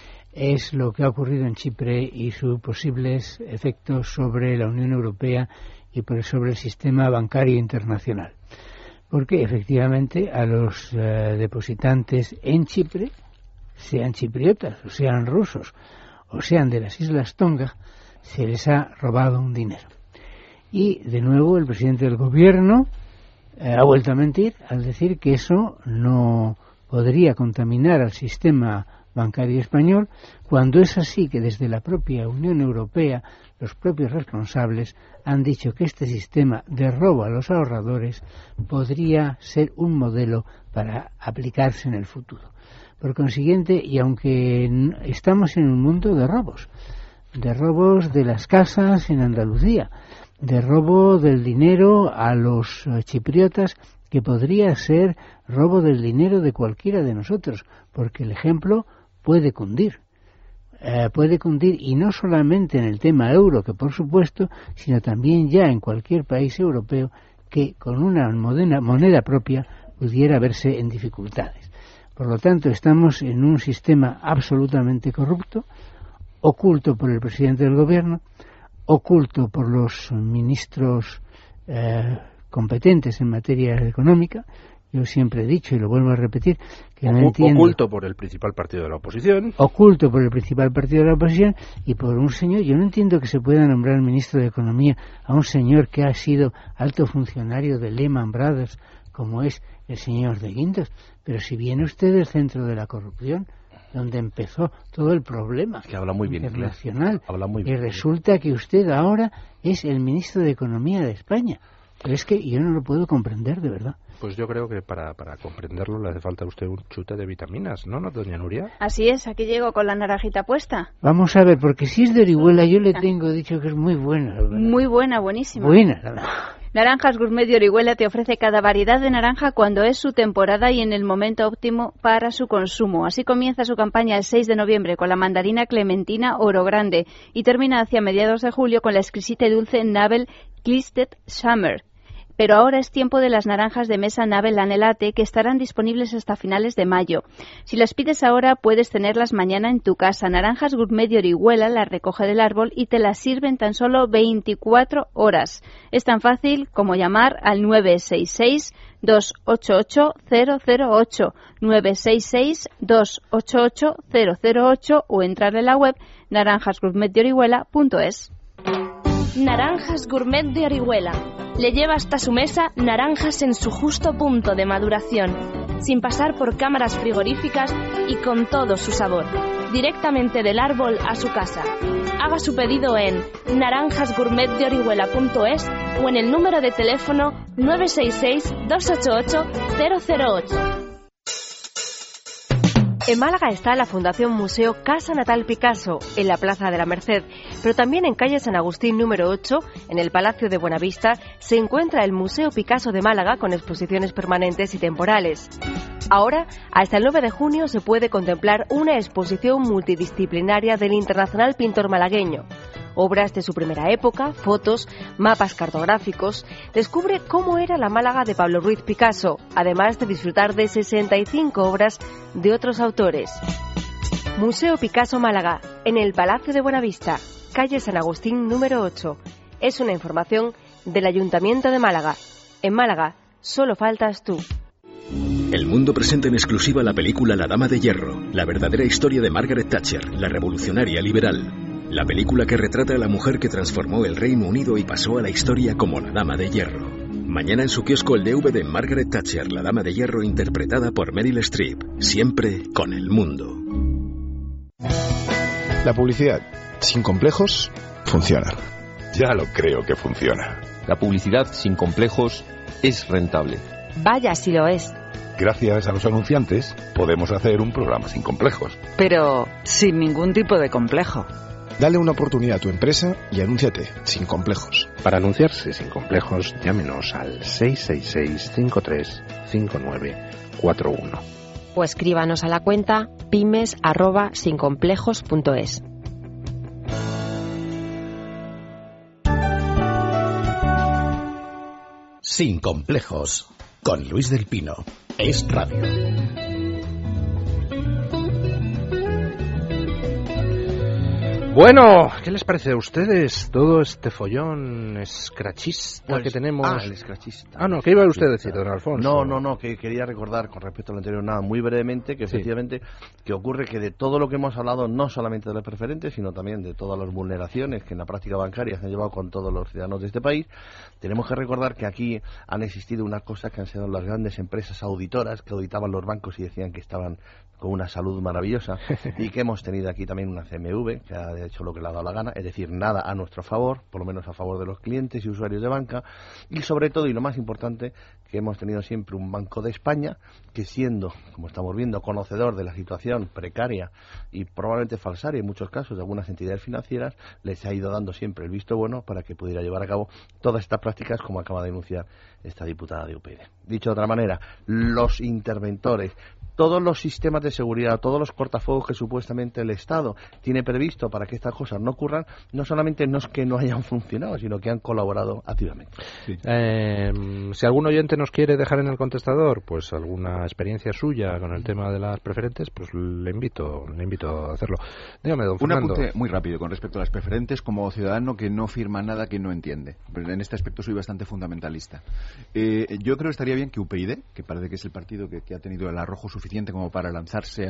es lo que ha ocurrido en Chipre y sus posibles efectos sobre la Unión Europea y sobre el sistema bancario internacional. Porque efectivamente a los depositantes en Chipre, sean chipriotas o sean rusos o sean de las Islas Tonga, se les ha robado un dinero. Y de nuevo el presidente del gobierno ha vuelto a mentir al decir que eso no podría contaminar al sistema bancario español, cuando es así que desde la propia Unión Europea los propios responsables han dicho que este sistema de robo a los ahorradores podría ser un modelo para aplicarse en el futuro. Por consiguiente, y aunque estamos en un mundo de robos de las casas en Andalucía, de robo del dinero a los chipriotas, que podría ser robo del dinero de cualquiera de nosotros, porque el ejemplo puede cundir y no solamente en el tema euro, que por supuesto, sino también ya en cualquier país europeo que con una moneda propia pudiera verse en dificultades. Por lo tanto, estamos en un sistema absolutamente corrupto, oculto por el presidente del gobierno, oculto por los ministros competentes en materia económica. Yo siempre he dicho, y lo vuelvo a repetir, que no entiendo... Oculto por el principal partido de la oposición. Oculto por el principal partido de la oposición y por un señor... Yo no entiendo que se pueda nombrar ministro de Economía a un señor que ha sido alto funcionario de Lehman Brothers, como es el señor de Guindos. Pero si viene usted del centro de la corrupción, donde empezó todo el problema que habla muy bien internacional, habla muy bien, y resulta que usted ahora es el ministro de Economía de España. Pero es que yo no lo puedo comprender, de verdad. Pues yo creo que para comprenderlo le hace falta a usted un chute de vitaminas, ¿no, doña Nuria? Así es, aquí llego con la naranjita puesta. Vamos a ver, porque si es de Orihuela, yo le tengo dicho que es muy buena. Muy buena, buenísima. Buena, la verdad. Naranjas Gourmet de Orihuela te ofrece cada variedad de naranja cuando es su temporada y en el momento óptimo para su consumo. Así comienza su campaña el 6 de noviembre con la mandarina clementina Oro Grande y termina hacia mediados de julio con la exquisita y dulce Nabel Clisted Summer. Pero ahora es tiempo de las naranjas de mesa Nabel Anelate, que estarán disponibles hasta finales de mayo. Si las pides ahora, puedes tenerlas mañana en tu casa. Naranjas Gourmet de Orihuela las recoge del árbol y te las sirven tan solo 24 horas. Es tan fácil como llamar al 966-288-008, 966-288-008 o entrar en la web naranjasgourmetdeorihuela.es. Naranjas Gourmet de Orihuela. Le lleva hasta su mesa naranjas en su justo punto de maduración, sin pasar por cámaras frigoríficas y con todo su sabor, directamente del árbol a su casa. Haga su pedido en naranjasgourmetdeorihuela.es o en el número de teléfono 966-288-008. En Málaga está la Fundación Museo Casa Natal Picasso, en la Plaza de la Merced, pero también en calle San Agustín número 8, en el Palacio de Buenavista, se encuentra el Museo Picasso de Málaga con exposiciones permanentes y temporales. Ahora, hasta el 9 de junio, se puede contemplar una exposición multidisciplinaria del internacional pintor malagueño. Obras de su primera época, fotos, mapas cartográficos. Descubre cómo era la Málaga de Pablo Ruiz Picasso, además de disfrutar de 65 obras de otros autores. Museo Picasso Málaga, en el Palacio de Buenavista, calle San Agustín número 8. Es una información del Ayuntamiento de Málaga. En Málaga, solo faltas tú. El Mundo presenta en exclusiva la película La Dama de Hierro, la verdadera historia de Margaret Thatcher, la revolucionaria liberal. La película que retrata a la mujer que transformó el Reino Unido y pasó a la historia como la Dama de Hierro. Mañana en su kiosco el DVD de Margaret Thatcher, la Dama de Hierro, interpretada por Meryl Streep. Siempre con El Mundo. La publicidad, sin complejos, funciona. Ya lo creo que funciona. La publicidad sin complejos es rentable. Vaya si lo es. Gracias a los anunciantes podemos hacer un programa sin complejos. Pero sin ningún tipo de complejo. Dale una oportunidad a tu empresa y anúnciate sin complejos. Para anunciarse sin complejos, llámenos al 666-535941. O escríbanos a la cuenta pymes@sincomplejos.es. Sin complejos, con Luis del Pino. Es radio. Bueno, ¿qué les parece a ustedes todo este follón escrachista que tenemos? El escrachista. ¿Qué iba usted a decir, don Alfonso? No, que quería recordar con respecto a lo anterior, muy brevemente, que efectivamente, que ocurre que de todo lo que hemos hablado, no solamente de las preferentes, sino también de todas las vulneraciones que en la práctica bancaria se han llevado con todos los ciudadanos de este país, tenemos que recordar que aquí han existido unas cosas que han sido las grandes empresas auditoras que auditaban los bancos y decían que estaban con una salud maravillosa, y que hemos tenido aquí también una CMV que ha hecho lo que le ha dado la gana, es decir, nada a nuestro favor, por lo menos a favor de los clientes y usuarios de banca, y sobre todo, y lo más importante, que hemos tenido siempre un Banco de España que, siendo, como estamos viendo, conocedor de la situación precaria y probablemente falsaria en muchos casos de algunas entidades financieras, les ha ido dando siempre el visto bueno para que pudiera llevar a cabo todas estas prácticas, como acaba de denunciar esta diputada de UPyD. Dicho de otra manera, los interventores, todos los sistemas de seguridad, todos los cortafuegos que supuestamente el Estado tiene previsto para que estas cosas no ocurran, no solamente no es que no hayan funcionado, sino que han colaborado activamente. Sí. Si algún oyente nos quiere dejar en el contestador pues alguna experiencia suya con el tema de las preferentes, pues le invito a hacerlo. Dígame, don Fernando. Un apunte muy rápido con respecto a las preferentes, como ciudadano que no firma nada que no entiende. En este aspecto soy bastante fundamentalista. Yo creo que estaría bien que UPyD, que parece que es el partido que ha tenido el arrojo suficiente como para lanzarse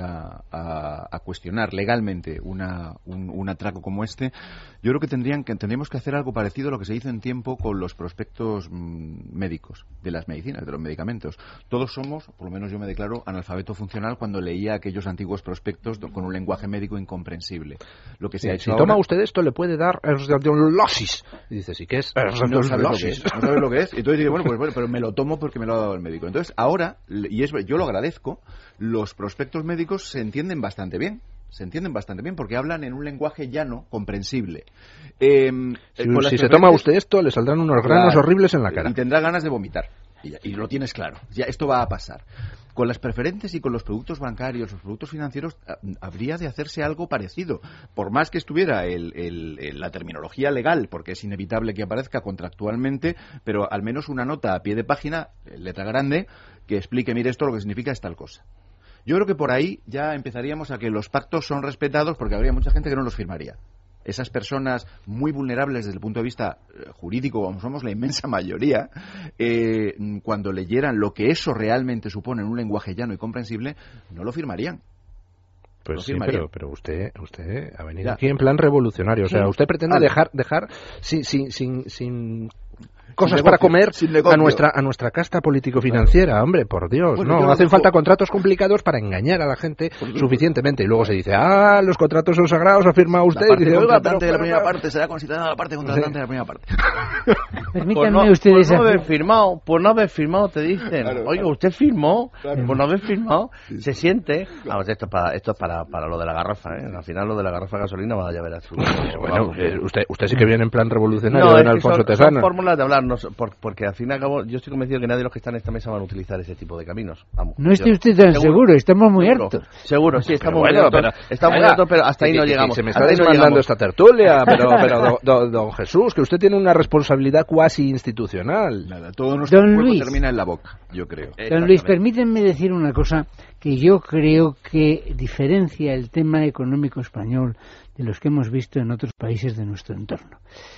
a cuestionar legalmente un atraco como este, yo creo que tendríamos que hacer algo parecido a lo que se hizo en tiempo con los prospectos médicos de las medicinas, de los medicamentos. Todos somos, por lo menos yo me declaro, analfabeto funcional cuando leía aquellos antiguos prospectos con un lenguaje médico incomprensible. Lo que se ha hecho si ahora, toma usted esto le puede dar radiolosis. Y dice, ¿sí qué es? No sabes lo que es. Entonces dice, bueno, pero me lo tomo porque me lo ha dado el médico. Entonces ahora, yo lo agradezco, los prospectos médicos se entienden bastante bien porque hablan en un lenguaje llano, comprensible. Si se toma usted esto, le saldrán unos granos horribles en la cara. Y tendrá ganas de vomitar. Y lo tienes claro. Ya esto va a pasar. Con las preferentes y con los productos bancarios, los productos financieros, habría de hacerse algo parecido. Por más que estuviera la terminología legal, porque es inevitable que aparezca contractualmente, pero al menos una nota a pie de página, letra grande, que explique, mire, esto lo que significa es tal cosa. Yo creo que por ahí ya empezaríamos a que los pactos son respetados, porque habría mucha gente que no los firmaría. Esas personas muy vulnerables desde el punto de vista jurídico, como somos la inmensa mayoría, cuando leyeran lo que eso realmente supone en un lenguaje llano y comprensible, no lo firmarían. Pues sí, pero usted ha venido aquí en plan revolucionario. O sea, usted pretende dejar sin cosas para comer a nuestra casta político-financiera, hombre, por Dios. Bueno, no hacen falta contratos complicados para engañar a la gente suficientemente. Y luego se dice, los contratos son sagrados, ha firmado usted. La parte y dice, contratante de la primera parte será considerada la parte contratante de la primera parte. Permítanme ustedes... Por no haber firmado, te dicen. Claro, oiga, usted firmó, por no haber firmado, se siente... Vamos, esto es para lo de la garrafa, ¿eh? Al final lo de la garrafa de gasolina va a ver a su... Bueno, usted sí que viene en plan revolucionario, don Alfonso Tesana. Son fórmulas de hablar, porque al fin y al cabo yo estoy convencido que nadie de los que están en esta mesa van a utilizar ese tipo de caminos. Vamos, no esté usted tan seguro, estamos muy hartos. Seguro, sí, estamos muy hartos, pero hasta ahí no llegamos. Se me está desmandando esta tertulia, pero don Jesús, que usted tiene una responsabilidad cuasi institucional. Nada, todo nuestro cuerpo termina en la boca, yo creo. Don Luis, permítanme decir una cosa que yo creo que diferencia el tema económico español de los que hemos visto en otros países de nuestro entorno.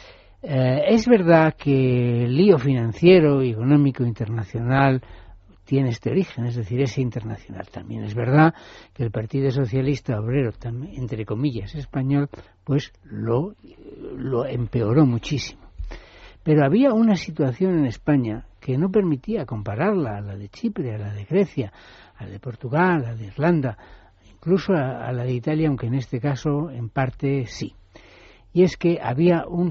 Es verdad que el lío financiero y económico internacional tiene este origen, es decir, es internacional. También es verdad que el Partido Socialista Obrero, entre comillas, español, pues lo empeoró muchísimo. Pero había una situación en España que no permitía compararla a la de Chipre, a la de Grecia, a la de Portugal, a la de Irlanda, incluso a la de Italia, aunque en este caso en parte sí. Y es que había un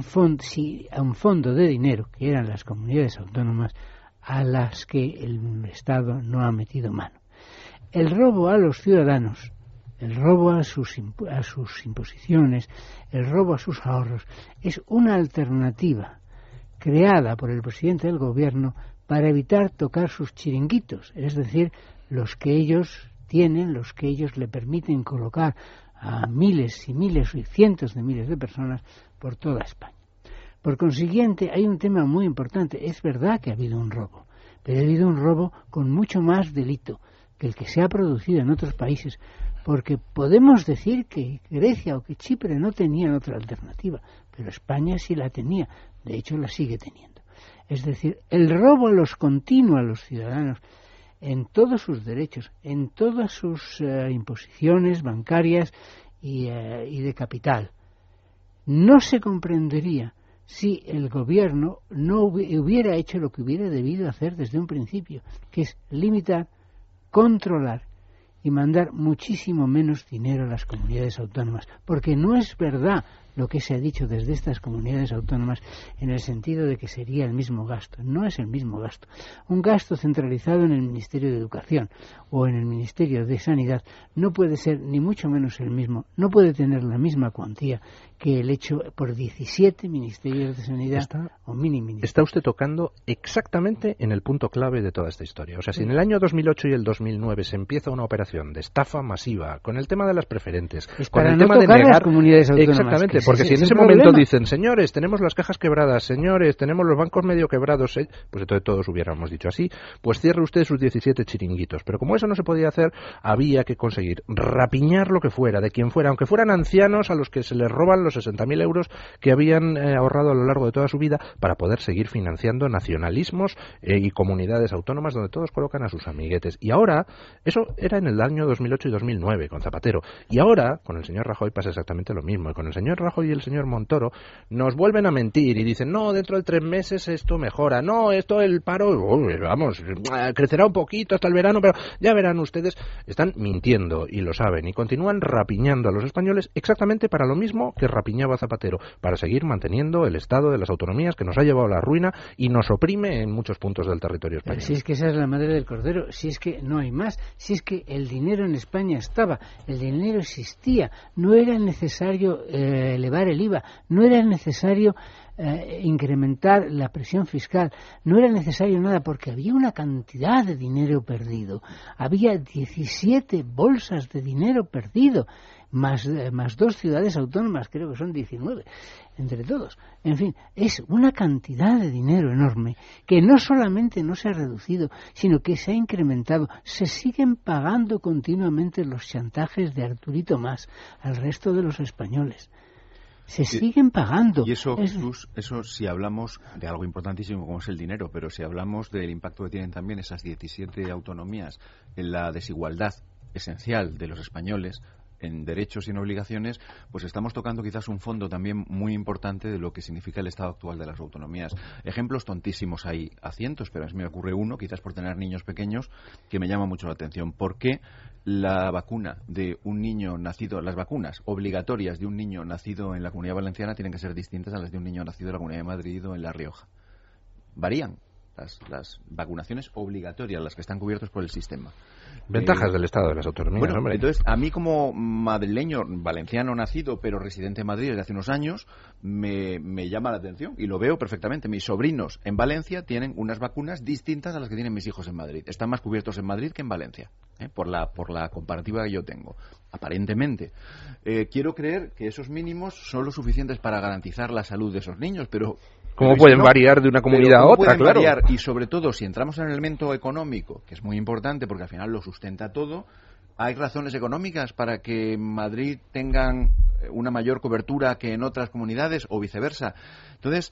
fondo de dinero, que eran las comunidades autónomas, a las que el Estado no ha metido mano. El robo a los ciudadanos, el robo a sus imposiciones, el robo a sus ahorros, es una alternativa creada por el presidente del gobierno para evitar tocar sus chiringuitos, es decir, los que ellos tienen, los que ellos le permiten colocar a miles y miles y cientos de miles de personas por toda España. Por consiguiente, hay un tema muy importante. Es verdad que ha habido un robo, pero ha habido un robo con mucho más delito que el que se ha producido en otros países, porque podemos decir que Grecia o que Chipre no tenían otra alternativa, pero España sí la tenía, de hecho la sigue teniendo. Es decir, el robo continuo a los ciudadanos en todos sus derechos, en todas sus imposiciones bancarias y de capital. No se comprendería si el gobierno no hubiera hecho lo que hubiera debido hacer desde un principio, que es limitar, controlar y mandar muchísimo menos dinero a las comunidades autónomas, porque no es verdad lo que se ha dicho desde estas comunidades autónomas en el sentido de que sería el mismo gasto. No es el mismo gasto. Un gasto centralizado en el Ministerio de Educación o en el Ministerio de Sanidad no puede ser ni mucho menos el mismo, no puede tener la misma cuantía que el hecho por 17 ministerios de sanidad o mini-ministerios. Está usted tocando exactamente en el punto clave de toda esta historia. O sea, si en el año 2008 y el 2009 se empieza una operación de estafa masiva con el tema de las preferentes, con el tema de negar las comunidades autónomas. Exactamente, porque si en ese momento dicen, señores, tenemos las cajas quebradas, señores, tenemos los bancos medio quebrados, pues entonces todos hubiéramos dicho así, pues cierre usted sus 17 chiringuitos. Pero como eso no se podía hacer, había que conseguir rapiñar lo que fuera, de quien fuera, aunque fueran ancianos a los que se les roban los 60.000 euros que habían ahorrado a lo largo de toda su vida para poder seguir financiando nacionalismos y comunidades autónomas donde todos colocan a sus amiguetes. Y ahora, eso era en el año 2008 y 2009 con Zapatero. Y ahora, con el señor Rajoy pasa exactamente lo mismo. Y con el señor Rajoy y el señor Montoro nos vuelven a mentir y dicen, no, dentro de 3 meses esto mejora. No, esto el paro, vamos, crecerá un poquito hasta el verano, pero ya verán ustedes, están mintiendo y lo saben. Y continúan rapiñando a los españoles exactamente para lo mismo que rapiñaba Zapatero, para seguir manteniendo el estado de las autonomías que nos ha llevado a la ruina y nos oprime en muchos puntos del territorio español. Si es que esa es la madre del cordero, si es que no hay más, si es que el dinero en España estaba, el dinero existía, no era necesario elevar el IVA, no era necesario incrementar la presión fiscal, no era necesario nada porque había una cantidad de dinero perdido, había 17 bolsas de dinero perdido, más 2 ciudades autónomas, creo que son 19 entre todos. En fin, es una cantidad de dinero enorme que no solamente no se ha reducido, sino que se ha incrementado. Se siguen pagando continuamente los chantajes de Arturito Mas al resto de los españoles. Se siguen pagando. Y eso, Jesús, eso si hablamos de algo importantísimo como es el dinero, pero si hablamos del impacto que tienen también esas 17 autonomías en la desigualdad esencial de los españoles, en derechos y en obligaciones, pues estamos tocando quizás un fondo también muy importante de lo que significa el estado actual de las autonomías. Ejemplos tontísimos hay a cientos, pero a mí me ocurre uno, quizás por tener niños pequeños, que me llama mucho la atención. ¿Por qué la vacuna de un niño nacido, las vacunas obligatorias de un niño nacido en la Comunidad Valenciana tienen que ser distintas a las de un niño nacido en la Comunidad de Madrid o en La Rioja? Varían las vacunaciones obligatorias, las que están cubiertas por el sistema. Ventajas del Estado de las autonomías, bueno, hombre. Entonces, a mí como madrileño, valenciano nacido, pero residente en Madrid desde hace unos años, me llama la atención y lo veo perfectamente. Mis sobrinos en Valencia tienen unas vacunas distintas a las que tienen mis hijos en Madrid. Están más cubiertos en Madrid que en Valencia, por la comparativa que yo tengo, aparentemente. Quiero creer que esos mínimos son lo suficientes para garantizar la salud de esos niños, pero... ¿Cómo pueden variar de una comunidad a otra? Claro. Variar? Y sobre todo, si entramos en el elemento económico, que es muy importante porque al final lo sustenta todo, ¿hay razones económicas para que en Madrid tengan una mayor cobertura que en otras comunidades o viceversa? Entonces,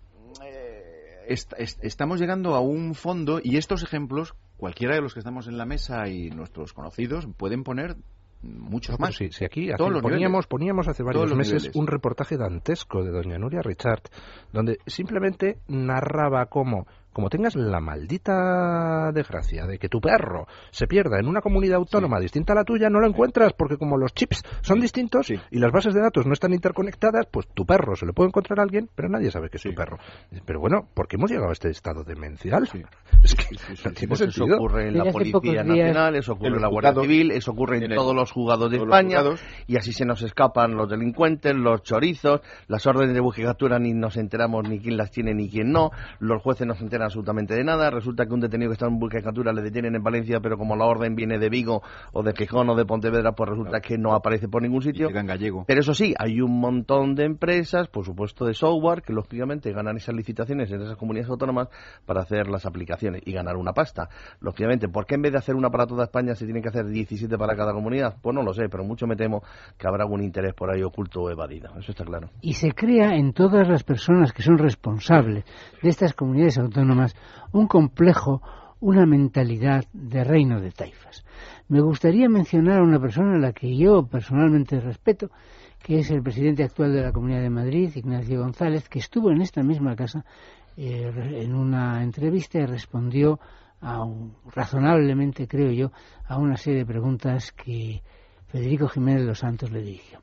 estamos llegando a un fondo y estos ejemplos, cualquiera de los que estamos en la mesa y nuestros conocidos, pueden poner muchos más. Sí, aquí poníamos hace varios meses un reportaje dantesco de doña Nuria Richard, donde simplemente narraba cómo tengas la maldita desgracia de que tu perro se pierda en una comunidad autónoma distinta a la tuya, no lo encuentras porque como los chips son distintos y las bases de datos no están interconectadas, pues tu perro se lo puede encontrar a alguien, pero nadie sabe que es tu perro. Pero bueno, ¿por qué hemos llegado a este estado demencial? Es que no tiene sentido. Eso ocurre en la Policía Nacional, eso ocurre en la Guardia Civil, eso ocurre en todos los juzgados de España, y así se nos escapan los delincuentes, los chorizos, las órdenes de búsqueda y captura ni nos enteramos ni quién las tiene ni quién no, los jueces no se enteran absolutamente de nada, resulta que un detenido que está en búsqueda y captura le detienen en Valencia, pero como la orden viene de Vigo o de Gijón o de Pontevedra, pues resulta que no aparece por ningún sitio. Pero eso sí, hay un montón de empresas, por supuesto de software, que lógicamente ganan esas licitaciones en esas comunidades autónomas para hacer las aplicaciones y ganar una pasta. Lógicamente, ¿por qué en vez de hacer una para toda España se tienen que hacer 17 para cada comunidad? Pues no lo sé, pero mucho me temo que habrá algún interés por ahí oculto o evadido, eso está claro. Y se crea en todas las personas que son responsables de estas comunidades autónomas un complejo, una mentalidad de reino de taifas. Me gustaría mencionar a una persona a la que yo personalmente respeto, que es el presidente actual de la Comunidad de Madrid, Ignacio González, que estuvo en esta misma casa en una entrevista y respondió razonablemente, creo yo, a una serie de preguntas que Federico Jiménez Los Santos le dirigió.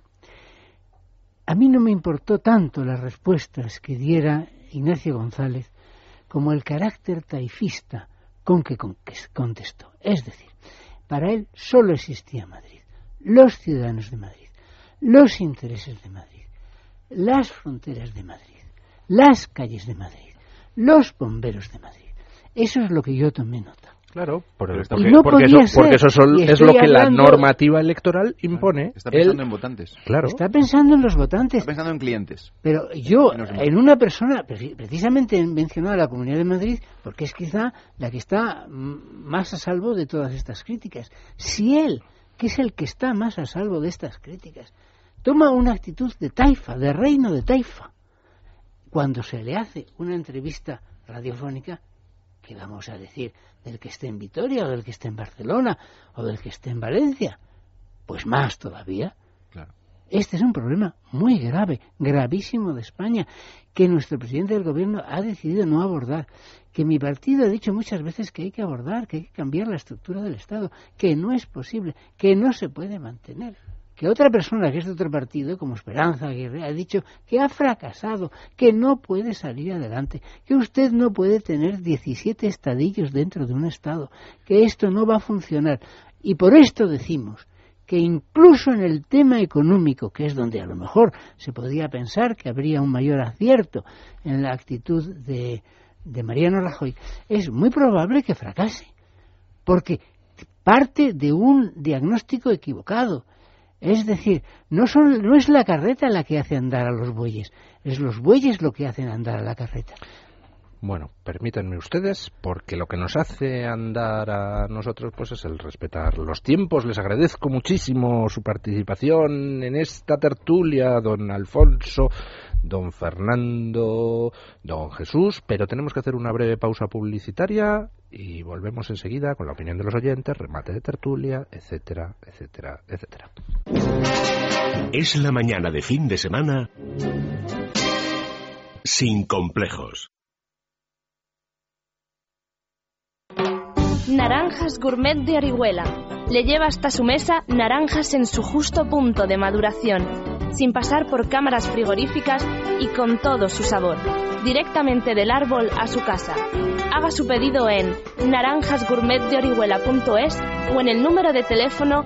A mí no me importó tanto las respuestas que diera Ignacio González como el carácter taifista con que contestó. Es decir, para él solo existía Madrid, los ciudadanos de Madrid, los intereses de Madrid, las fronteras de Madrid, las calles de Madrid, los bomberos de Madrid. Eso es lo que yo tomé nota. Claro, porque eso es lo que la normativa electoral impone. Está pensando en votantes. Claro. Está pensando en los votantes. Está pensando en clientes. Pero yo, en una persona, precisamente he mencionado a la Comunidad de Madrid, porque es quizá la que está más a salvo de todas estas críticas. Si él, que es el que está más a salvo de estas críticas, toma una actitud de taifa, de reino de taifa, cuando se le hace una entrevista radiofónica, ¿qué vamos a decir del que esté en Vitoria o del que esté en Barcelona o del que esté en Valencia? Pues más todavía. Claro. Este es un problema muy grave, gravísimo de España, que nuestro presidente del gobierno ha decidido no abordar, que mi partido ha dicho muchas veces que hay que abordar, que hay que cambiar la estructura del Estado, que no es posible, que no se puede mantener. Que otra persona que es de otro partido, como Esperanza Aguirre, ha dicho que ha fracasado, que no puede salir adelante, que usted no puede tener 17 estadillos dentro de un Estado, que esto no va a funcionar. Y por esto decimos que incluso en el tema económico, que es donde a lo mejor se podría pensar que habría un mayor acierto en la actitud de Mariano Rajoy, es muy probable que fracase, porque parte de un diagnóstico equivocado. Es decir, no es la carreta la que hace andar a los bueyes, es los bueyes lo que hacen andar a la carreta. Bueno, permítanme ustedes, porque lo que nos hace andar a nosotros pues es el respetar los tiempos. Les agradezco muchísimo su participación en esta tertulia, don Alfonso, don Fernando, don Jesús, pero tenemos que hacer una breve pausa publicitaria y volvemos enseguida con la opinión de los oyentes, remate de tertulia, etcétera, etcétera, etcétera. Es la mañana de fin de semana sin complejos. Naranjas Gourmet de Orihuela. Le lleva hasta su mesa naranjas en su justo punto de maduración, sin pasar por cámaras frigoríficas y con todo su sabor, directamente del árbol a su casa. Haga su pedido en naranjasgourmetdeorihuela.es o en el número de teléfono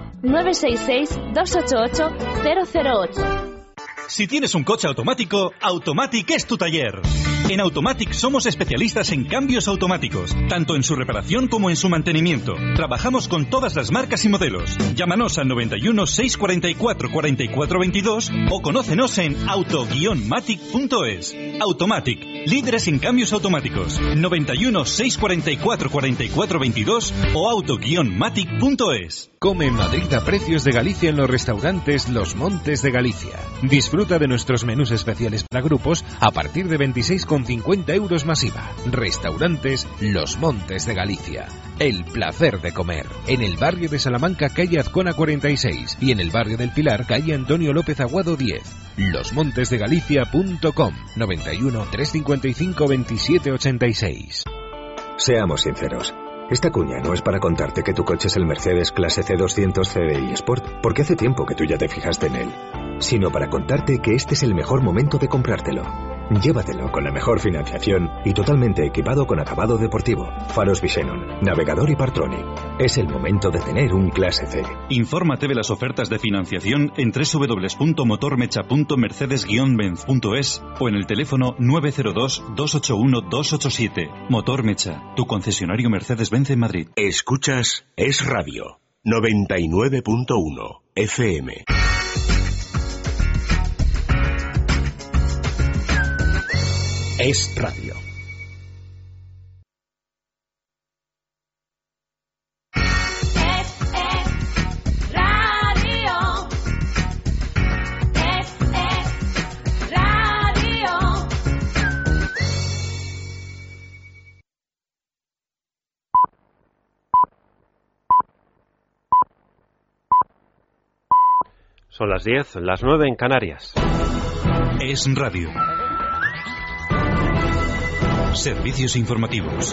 966-288-008. Si tienes un coche automático, Automatic es tu taller. En Automatic somos especialistas en cambios automáticos, tanto en su reparación como en su mantenimiento. Trabajamos con todas las marcas y modelos. Llámanos al 91 644 44 22 o conócenos en auto-matic.es. Automatic, líderes en cambios automáticos. 91 644 44 22 o auto-matic.es. Come en Madrid a precios de Galicia en los restaurantes Los Montes de Galicia. Disfruta de nuestros menús especiales para grupos a partir de 26,50 euros más IVA. Restaurantes Los Montes de Galicia. El placer de comer. En el barrio de Salamanca, calle Azcona 46 y en el barrio del Pilar, calle Antonio López Aguado 10. losmontesdegalicia.com 91 355 27 86. Seamos sinceros. Esta cuña no es para contarte que tu coche es el Mercedes Clase C200 CDI Sport, porque hace tiempo que tú ya te fijaste en él, sino para contarte que este es el mejor momento de comprártelo. Llévatelo con la mejor financiación y totalmente equipado con acabado deportivo, faros Visenon, navegador y Partronic. Es el momento de tener un Clase C. Infórmate de las ofertas de financiación en www.motormecha.mercedes-benz.es o en el teléfono 902-281-287. Motor Mecha, tu concesionario Mercedes-Benz en Madrid. Escuchas Es Radio 99.1 FM. Es Radio. Son las 10, las 9 en Canarias. Es Radio. Servicios informativos.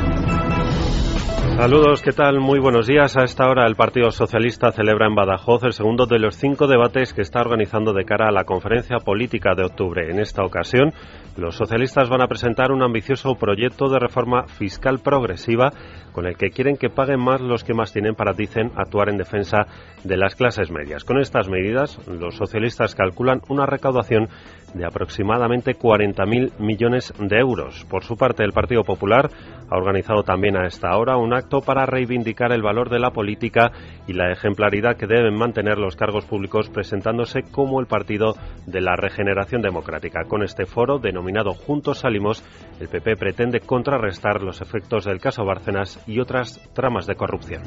Saludos, ¿qué tal? Muy buenos días. A esta hora el Partido Socialista celebra en Badajoz el segundo de los 5 debates que está organizando de cara a la conferencia política de octubre. En esta ocasión, los socialistas van a presentar un ambicioso proyecto de reforma fiscal progresiva con el que quieren que paguen más los que más tienen para, dicen, actuar en defensa de las clases medias. Con estas medidas, los socialistas calculan una recaudación de aproximadamente 40.000 millones de euros. Por su parte, el Partido Popular ha organizado también a esta hora un acto para reivindicar el valor de la política y la ejemplaridad que deben mantener los cargos públicos, presentándose como el Partido de la Regeneración Democrática. Con este foro, denominado Juntos Salimos, el PP pretende contrarrestar los efectos del caso Bárcenas y otras tramas de corrupción.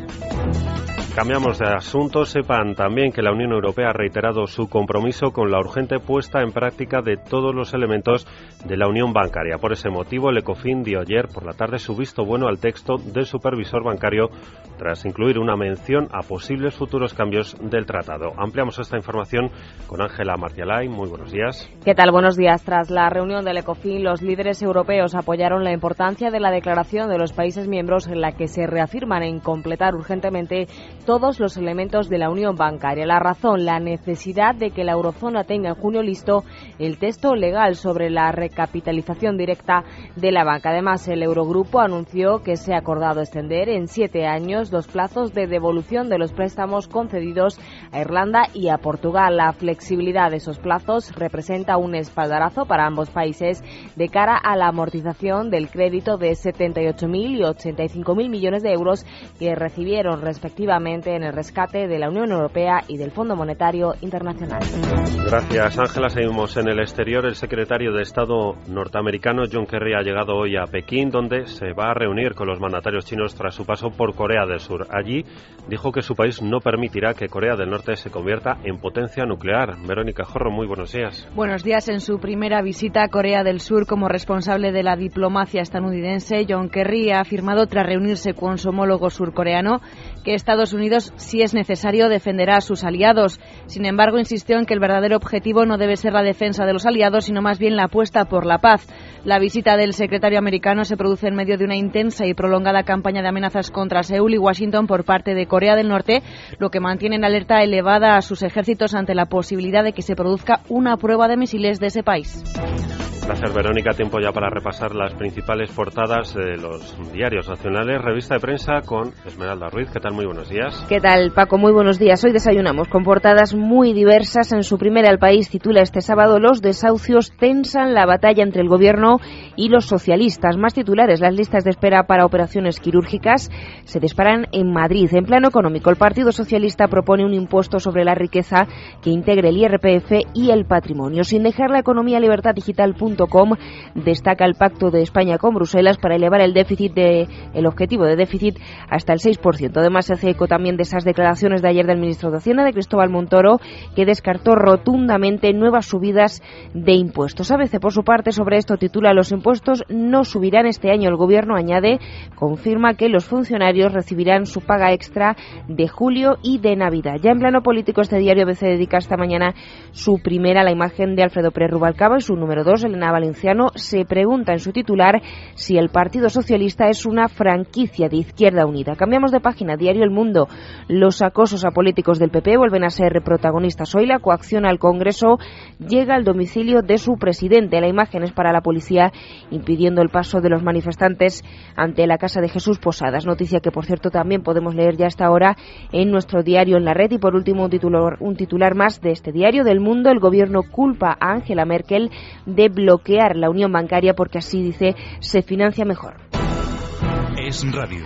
Cambiamos de asunto. Sepan también que la Unión Europea ha reiterado su compromiso con la urgente puesta en práctica de todos los elementos de la unión bancaria. Por ese motivo, el Ecofin dio ayer por la tarde su visto bueno al texto del supervisor bancario tras incluir una mención a posibles futuros cambios del tratado. Ampliamos esta información con Ángela Marcialay. Muy buenos días. ¿Qué tal? Buenos días. Tras la reunión del Ecofin, los líderes europeos apoyaron la importancia de la declaración de los países miembros en la que se reafirman en completar urgentemente todos los elementos de la unión bancaria. La razón, la necesidad de que la eurozona tenga en junio listo el texto legal sobre la recapitalización directa de la banca. Además, el Eurogrupo anunció que se ha acordado extender en 7 años los plazos de devolución de los préstamos concedidos a Irlanda y a Portugal. La flexibilidad de esos plazos representa un espaldarazo para ambos países de cara a la amortización del crédito de 78.000 y 85.000 millones de euros que recibieron respectivamente en el rescate de la Unión Europea y del Fondo Monetario Internacional. Gracias, Ángela. Seguimos en el exterior. El secretario de Estado norteamericano John Kerry ha llegado hoy a Pekín, donde se va a reunir con los mandatarios chinos tras su paso por Corea del del Sur. Allí dijo que su país no permitirá que Corea del Norte se convierta en potencia nuclear. Verónica Jorro, muy buenos días. Buenos días. En su primera visita a Corea del Sur como responsable de la diplomacia estadounidense, John Kerry ha afirmado, tras reunirse con su homólogo surcoreano, que Estados Unidos, si es necesario, defenderá a sus aliados. Sin embargo, insistió en que el verdadero objetivo no debe ser la defensa de los aliados, sino más bien la apuesta por la paz. La visita del secretario americano se produce en medio de una intensa y prolongada campaña de amenazas contra Seúl y Washington por parte de Corea del Norte, lo que mantiene en alerta elevada a sus ejércitos ante la posibilidad de que se produzca una prueba de misiles de ese país. Gracias, Verónica. Tiempo ya para repasar las principales portadas de los diarios nacionales. Revista de prensa con Esmeralda Ruiz. ¿Qué tal? Muy buenos días. ¿Qué tal, Paco? Muy buenos días. Hoy desayunamos con portadas muy diversas. En su primera, El País titula este sábado: los desahucios tensan la batalla entre el gobierno y los socialistas. Más titulares: las listas de espera para operaciones quirúrgicas se disparan en Madrid. En plano económico, el Partido Socialista propone un impuesto sobre la riqueza que integre el IRPF y el patrimonio. Sin dejar la economía, libertaddigital.com destaca el pacto de España con Bruselas para elevar el objetivo de déficit hasta el 6%. Además, se hace eco también de esas declaraciones de ayer del ministro de Hacienda, de Cristóbal Montoro, que descartó rotundamente nuevas subidas de impuestos. ABC, por su parte, sobre esto titula: los impuestos no subirán este año. El gobierno, añade, confirma que los funcionarios recibirán su paga extra de julio y de Navidad. Ya en plano político, este diario ABC dedica esta mañana su primera a la imagen de Alfredo Pérez Rubalcaba y su número 2, Elena Valenciano, se pregunta en su titular si el Partido Socialista es una franquicia de Izquierda Unida. Cambiamos de página. Diario El Mundo: los acosos a políticos del PP vuelven a ser protagonistas. Hoy la coacción al Congreso llega al domicilio de su presidente. La imagen es para la policía impidiendo el paso de los manifestantes ante la casa de Jesús Posadas. Noticia que, por cierto, también podemos leer ya hasta ahora en nuestro diario En la Red. Y por último, un titular más de este diario del Mundo: el gobierno culpa a Angela Merkel de bloquear la unión bancaria porque así, dice, se financia mejor. Es Radio.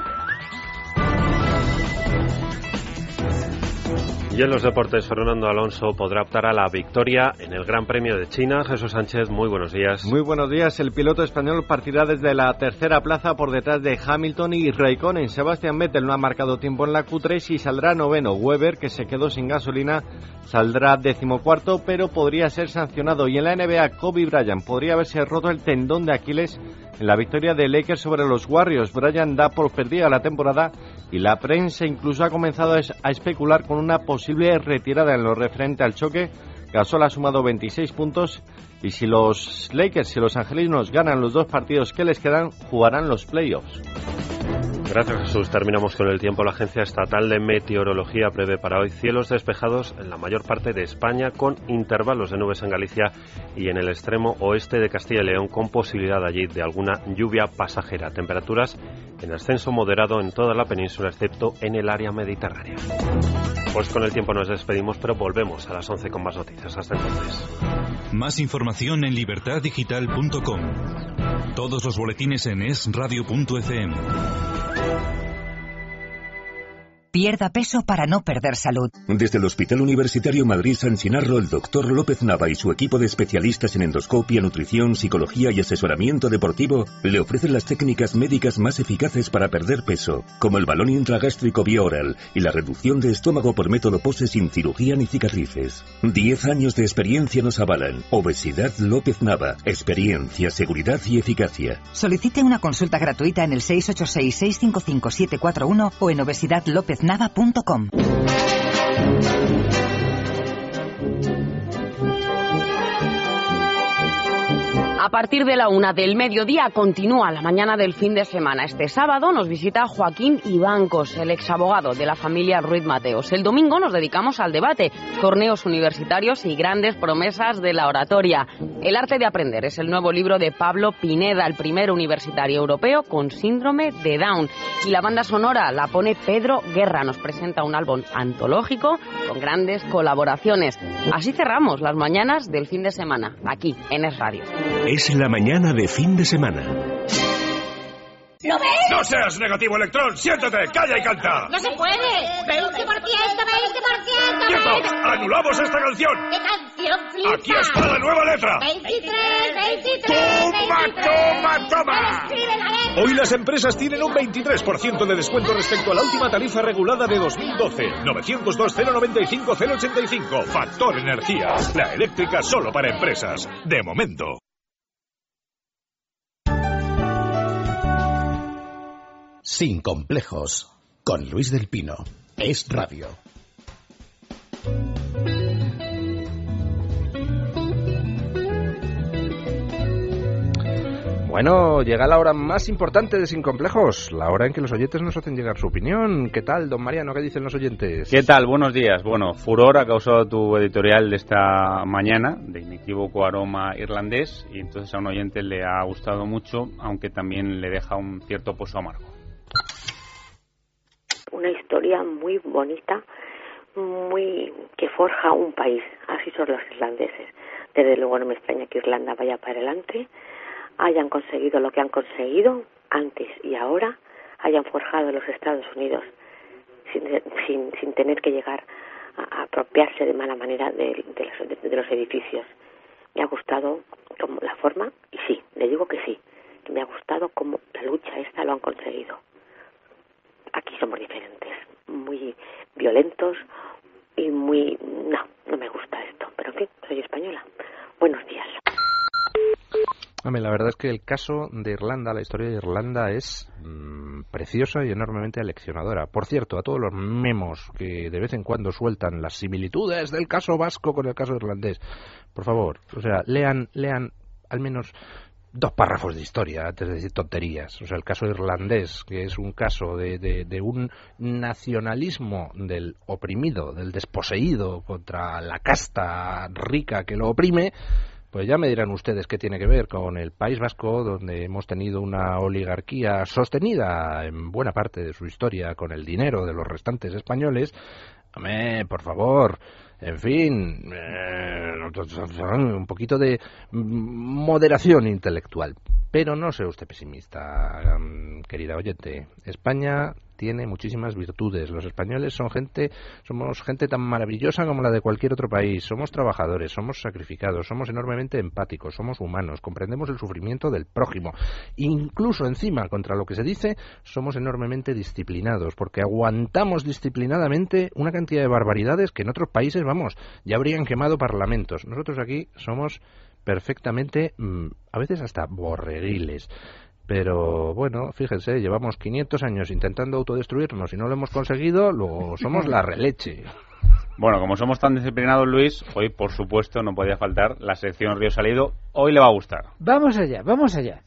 Y en los deportes, Fernando Alonso podrá optar a la victoria en el Gran Premio de China. Jesús Sánchez, muy buenos días. Muy buenos días. El piloto español partirá desde la tercera plaza por detrás de Hamilton y Raikkonen. Sebastián Vettel no ha marcado tiempo en la Q3 y saldrá noveno. Webber, que se quedó sin gasolina, saldrá 14º, pero podría ser sancionado. Y en la NBA, Kobe Bryant podría haberse roto el tendón de Aquiles en la victoria de Lakers sobre los Warriors. Bryant da por perdida la temporada y la prensa incluso ha comenzado a especular con una posible retirada en lo referente al choque. Gasol ha sumado 26 puntos y si los Lakers y los angelinos ganan los dos partidos que les quedan, jugarán los playoffs. Gracias, Jesús. Terminamos con el tiempo. La Agencia Estatal de Meteorología prevé para hoy cielos despejados en la mayor parte de España, con intervalos de nubes en Galicia y en el extremo oeste de Castilla y León, con posibilidad allí de alguna lluvia pasajera. Temperaturas en ascenso moderado en toda la península, excepto en el área mediterránea. Pues con el tiempo nos despedimos, pero volvemos a las 11 con más noticias. Hasta entonces. Más información en libertaddigital.com. Todos los boletines en esradio.fm. Pierda peso para no perder salud. Desde el Hospital Universitario Madrid San Chinarro, el Dr. López Nava y su equipo de especialistas en endoscopia, nutrición, psicología y asesoramiento deportivo le ofrecen las técnicas médicas más eficaces para perder peso, como el balón intragástrico vía oral y la reducción de estómago por método POSE sin cirugía ni cicatrices. 10 años de experiencia nos avalan. Obesidad López Nava. Experiencia, seguridad y eficacia. Solicite una consulta gratuita en el 686-655-741 o en obesidadlopez.com. nava.com. A partir de la 1 del mediodía continúa la mañana del fin de semana. Este sábado nos visita Joaquín Ibancos, el exabogado de la familia Ruiz Mateos. El domingo nos dedicamos al debate, torneos universitarios y grandes promesas de la oratoria. El arte de aprender es el nuevo libro de Pablo Pineda, el primer universitario europeo con síndrome de Down. Y la banda sonora la pone Pedro Guerra. Nos presenta un álbum antológico con grandes colaboraciones. Así cerramos las mañanas del fin de semana, aquí en Es Radio. Es la mañana de fin de semana. ¿Lo ves? ¡No seas negativo, Electrón! ¡Siéntate! ¡Calla y canta! ¡No se puede! ¡20%! ¡20%! ¡Quietos! ¡Anulamos esta canción! ¿Qué canción, flipa? ¡Aquí está la nueva letra! 23, 23, ¡Toma, 23. toma, toma! Escribe la letra. Hoy las empresas tienen un 23% de descuento respecto a la última tarifa regulada de 2012. 902-095-085. Factor Energía. La eléctrica solo para empresas. De momento. Sin complejos, con Luis del Pino. Es Radio. Bueno, llega la hora más importante de Sin Complejos, la hora en que los oyentes nos hacen llegar su opinión. ¿Qué tal, don Mariano? ¿Qué dicen los oyentes? ¿Qué tal? Buenos días. Bueno, furor ha causado tu editorial de esta mañana, de inequívoco aroma irlandés, y entonces a un oyente le ha gustado mucho, aunque también le deja un cierto pozo amargo. Una historia muy bonita, muy que forja un país. Así son los irlandeses. Desde luego no me extraña que Irlanda vaya para adelante, hayan conseguido lo que han conseguido antes y ahora, hayan forjado los Estados Unidos sin tener que llegar a apropiarse de mala manera de los edificios. Me ha gustado como la forma, y sí, le digo que sí, que me ha gustado como la lucha esta lo han conseguido. Aquí somos diferentes, muy violentos y muy... No me gusta esto, pero en fin, soy española. Buenos días. Hombre, la verdad es que el caso de Irlanda, la historia de Irlanda es preciosa y enormemente aleccionadora. Por cierto, a todos los memos que de vez en cuando sueltan las similitudes del caso vasco con el caso irlandés, por favor, o sea, lean al menos 2 párrafos de historia antes de decir tonterías. O sea, el caso irlandés, que es un caso de un nacionalismo del oprimido, del desposeído contra la casta rica que lo oprime, pues ya me dirán ustedes qué tiene que ver con el País Vasco, donde hemos tenido una oligarquía sostenida en buena parte de su historia con el dinero de los restantes españoles. Hombre, por favor, en fin, un poquito de moderación intelectual. Pero no sea usted pesimista, querida oyente. España tiene muchísimas virtudes. Los españoles somos gente tan maravillosa como la de cualquier otro país. Somos trabajadores, somos sacrificados, somos enormemente empáticos, somos humanos, comprendemos el sufrimiento del prójimo. Incluso encima, contra lo que se dice, somos enormemente disciplinados, porque aguantamos disciplinadamente una cantidad de barbaridades que en otros países, ya habrían quemado parlamentos. Nosotros aquí somos perfectamente, a veces hasta borreguiles. Pero bueno, fíjense, llevamos 500 años intentando autodestruirnos y no lo hemos conseguido, luego somos la releche. Bueno, como somos tan disciplinados, Luis, hoy por supuesto no podía faltar la sección Río Salido. Hoy le va a gustar. Vamos allá, vamos allá.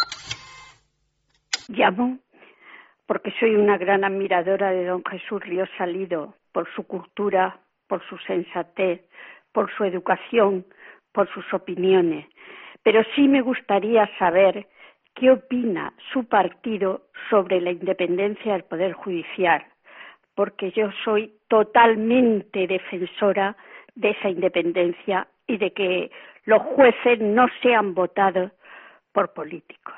Llamo porque soy una gran admiradora de don Jesús Ríos Salido, por su cultura, por su sensatez, por su educación, por sus opiniones. Pero sí me gustaría saber qué opina su partido sobre la independencia del Poder Judicial, porque yo soy totalmente defensora de esa independencia y de que los jueces no sean votados por políticos.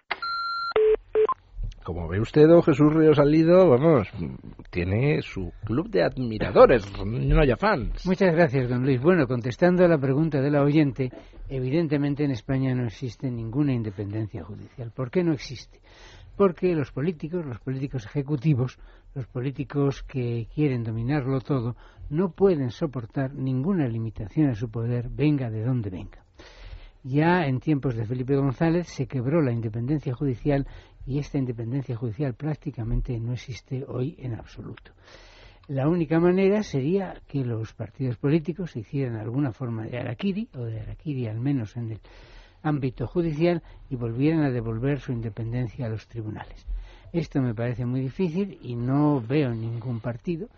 Como ve usted, don Jesús Ríos Salido, tiene su club de admiradores, no haya fans. Muchas gracias, don Luis. Bueno, contestando a la pregunta de la oyente, evidentemente en España no existe ninguna independencia judicial. ¿Por qué no existe? Porque los políticos ejecutivos, los políticos que quieren dominarlo todo, no pueden soportar ninguna limitación a su poder, venga de donde venga. Ya en tiempos de Felipe González se quebró la independencia judicial y esta independencia judicial prácticamente no existe hoy en absoluto. La única manera sería que los partidos políticos hicieran alguna forma de harakiri, o de harakiri al menos en el ámbito judicial, y volvieran a devolver su independencia a los tribunales. Esto me parece muy difícil y no veo ningún partido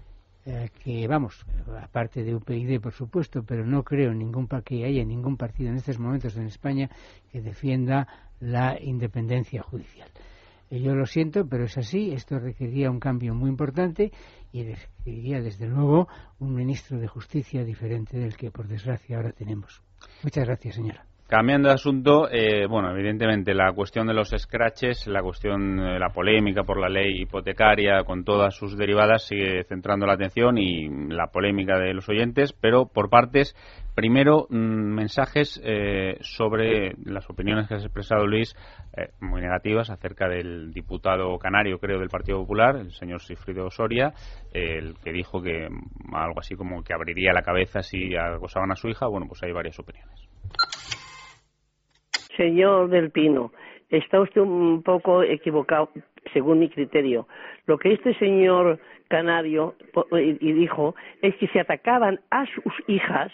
aparte de UPyD por supuesto, pero no creo que haya ningún partido en estos momentos en España que defienda la independencia judicial. Yo lo siento, pero es así. Esto requeriría un cambio muy importante y requeriría desde luego un ministro de Justicia diferente del que por desgracia ahora tenemos. Muchas gracias, señora. Cambiando de asunto, bueno, evidentemente la cuestión de los scratches, la cuestión de la polémica por la ley hipotecaria con todas sus derivadas sigue centrando la atención y la polémica de los oyentes, pero por partes. Primero, mensajes sobre las opiniones que has expresado, Luis, muy negativas acerca del diputado canario, creo, del Partido Popular, el señor Sigfrido Soria, el que dijo que algo así como que abriría la cabeza si acosaban a su hija. Bueno, pues hay varias opiniones. Señor del Pino, está usted un poco equivocado, según mi criterio. Lo que este señor canario y dijo es que si atacaban a sus hijas,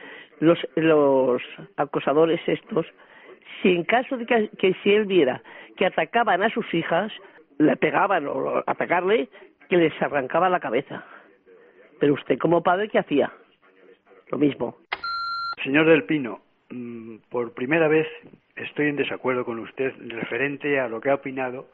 los acosadores estos, si en caso de que si él viera que atacaban a sus hijas, le pegaban o atacarle, que les arrancaba la cabeza. Pero usted como padre, ¿qué hacía? Lo mismo. Señor del Pino, por primera vez estoy en desacuerdo con usted referente a lo que ha opinado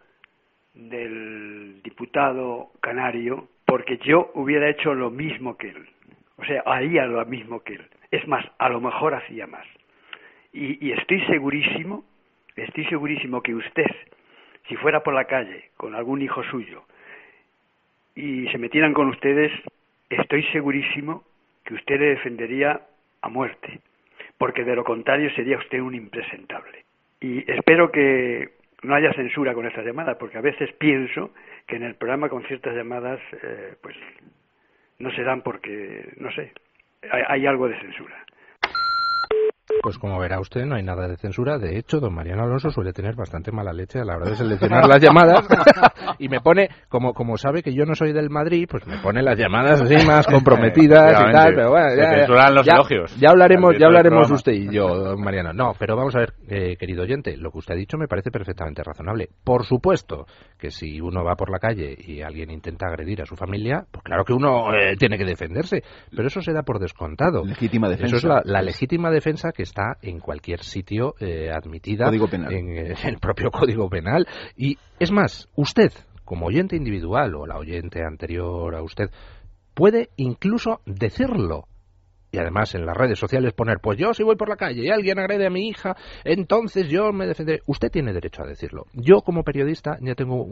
del diputado canario, porque yo hubiera hecho lo mismo que él. O sea, haría lo mismo que él. Es más, a lo mejor hacía más. Y estoy segurísimo que usted, si fuera por la calle con algún hijo suyo y se metieran con ustedes, estoy segurísimo que usted le defendería a muerte, porque de lo contrario sería usted un impresentable. Y espero que no haya censura con estas llamadas, porque a veces pienso que en el programa con ciertas llamadas pues no se dan porque, no sé, hay algo de censura. Pues como verá usted, no hay nada de censura. De hecho, don Mariano Alonso suele tener bastante mala leche a la hora de seleccionar las llamadas y me pone, como sabe que yo no soy del Madrid, pues me pone las llamadas así más comprometidas y tal. Pero bueno, ya hablaremos usted y yo, don Mariano. No, pero vamos a ver, querido oyente, lo que usted ha dicho me parece perfectamente razonable. Por supuesto que si uno va por la calle y alguien intenta agredir a su familia, pues claro que uno tiene que defenderse, pero eso se da por descontado. Legítima defensa. Eso es la legítima defensa que está en cualquier sitio admitida en el propio Código Penal. Y es más, usted, como oyente individual o la oyente anterior a usted, puede incluso decirlo. Y además en las redes sociales poner, pues yo si voy por la calle y alguien agrede a mi hija, entonces yo me defenderé. Usted tiene derecho a decirlo. Yo como periodista ya tengo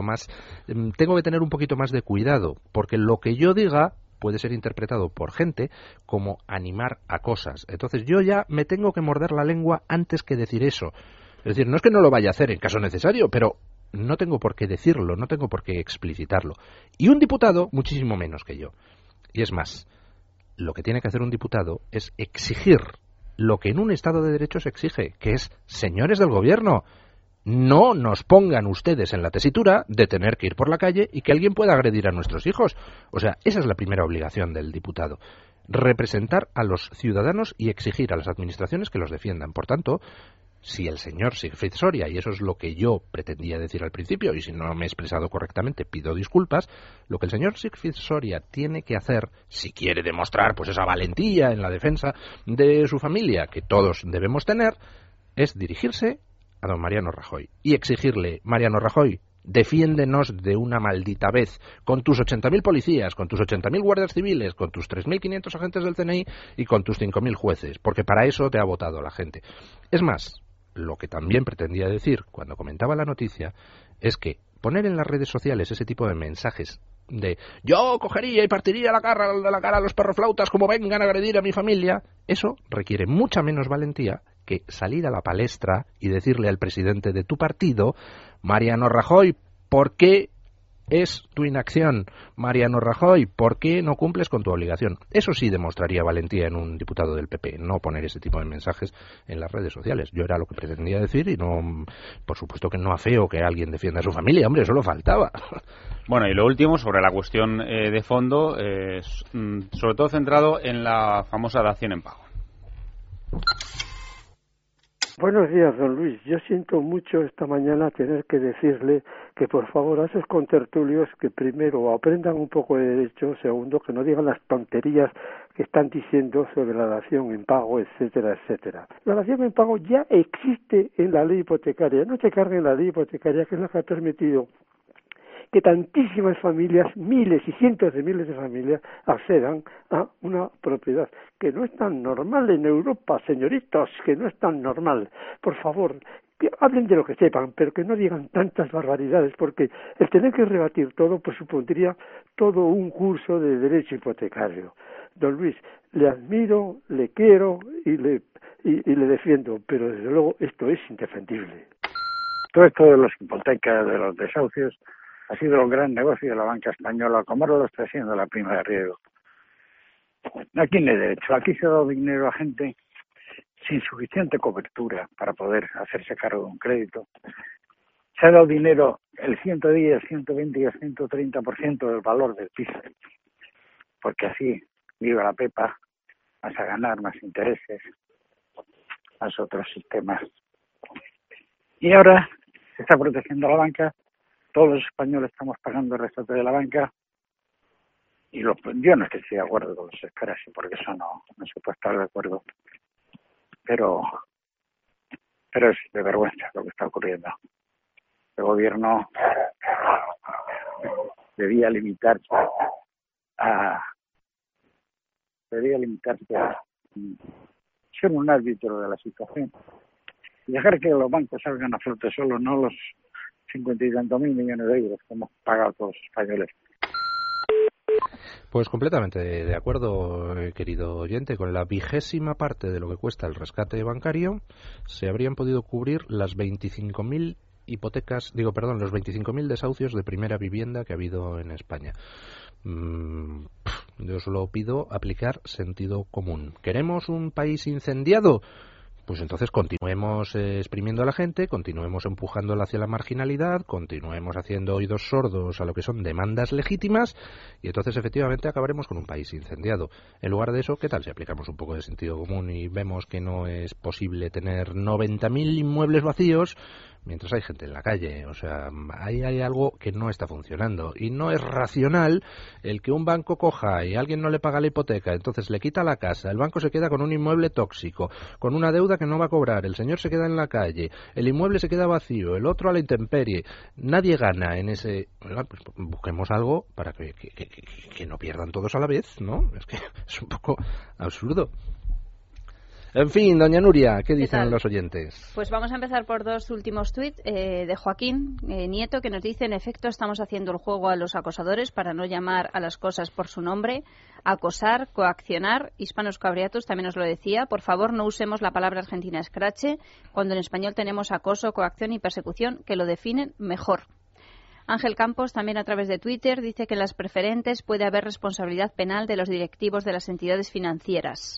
que tener un poquito más de cuidado, porque lo que yo diga puede ser interpretado por gente como animar a cosas. Entonces yo ya me tengo que morder la lengua antes que decir eso. Es decir, no es que no lo vaya a hacer en caso necesario, pero no tengo por qué decirlo, no tengo por qué explicitarlo. Y un diputado, muchísimo menos que yo. Y es más, lo que tiene que hacer un diputado es exigir lo que en un Estado de Derecho se exige, que es, señores del Gobierno, no nos pongan ustedes en la tesitura de tener que ir por la calle y que alguien pueda agredir a nuestros hijos. O sea, esa es la primera obligación del diputado. Representar a los ciudadanos y exigir a las administraciones que los defiendan. Por tanto, si el señor Sigfrid Soria, y eso es lo que yo pretendía decir al principio, y si no me he expresado correctamente pido disculpas, lo que el señor Sigfrid Soria tiene que hacer, si quiere demostrar pues esa valentía en la defensa de su familia, que todos debemos tener, es dirigirse a don Mariano Rajoy y exigirle: Mariano Rajoy, defiéndenos de una maldita vez, con tus 80.000 policías, con tus 80.000 guardias civiles, con tus 3.500 agentes del CNI y con tus 5.000 jueces, porque para eso te ha votado la gente. Es más, lo que también pretendía decir cuando comentaba la noticia es que poner en las redes sociales ese tipo de mensajes de yo cogería y partiría la cara a los perroflautas como vengan a agredir a mi familia, eso requiere mucha menos valentía que salir a la palestra y decirle al presidente de tu partido: Mariano Rajoy, ¿por qué es tu inacción? Mariano Rajoy, ¿por qué no cumples con tu obligación? Eso sí demostraría valentía en un diputado del PP, no poner ese tipo de mensajes en las redes sociales. Yo era lo que pretendía decir y no, por supuesto que no afeo que alguien defienda a su familia, hombre, solo faltaba. Bueno, y lo último sobre la cuestión de fondo, sobre todo centrado en la famosa dación en pago. Buenos días, don Luis. Yo siento mucho esta mañana tener que decirle que por favor a esos contertulios que primero aprendan un poco de derecho, segundo que no digan las tonterías que están diciendo sobre la dación en pago, etcétera, etcétera. La dación en pago ya existe en la ley hipotecaria. No te carguen la ley hipotecaria, que es la que ha permitido que tantísimas familias, miles y cientos de miles de familias, accedan a una propiedad, que no es tan normal en Europa, señoritos, que no es tan normal. Por favor, que hablen de lo que sepan, pero que no digan tantas barbaridades, porque el tener que rebatir todo pues supondría todo un curso de derecho hipotecario. Don Luis, le admiro, le quiero y le defiendo, pero desde luego esto es indefendible. Todo esto de las hipotecas, de los desahucios, ha sido un gran negocio de la banca española, como ahora lo está haciendo la prima de riesgo. No tiene derecho. Aquí se ha dado dinero a gente sin suficiente cobertura para poder hacerse cargo de un crédito. Se ha dado dinero el 110, 120 y el 130% del valor del piso, porque así viva la pepa, vas a ganar más intereses, más otros sistemas. Y ahora se está protegiendo la banca, todos los españoles estamos pagando el rescate de la banca, y yo no estoy de acuerdo con los escraches, porque eso no se puede estar de acuerdo. Pero es de vergüenza lo que está ocurriendo. El gobierno debía limitarse a ser un árbitro de la situación y dejar que los bancos salgan a flote solos, no los 50 y tantos mil millones de euros que hemos pagado todos los españoles. Pues completamente de acuerdo, querido oyente. Con la 20ª parte de lo que cuesta el rescate bancario se habrían podido cubrir las 25.000 los 25.000 desahucios de primera vivienda que ha habido en España. Yo solo pido aplicar sentido común. ¿Queremos un país incendiado? Pues entonces continuemos exprimiendo a la gente, continuemos empujándola hacia la marginalidad, continuemos haciendo oídos sordos a lo que son demandas legítimas y entonces efectivamente acabaremos con un país incendiado. En lugar de eso, ¿qué tal si aplicamos un poco de sentido común y vemos que no es posible tener 90.000 inmuebles vacíos mientras hay gente en la calle? O sea, ahí hay algo que no está funcionando y no es racional el que un banco coja y alguien no le paga la hipoteca, entonces le quita la casa, el banco se queda con un inmueble tóxico, con una deuda que no va a cobrar, el señor se queda en la calle, el inmueble se queda vacío, el otro a la intemperie, nadie gana en ese... Pues busquemos algo para que no pierdan todos a la vez, ¿no? Es que es un poco absurdo. En fin, doña Nuria, ¿qué dicen los oyentes? Pues vamos a empezar por dos últimos tuits de Joaquín Nieto, que nos dice: en efecto, estamos haciendo el juego a los acosadores para no llamar a las cosas por su nombre. Acosar, coaccionar, Hispanos Cabriatus también nos lo decía. Por favor, no usemos la palabra argentina escrache, cuando en español tenemos acoso, coacción y persecución, que lo definen mejor. Ángel Campos, también a través de Twitter, dice que en las preferentes puede haber responsabilidad penal de los directivos de las entidades financieras.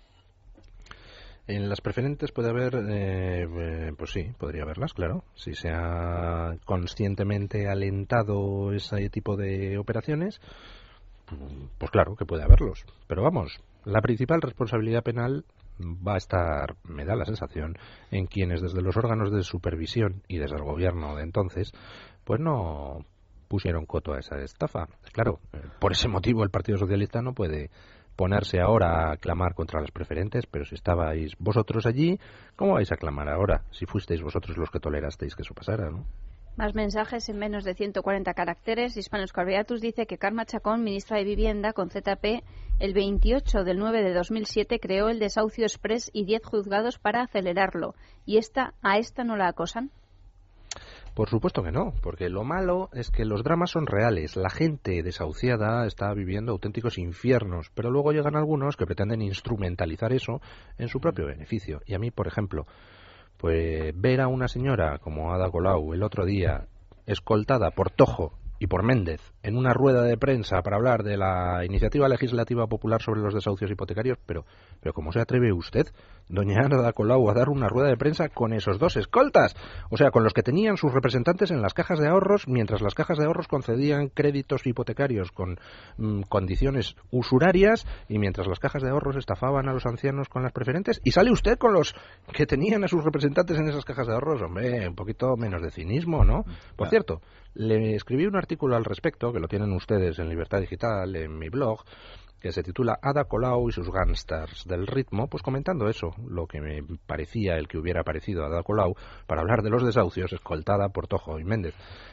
En las preferentes puede haber, pues sí, podría haberlas, claro. Si se ha conscientemente alentado ese tipo de operaciones, pues claro que puede haberlos. Pero vamos, la principal responsabilidad penal va a estar, me da la sensación, en quienes desde los órganos de supervisión y desde el gobierno de entonces, pues no pusieron coto a esa estafa. Claro, por ese motivo el Partido Socialista no puede ponerse ahora a clamar contra las preferentes, pero si estabais vosotros allí, ¿cómo vais a clamar ahora? Si fuisteis vosotros los que tolerasteis que eso pasara, ¿no? Más mensajes en menos de 140 caracteres. Hispanos Carbeatus dice que Carme Chacón, ministra de Vivienda con ZP, el 28 del 9 de 2007 creó el desahucio express y 10 juzgados para acelerarlo. ¿Y a esta no la acosan? Por supuesto que no, porque lo malo es que los dramas son reales. La gente desahuciada está viviendo auténticos infiernos, pero luego llegan algunos que pretenden instrumentalizar eso en su propio beneficio. Y a mí, por ejemplo, pues ver a una señora como Ada Colau el otro día escoltada por Tojo y por Méndez en una rueda de prensa para hablar de la iniciativa legislativa popular sobre los desahucios hipotecarios, pero ¿cómo se atreve usted, doña Ada Colau, a dar una rueda de prensa con esos dos escoltas? O sea, con los que tenían sus representantes en las cajas de ahorros, mientras las cajas de ahorros concedían créditos hipotecarios con condiciones usurarias y mientras las cajas de ahorros estafaban a los ancianos con las preferentes. Y sale usted con los que tenían a sus representantes en esas cajas de ahorros. Hombre, un poquito menos de cinismo, ¿no? Por cierto, le escribí un artículo al respecto, que lo tienen ustedes en Libertad Digital, en mi blog, que se titula Ada Colau y sus gángsters del ritmo, pues comentando eso, lo que me parecía el que hubiera parecido a Ada Colau para hablar de los desahucios escoltada por Tojo y Méndez.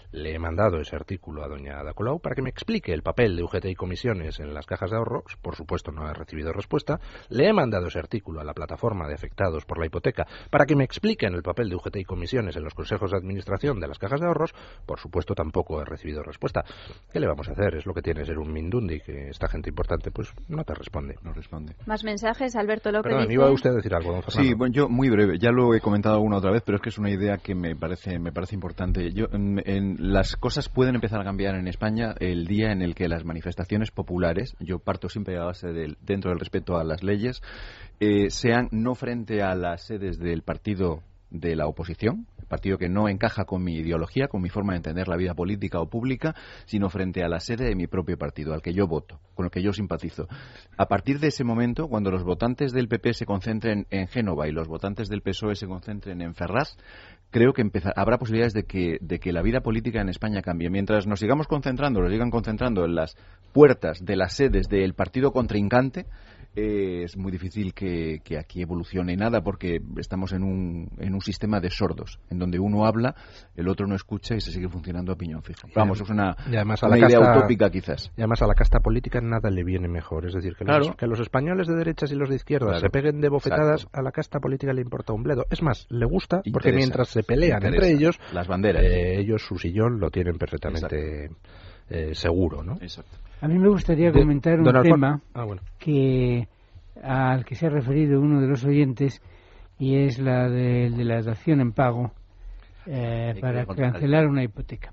Le he mandado ese artículo a doña Ada Colau para que me explique el papel de UGT y comisiones en las cajas de ahorros. Por supuesto, no he recibido respuesta. Le he mandado ese artículo a la plataforma de afectados por la hipoteca para que me expliquen el papel de UGT y comisiones en los consejos de administración de las cajas de ahorros. Por supuesto, tampoco he recibido respuesta. ¿Qué le vamos a hacer? Es lo que tiene ser un mindundi, que esta gente importante pues no te responde. No responde. Más mensajes. Alberto López Perdón, dice... iba usted a decir algo, don Fernando. Sí, bueno, yo muy breve. Ya lo he comentado alguna otra vez, pero es que es una idea que me parece importante. Las cosas pueden empezar a cambiar en España el día en el que las manifestaciones populares, yo parto siempre a base dentro del respeto a las leyes, sean no frente a las sedes del partido de la oposición, el partido que no encaja con mi ideología, con mi forma de entender la vida política o pública, sino frente a la sede de mi propio partido, al que yo voto, con el que yo simpatizo. A partir de ese momento, cuando los votantes del PP se concentren en Génova y los votantes del PSOE se concentren en Ferraz, creo que habrá posibilidades de que la vida política en España cambie. Mientras nos sigamos concentrando, lo sigan concentrando en las puertas de las sedes del partido contrincante, es muy difícil que aquí evolucione nada, porque estamos en un sistema de sordos, en donde uno habla, el otro no escucha y se sigue funcionando a piñón fijo. Vamos, es una idea utópica quizás. Y además a la casta política nada le viene mejor. Es decir, que los españoles de derechas y los de izquierdas se peguen de bofetadas. Exacto. A la casta política le importa un bledo. Es más, le gusta, porque mientras se pelean entre ellos, las banderas, ellos su sillón lo tienen perfectamente seguro, ¿no? Exacto. A mí me gustaría comentar un tema al que se ha referido uno de los oyentes, y es la de la dación en pago para cancelar una hipoteca.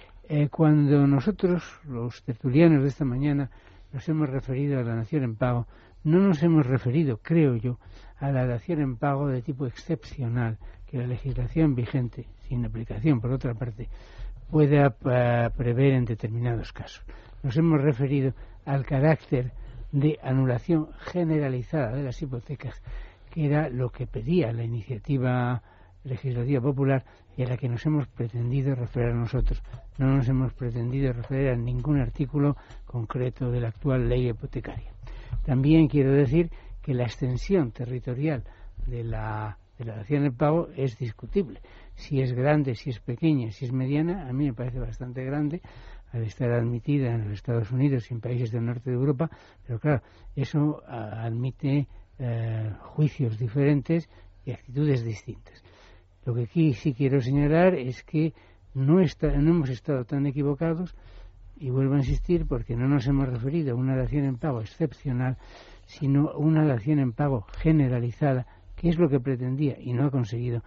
Cuando nosotros, los tertulianos de esta mañana, nos hemos referido a la dación en pago, no nos hemos referido, creo yo, a la dación en pago de tipo excepcional que la legislación vigente, sin aplicación por otra parte, pueda prever en determinados casos. Nos hemos referido al carácter de anulación generalizada de las hipotecas, que era lo que pedía la iniciativa legislativa popular y a la que nos hemos pretendido referir a nosotros. No nos hemos pretendido referir a ningún artículo concreto de la actual ley hipotecaria. También quiero decir que la extensión territorial de la dación en pago es discutible. Si es grande, si es pequeña, si es mediana, a mí me parece bastante grande, al estar admitida en los Estados Unidos y en países del norte de Europa, pero claro, eso admite juicios diferentes y actitudes distintas. Lo que aquí sí quiero señalar es que no hemos estado tan equivocados, y vuelvo a insistir, porque no nos hemos referido a una dación en pago excepcional, sino a una dación en pago generalizada, que es lo que pretendía y no ha conseguido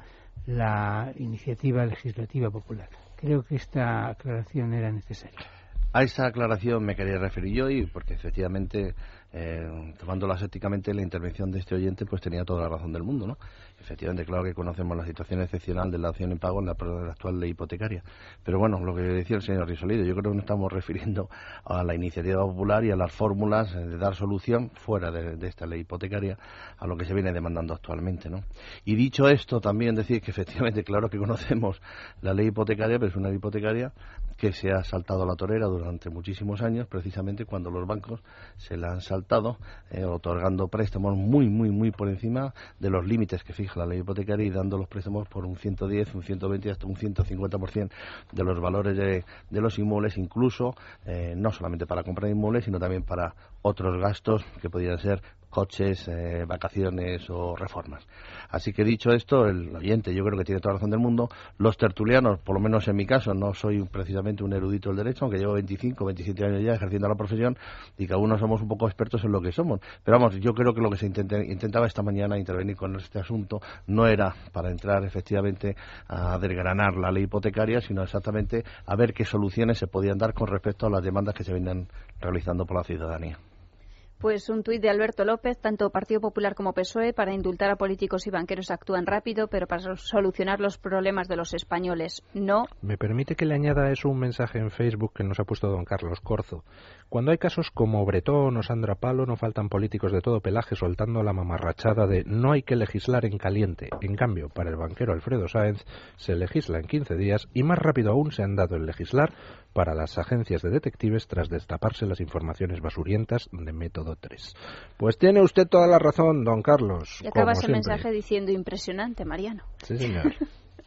la iniciativa legislativa popular. Creo que esta aclaración era necesaria. A esa aclaración me quería referir yo, y porque efectivamente, tomándola éticamente, la intervención de este oyente pues tenía toda la razón del mundo, ¿no? Efectivamente, claro que conocemos la situación excepcional de la dación en pago en la actual ley hipotecaria. Pero bueno, lo que decía el señor Risolido, yo creo que nos estamos refiriendo a la iniciativa popular y a las fórmulas de dar solución fuera de esta ley hipotecaria a lo que se viene demandando actualmente, ¿no? Y dicho esto, también decir que efectivamente, claro que conocemos la ley hipotecaria, pero es una ley hipotecaria que se ha saltado la torera durante muchísimos años, precisamente cuando los bancos se la han saltado, otorgando préstamos muy por encima de los límites que fija la ley hipotecaria y dando los préstamos por un 110, un 120 hasta un 150% de los valores de los inmuebles, incluso no solamente para comprar inmuebles, sino también para otros gastos que podrían ser coches, vacaciones o reformas. Así que dicho esto, el oyente yo creo que tiene toda la razón del mundo. Los tertulianos, por lo menos en mi caso, no soy precisamente un erudito del derecho, aunque llevo 25, 27 años ya ejerciendo la profesión y cada uno somos un poco expertos en lo que somos. Pero vamos, yo creo que lo que se intentaba esta mañana intervenir con este asunto no era para entrar efectivamente a desgranar la ley hipotecaria, sino exactamente a ver qué soluciones se podían dar con respecto a las demandas que se vienen realizando por la ciudadanía. Pues un tuit de Alberto López: tanto Partido Popular como PSOE para indultar a políticos y banqueros actúan rápido, pero para solucionar los problemas de los españoles no. ¿Me permite que le añada a eso un mensaje en Facebook que nos ha puesto don Carlos Corzo? Cuando hay casos como Bretón o Sandra Palo, no faltan políticos de todo pelaje soltando la mamarrachada de no hay que legislar en caliente. En cambio, para el banquero Alfredo Sáenz se legisla en 15 días y más rápido aún se han dado el legislar para las agencias de detectives tras destaparse las informaciones basurientas de Método 3. Pues tiene usted toda la razón, don Carlos. Y acaba ese mensaje diciendo impresionante, Mariano. Sí, señor.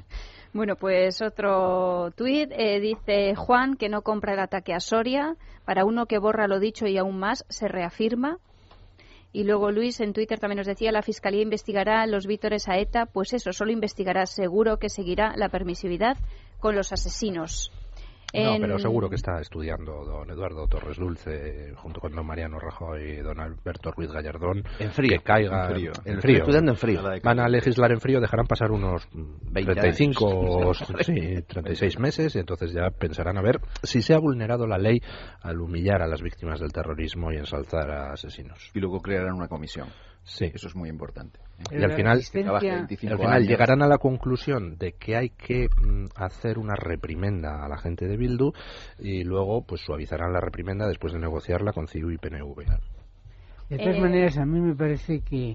Bueno, pues otro tuit dice Juan que no compra el ataque a Soria. Para uno que borra lo dicho y aún más se reafirma. Y luego Luis en Twitter también nos decía, la Fiscalía investigará los vítores a ETA. Pues eso, solo investigará, seguro que seguirá la permisividad con los asesinos. No, pero seguro que está estudiando don Eduardo Torres Dulce junto con don Mariano Rajoy y don Alberto Ruiz Gallardón en frío, que caiga en frío. Estudiando en frío. Van a legislar en frío, dejarán pasar unos 35 o 36 meses y entonces ya pensarán a ver si se ha vulnerado la ley al humillar a las víctimas del terrorismo y ensalzar a asesinos. Y luego crearán una comisión. Sí. Eso es muy importante. Y al final llegarán a la conclusión de que hay que hacer una reprimenda a la gente de Bildu y luego pues suavizarán la reprimenda después de negociarla con CiU y PNV. De todas maneras, a mí me parece que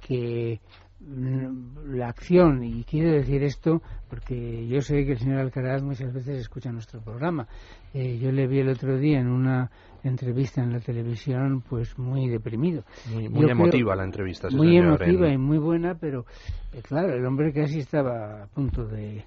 la acción, y quiero decir esto porque yo sé que el señor Alcaraz muchas veces escucha nuestro programa. Yo le vi el otro día en una entrevista en la televisión pues muy deprimido. Muy emotiva la entrevista. Muy emotiva y muy buena, pero claro, el hombre casi estaba a punto de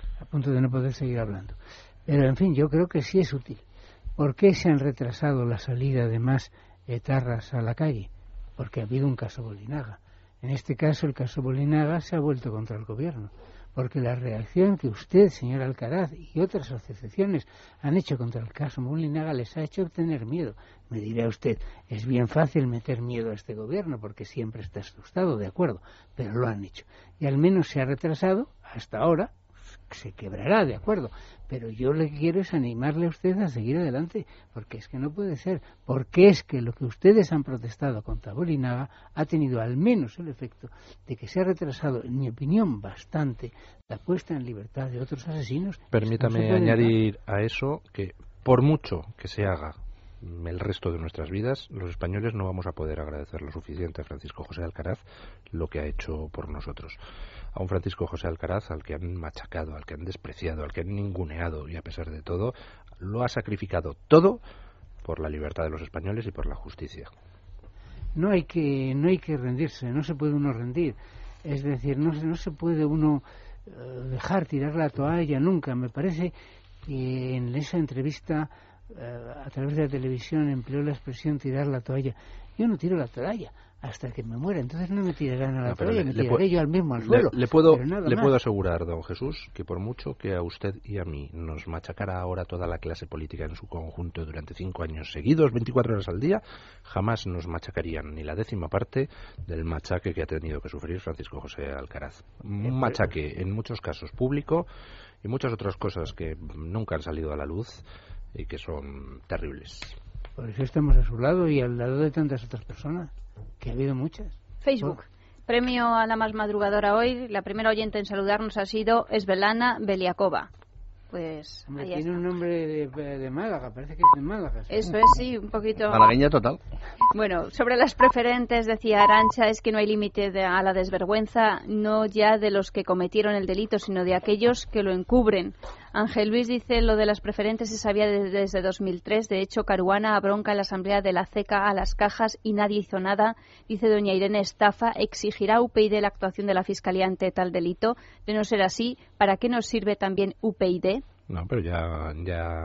no poder seguir hablando. Pero en fin, yo creo que sí es útil. ¿Por qué se han retrasado la salida de más etarras a la calle? Porque ha habido un caso Bolinaga. En este caso, el caso Bolinaga se ha vuelto contra el gobierno, porque la reacción que usted, señor Alcaraz, y otras asociaciones han hecho contra el caso Bolinaga les ha hecho tener miedo. Me dirá usted, es bien fácil meter miedo a este gobierno, porque siempre está asustado, de acuerdo, pero lo han hecho. Y al menos se ha retrasado, hasta ahora, se quebrará, de acuerdo, pero yo le quiero es animarle a usted a seguir adelante, porque es que no puede ser, porque es que lo que ustedes han protestado contra Bolinaga ha tenido al menos el efecto de que se ha retrasado, en mi opinión, bastante la puesta en libertad de otros asesinos. Permítame añadir a eso que por mucho que se haga el resto de nuestras vidas, los españoles no vamos a poder agradecer lo suficiente a Francisco José Alcaraz lo que ha hecho por nosotros. A un Francisco José Alcaraz al que han machacado, al que han despreciado, al que han ninguneado y a pesar de todo lo ha sacrificado todo por la libertad de los españoles y por la justicia. No hay que rendirse, no se puede uno rendir. Es decir, no se puede uno dejar tirar la toalla nunca. Me parece que en esa entrevista a través de la televisión empleó la expresión tirar la toalla. Yo no tiro la toalla hasta que me muera, entonces no me tirarán a la toalla, me tiraré yo al mismo al suelo. Le puedo asegurar, don Jesús, que por mucho que a usted y a mí nos machacara ahora toda la clase política en su conjunto durante 5 años seguidos, 24 horas al día, jamás nos machacarían ni la 10ª parte del machaque que ha tenido que sufrir Francisco José Alcaraz. Un machaque en muchos casos público y muchas otras cosas que nunca han salido a la luz y que son terribles. Por eso estamos a su lado y al lado de tantas otras personas, que ha habido muchas. Facebook. Premio a la más madrugadora hoy. La primera oyente en saludarnos ha sido Esvelana Beliakova. Pues hombre, ahí tiene está. un nombre de Málaga, parece que es de Málaga. ¿Sí? Eso es, sí, un poquito... Malagueña total. Bueno, sobre las preferentes, decía Arantxa, es que no hay límite a la desvergüenza, no ya de los que cometieron el delito, sino de aquellos que lo encubren. Ángel Luis dice, lo de las preferentes se sabía desde 2003, de hecho, Caruana abronca en la asamblea de la CECA a las cajas y nadie hizo nada. Dice doña Irene Estafa, ¿exigirá UPyD la actuación de la Fiscalía ante tal delito? De no ser así, ¿para qué nos sirve también UPyD? No, pero ya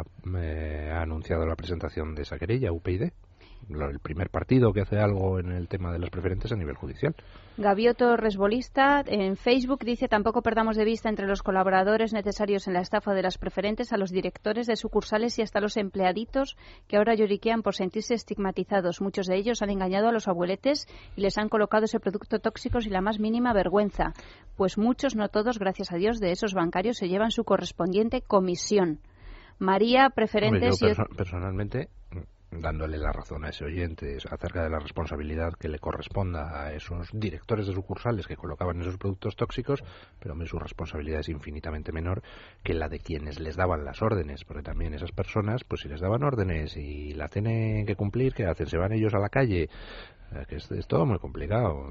ha anunciado la presentación de esa querella, UPyD. El primer partido que hace algo en el tema de las preferentes a nivel judicial. Gavioto Resbolista en Facebook dice, tampoco perdamos de vista entre los colaboradores necesarios en la estafa de las preferentes a los directores de sucursales y hasta los empleaditos que ahora lloriquean por sentirse estigmatizados. Muchos de ellos han engañado a los abueletes y les han colocado ese producto tóxico sin la más mínima vergüenza. Pues muchos, no todos, gracias a Dios, de esos bancarios se llevan su correspondiente comisión. María, preferentes... Hombre, yo personalmente... dándole la razón a ese oyente acerca de la responsabilidad que le corresponda a esos directores de sucursales que colocaban esos productos tóxicos, pero su responsabilidad es infinitamente menor que la de quienes les daban las órdenes, porque también esas personas, pues si les daban órdenes y la tienen que cumplir, ¿qué hacen? ¿Se van ellos a la calle? Que es todo muy complicado.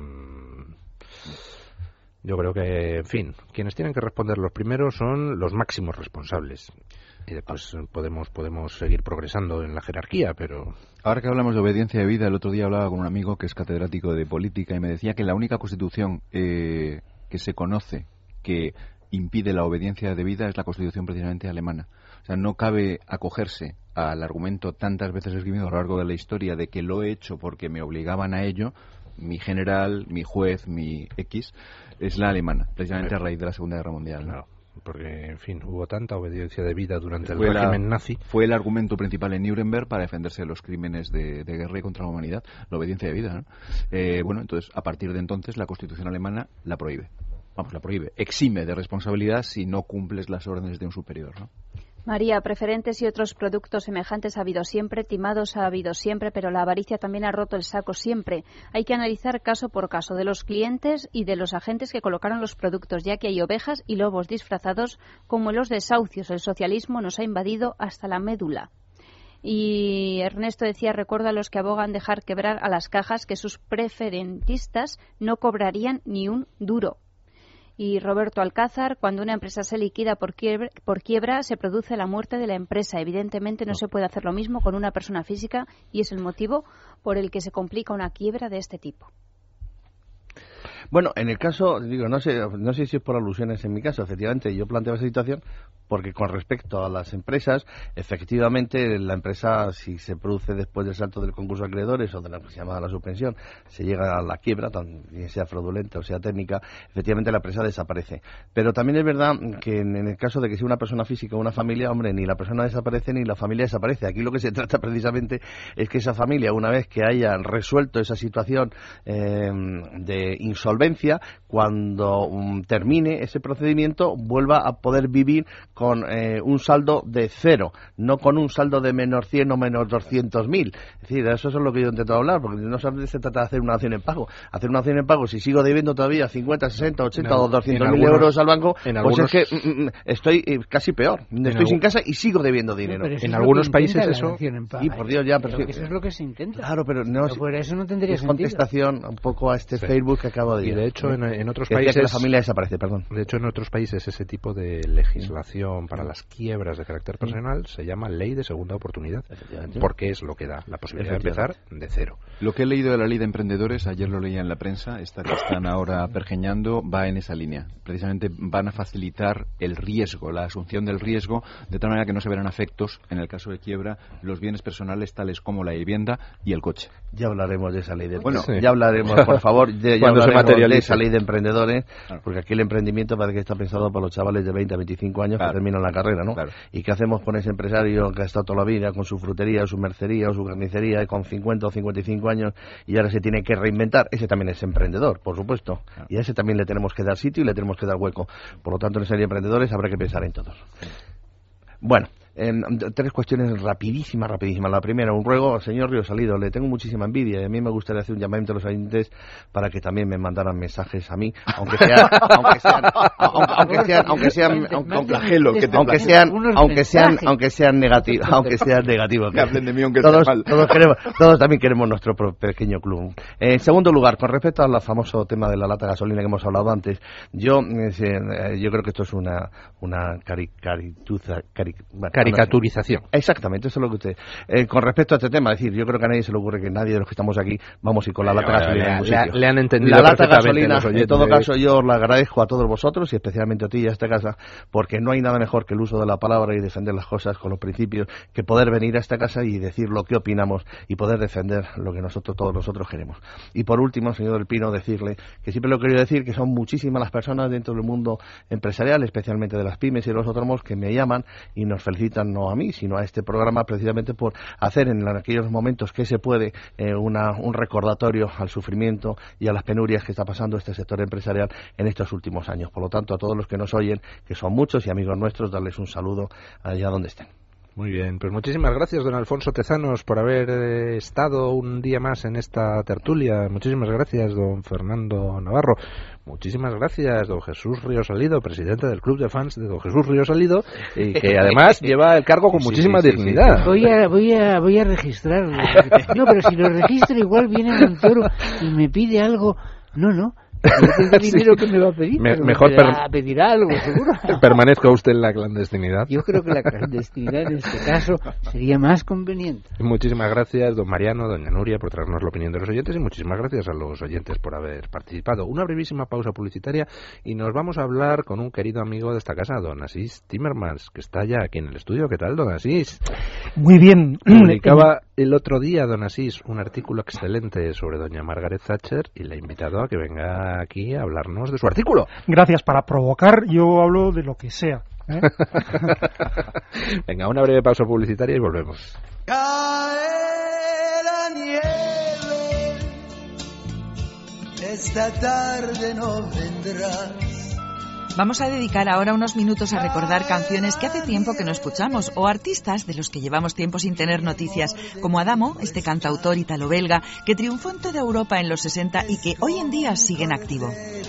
Yo creo que, en fin, quienes tienen que responder los primeros son los máximos responsables. Y después podemos seguir progresando en la jerarquía, pero... Ahora que hablamos de obediencia de vida, el otro día hablaba con un amigo que es catedrático de política y me decía que la única constitución que se conoce que impide la obediencia debida es la Constitución precisamente alemana. O sea, no cabe acogerse al argumento tantas veces esgrimido a lo largo de la historia de que lo he hecho porque me obligaban a ello. Mi general, mi juez, mi X, es la alemana, precisamente a raíz de la Segunda Guerra Mundial. Claro, porque, en fin, hubo tanta obediencia debida durante el régimen nazi. Fue el argumento principal en Nuremberg para defenderse de los crímenes de guerra y contra la humanidad, la obediencia debida, ¿no? Bueno, entonces, a partir de entonces, la Constitución alemana la prohíbe. Vamos, la prohíbe. Exime de responsabilidad si no cumples las órdenes de un superior, ¿no? María, preferentes y otros productos semejantes ha habido siempre, timados ha habido siempre, pero la avaricia también ha roto el saco siempre. Hay que analizar caso por caso de los clientes y de los agentes que colocaron los productos, ya que hay ovejas y lobos disfrazados como los desahucios. El socialismo nos ha invadido hasta la médula. Y Ernesto decía, recuerda a los que abogan dejar quebrar a las cajas que sus preferentistas no cobrarían ni un duro. Y Roberto Alcázar, cuando una empresa se liquida por quiebra, se produce la muerte de la empresa. Evidentemente no se puede hacer lo mismo con una persona física y es el motivo por el que se complica una quiebra de este tipo. Bueno, en el caso, digo, no sé si es por alusiones en mi caso, efectivamente, yo planteo esa situación porque con respecto a las empresas, efectivamente, la empresa, si se produce después del salto del concurso de acreedores o de la que se llama la suspensión, se llega a la quiebra, bien sea fraudulenta o sea técnica, efectivamente la empresa desaparece. Pero también es verdad que en el caso de que sea una persona física o una familia, hombre, ni la persona desaparece ni la familia desaparece. Aquí lo que se trata precisamente es que esa familia, una vez que haya resuelto esa situación de insolvencia, cuando termine ese procedimiento, vuelva a poder vivir con un saldo de cero, no con un saldo de menos 100 o menos 200.000. Es decir, eso es lo que yo intento hablar, porque no se trata de hacer una acción en pago. Hacer una acción en pago, si sigo debiendo todavía 50, 60, 80 o 200.000 euros al banco, pues es que estoy casi peor. Estoy sin casa y sigo debiendo dinero. En algunos países eso... Y por Dios, ya, pero eso es lo que se intenta. Claro, pero no, por eso no tendría sentido. Es contestación un poco a este Facebook que acabo de ir. Y de hecho, en otros que países... que la familia desaparece, perdón. De hecho, en otros países ese tipo de legislación para las quiebras de carácter personal se llama ley de segunda oportunidad, porque es lo que da la posibilidad de empezar de cero. Lo que he leído de la ley de emprendedores, ayer lo leía en la prensa, esta que están ahora pergeñando, va en esa línea. Precisamente van a facilitar el riesgo, la asunción del riesgo, de tal manera que no se verán afectos, en el caso de quiebra, los bienes personales tales como la vivienda y el coche. Ya hablaremos de esa ley de emprendedores. Ya hablaremos, por favor, cuando se materialice de esa ley de emprendedores, porque aquí el emprendimiento parece que está pensado para los chavales de 20 a 25 años que terminan la carrera, ¿no? ¿Y qué hacemos con ese empresario que ha estado toda la vida con su frutería, su mercería o su carnicería con 50 o 55 años y ahora se tiene que reinventar? Ese también es emprendedor, por supuesto. Y a ese también le tenemos que dar sitio y le tenemos que dar hueco. Por lo tanto, en esa ley de emprendedores habrá que pensar en todos. Bueno, tres cuestiones rapidísimas. La primera, un ruego al señor Río Salido. Le tengo muchísima envidia y a mí me gustaría hacer un llamamiento a los oyentes para que también me mandaran mensajes a mí, aunque sean negativos. Que hablen de mí aunque todos también queremos nuestro pequeño club. En segundo lugar, con respecto al famoso tema de la lata de gasolina que hemos hablado antes, yo creo que esto es una caricaturización. Exactamente, eso es lo que usted... con respecto a este tema, es decir, yo creo que a nadie se le ocurre que nadie de los que estamos aquí vamos a ir con la lata de gasolina en ningún sitio. Le han entendido la lata de gasolina, en todo caso, yo os la agradezco a todos vosotros y especialmente a ti y a esta casa, porque no hay nada mejor que el uso de la palabra y defender las cosas con los principios que poder venir a esta casa y decir lo que opinamos y poder defender lo que todos nosotros queremos. Y por último, señor Del Pino, decirle que siempre lo he querido decir, que son muchísimas las personas dentro del mundo empresarial, especialmente de las pymes y de los autónomos, que me llaman y nos felicitan, no a mí, sino a este programa, precisamente por hacer en aquellos momentos que se puede un recordatorio al sufrimiento y a las penurias que está pasando este sector empresarial en estos últimos años. Por lo tanto, a todos los que nos oyen, que son muchos y amigos nuestros, darles un saludo allá donde estén. Muy bien, pues muchísimas gracias, don Alfonso Tezanos, por haber estado un día más en esta tertulia. Muchísimas gracias, don Fernando Navarro. Muchísimas gracias, don Jesús Río Salido, presidente del club de fans de don Jesús Río Salido, y que además lleva el cargo con muchísima dignidad. Voy a registrarlo. No, pero si lo registro igual viene Montoro y me pide algo. No, Yo tengo dinero que me va a pedir, mejor pedirá algo, seguro. Permanezca usted en la clandestinidad. Yo creo que la clandestinidad en este caso sería más conveniente. Muchísimas gracias, don Mariano, doña Nuria, por traernos la opinión de los oyentes, y muchísimas gracias a los oyentes por haber participado. Una brevísima pausa publicitaria y nos vamos a hablar con un querido amigo de esta casa, don Asís Timmermans, que está ya aquí en el estudio. ¿Qué tal, don Asís? Muy bien. Publicaba el otro día, don Asís, un artículo excelente sobre doña Margaret Thatcher y le he invitado a que venga aquí a hablarnos de su artículo. Gracias. Para provocar, yo hablo de lo que sea. Venga, una breve pausa publicitaria y volvemos. Cae la nieve, esta tarde no vendrás. Vamos a dedicar ahora unos minutos a recordar canciones que hace tiempo que no escuchamos o artistas de los que llevamos tiempo sin tener noticias, como Adamo, este cantautor italo-belga que triunfó en toda Europa en los 60 y que hoy en día sigue en activo.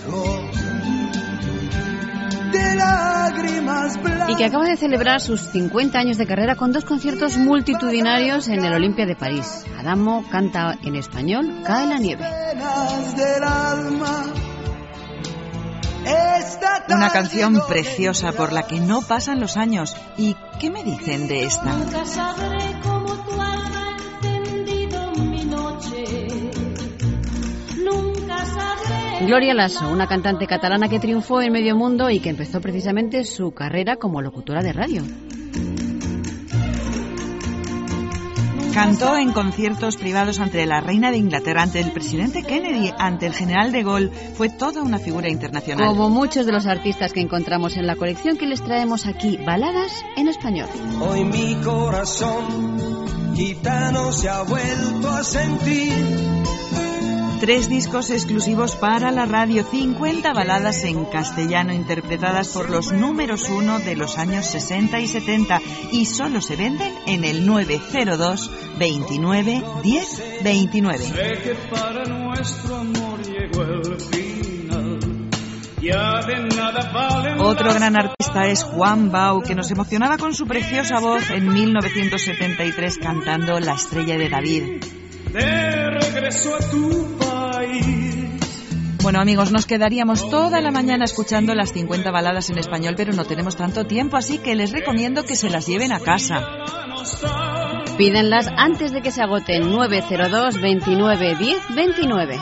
Y que acaba de celebrar sus 50 años de carrera con 2 conciertos multitudinarios en el Olympia de París. Adamo canta en español Cae la nieve. Una canción preciosa por la que no pasan los años. ¿Y qué me dicen de esta? Nunca sabré cómo tu alma ha entendido mi noche. Nunca sabré. Gloria Lasso, una cantante catalana que triunfó en medio mundo y que empezó precisamente su carrera como locutora de radio. Cantó en conciertos privados ante la reina de Inglaterra, ante el presidente Kennedy, ante el general de Gaulle. Fue toda una figura internacional. Como muchos de los artistas que encontramos en la colección que les traemos aquí, baladas en español. Hoy mi corazón gitano se ha vuelto a sentir. 3 discos exclusivos para la radio, 50 baladas en castellano interpretadas por los números 1 de los años 60 y 70 y solo se venden en el 902 29 10 29. Sé que para nuestro amor llegó el final. Ya de nada valen. Otro gran artista es Juan Bau, que nos emocionaba con su preciosa voz en 1973 cantando La estrella de David. De regreso a tu país. Bueno, amigos, nos quedaríamos toda la mañana escuchando las 50 baladas en español, pero no tenemos tanto tiempo, así que les recomiendo que se las lleven a casa. Pídenlas antes de que se agoten. 902 29 10 29.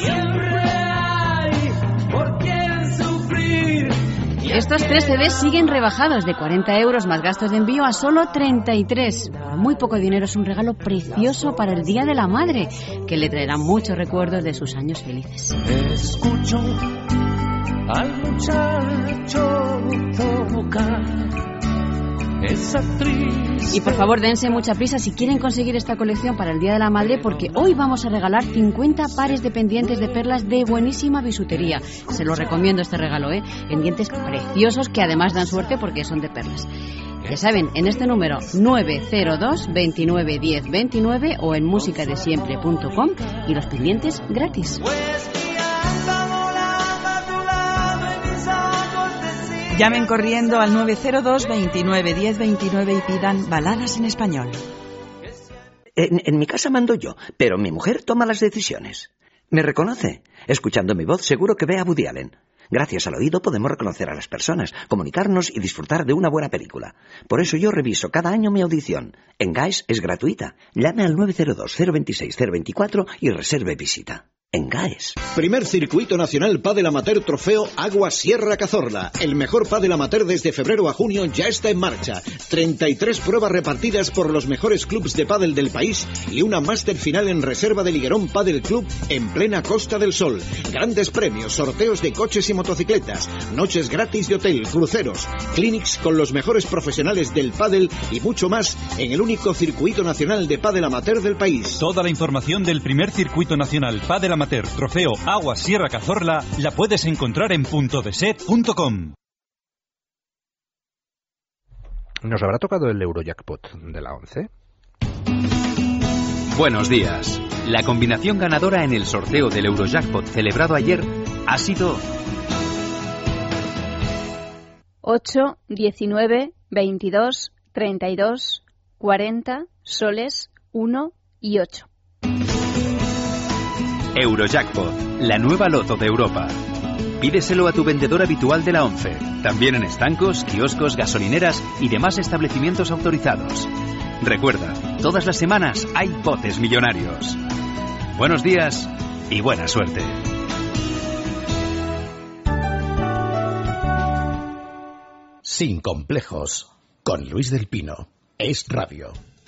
Estos 3 CDs siguen rebajados de 40 euros más gastos de envío a solo 33. Muy poco dinero, es un regalo precioso para el Día de la Madre, que le traerá muchos recuerdos de sus años felices. Escucho al muchacho tocar esa triste. Y por favor, dense mucha prisa si quieren conseguir esta colección para el Día de la Madre, porque hoy vamos a regalar 50 pares de pendientes de perlas de buenísima bisutería. Se los recomiendo este regalo, pendientes preciosos que además dan suerte porque son de perlas. Ya saben, en este número 902 29 10 29 o en musicadesiempre.com y los pendientes gratis. Llamen corriendo al 902 29 10 29 y pidan baladas en español. En mi casa mando yo, pero mi mujer toma las decisiones. ¿Me reconoce? Escuchando mi voz seguro que ve a Woody Allen. Gracias al oído podemos reconocer a las personas, comunicarnos y disfrutar de una buena película. Por eso yo reviso cada año mi audición. En GAES es gratuita. Llame al 902 026 024 y reserve visita. En GAES. Primer Circuito Nacional Pádel Amateur Trofeo Agua Sierra Cazorla. El mejor pádel amateur desde febrero a junio ya está en marcha. 33 pruebas repartidas por los mejores clubs de pádel del país y una máster final en reserva de Liguerón Pádel Club en plena Costa del Sol. Grandes premios, sorteos de coches y motocicletas, noches gratis de hotel, cruceros, clinics con los mejores profesionales del pádel y mucho más en el único Circuito Nacional de Pádel Amateur del país. Toda la información del Primer Circuito Nacional Pádel Amateur Trofeo Agua Sierra Cazorla la puedes encontrar en puntodeset.com. ¿Nos habrá tocado el Eurojackpot de la 11? Buenos días. La combinación ganadora en el sorteo del Eurojackpot celebrado ayer ha sido 8, 19, 22, 32, 40, soles, 1 y 8. Eurojackpot, la nueva loto de Europa. Pídeselo a tu vendedor habitual de la ONCE, también en estancos, kioscos, gasolineras y demás establecimientos autorizados. Recuerda, todas las semanas hay botes millonarios. Buenos días y buena suerte. Sin complejos, con Luis del Pino. Es Radio.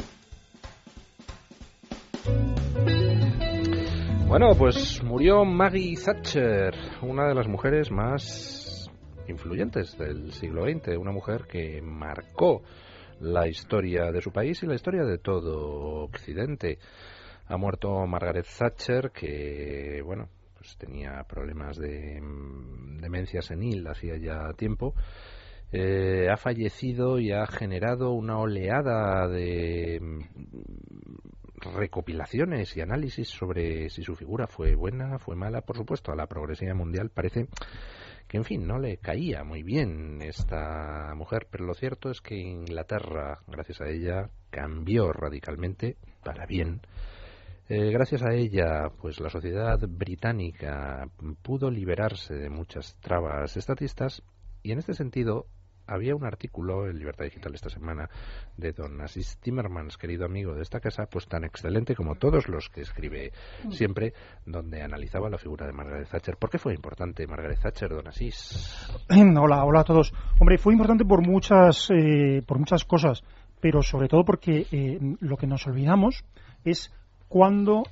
Bueno, pues murió Maggie Thatcher, una de las mujeres más influyentes del siglo XX, una mujer que marcó la historia de su país y la historia de todo Occidente. Ha muerto Margaret Thatcher, que, bueno, pues tenía problemas de demencia senil hacía ya tiempo. Ha fallecido y ha generado una oleada de recopilaciones y análisis sobre si su figura fue buena, fue mala. Por supuesto, a la progresía mundial parece que, en fin, no le caía muy bien esta mujer, pero lo cierto es que Inglaterra, gracias a ella, cambió radicalmente para bien. Gracias a ella, pues la sociedad británica pudo liberarse de muchas trabas estatistas, y en este sentido había un artículo en Libertad Digital esta semana de don Asís Timmermans, querido amigo de esta casa, pues tan excelente como todos los que escribe siempre, donde analizaba la figura de Margaret Thatcher. ¿Por qué fue importante Margaret Thatcher, don Asís? Hola a todos. Hombre, fue importante por muchas cosas, pero sobre todo porque lo que nos olvidamos es cuál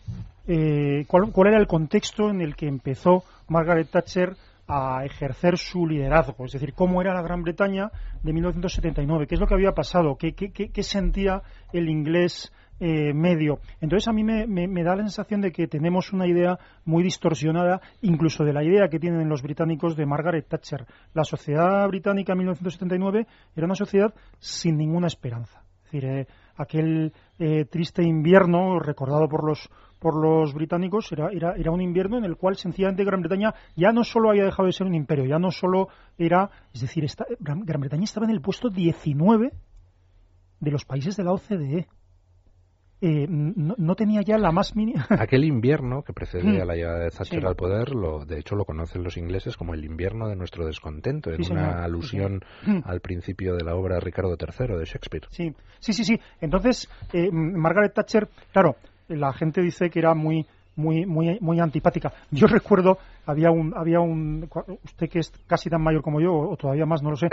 era el contexto en el que empezó Margaret Thatcher a ejercer su liderazgo, es decir, cómo era la Gran Bretaña de 1979, qué es lo que había pasado, qué sentía el inglés medio. Entonces a mí me da la sensación de que tenemos una idea muy distorsionada, incluso de la idea que tienen los británicos de Margaret Thatcher. La sociedad británica en 1979 era una sociedad sin ninguna esperanza. Es decir, aquel triste invierno recordado por los británicos era un invierno en el cual sencillamente Gran Bretaña ya no solo había dejado de ser un imperio, ya no solo era, es decir, Gran Bretaña estaba en el puesto 19 de los países de la OCDE. No tenía ya la más mínima. Aquel invierno que precede a la llegada de Thatcher al poder, de hecho lo conocen los ingleses como el invierno de nuestro descontento, en una alusión al principio de la obra Ricardo III de Shakespeare. Sí. Entonces, Margaret Thatcher, claro, la gente dice que era muy antipática. Yo recuerdo, había un usted que es casi tan mayor como yo, o todavía más, no lo sé,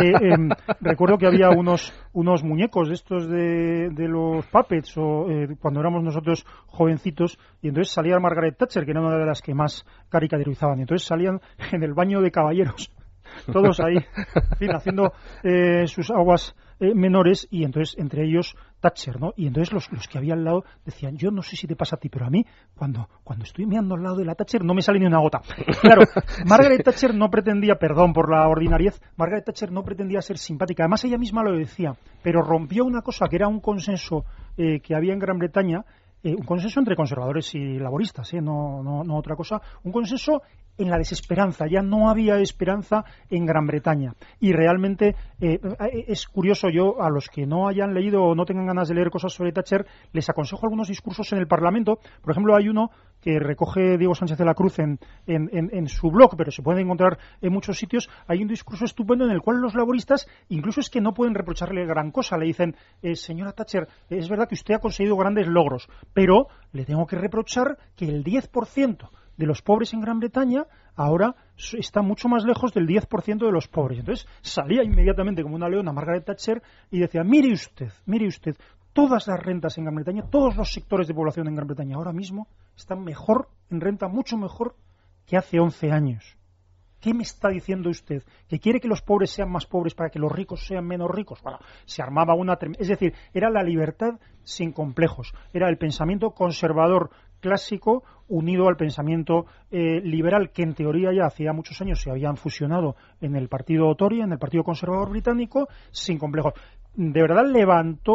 recuerdo que había unos muñecos de estos de los puppets, cuando éramos nosotros jovencitos, y entonces salía Margaret Thatcher, que era una de las que más caricaturizaban, y entonces salían en el baño de caballeros, todos ahí, en fin, haciendo sus aguas menores, y entonces entre ellos Thatcher, ¿no? Y entonces los que había al lado decían, yo no sé si te pasa a ti, pero a mí cuando estoy meando al lado de la Thatcher no me sale ni una gota. Claro, Margaret Thatcher no pretendía, perdón por la ordinariez, Margaret Thatcher no pretendía ser simpática, además ella misma lo decía, pero rompió una cosa que era un consenso que había en Gran Bretaña, un consenso entre conservadores y laboristas, no otra cosa, un consenso en la desesperanza, ya no había esperanza en Gran Bretaña. Y realmente es curioso, yo a los que no hayan leído o no tengan ganas de leer cosas sobre Thatcher, les aconsejo algunos discursos en el Parlamento. Por ejemplo, hay uno que recoge Diego Sánchez de la Cruz en su blog, pero se puede encontrar en muchos sitios. Hay un discurso estupendo en el cual los laboristas, incluso es que no pueden reprocharle gran cosa, le dicen, señora Thatcher, es verdad que usted ha conseguido grandes logros, pero le tengo que reprochar que el 10% de los pobres en Gran Bretaña ahora está mucho más lejos del 10% de los pobres. Entonces salía inmediatamente como una leona Margaret Thatcher y decía, mire usted, todas las rentas en Gran Bretaña, todos los sectores de población en Gran Bretaña ahora mismo están mejor, en renta mucho mejor que hace 11 años. ¿Qué me está diciendo usted? ¿Que quiere que los pobres sean más pobres para que los ricos sean menos ricos? Bueno, se armaba es decir, era la libertad sin complejos, era el pensamiento conservador clásico unido al pensamiento liberal, que en teoría ya hacía muchos años se habían fusionado en el partido Tory, en el partido conservador británico, sin complejos. De verdad levantó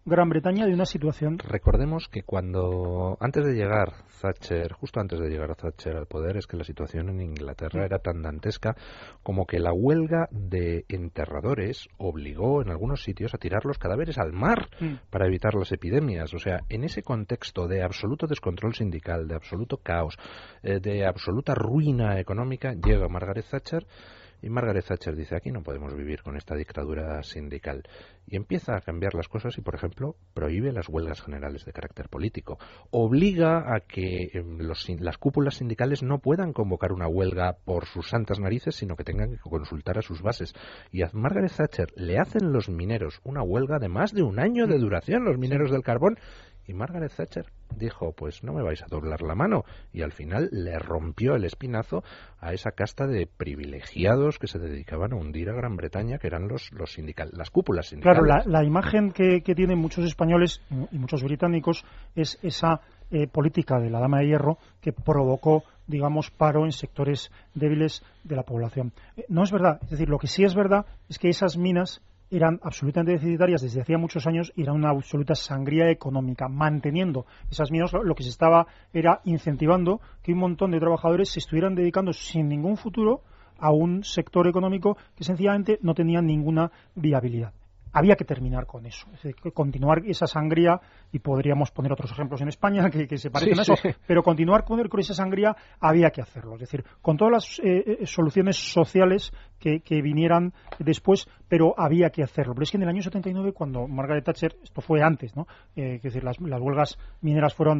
Gran Bretaña de una situación. Recordemos que antes de llegar Thatcher, justo antes de llegar Thatcher al poder, es que la situación en Inglaterra era tan dantesca como que la huelga de enterradores obligó en algunos sitios a tirar los cadáveres al mar para evitar las epidemias. O sea, en ese contexto de absoluto descontrol sindical, de absoluto caos, de absoluta ruina económica, llega Margaret Thatcher. Y Margaret Thatcher dice, aquí no podemos vivir con esta dictadura sindical. Y empieza a cambiar las cosas y, por ejemplo, prohíbe las huelgas generales de carácter político. Obliga a que las cúpulas sindicales no puedan convocar una huelga por sus santas narices, sino que tengan que consultar a sus bases. Y a Margaret Thatcher le hacen los mineros una huelga de más de un año de duración, los mineros del carbón. Y Margaret Thatcher dijo, pues no me vais a doblar la mano. Y al final le rompió el espinazo a esa casta de privilegiados que se dedicaban a hundir a Gran Bretaña, que eran las cúpulas sindicales. Claro, la imagen que tienen muchos españoles y muchos británicos es esa política de la Dama de Hierro que provocó, digamos, paro en sectores débiles de la población. No es verdad. Es decir, lo que sí es verdad es que esas minas eran absolutamente deficitarias desde hacía muchos años y eran una absoluta sangría económica. Manteniendo esas minas, lo que se estaba era incentivando que un montón de trabajadores se estuvieran dedicando sin ningún futuro a un sector económico que sencillamente no tenía ninguna viabilidad. Había que terminar con eso, es decir, continuar esa sangría, y podríamos poner otros ejemplos en España que se parecen a eso, pero continuar con esa sangría había que hacerlo, es decir, con todas las soluciones sociales que vinieran después, pero había que hacerlo. Pero es que en el año 79, cuando Margaret Thatcher, esto fue antes, ¿no? Es decir, las huelgas mineras fueron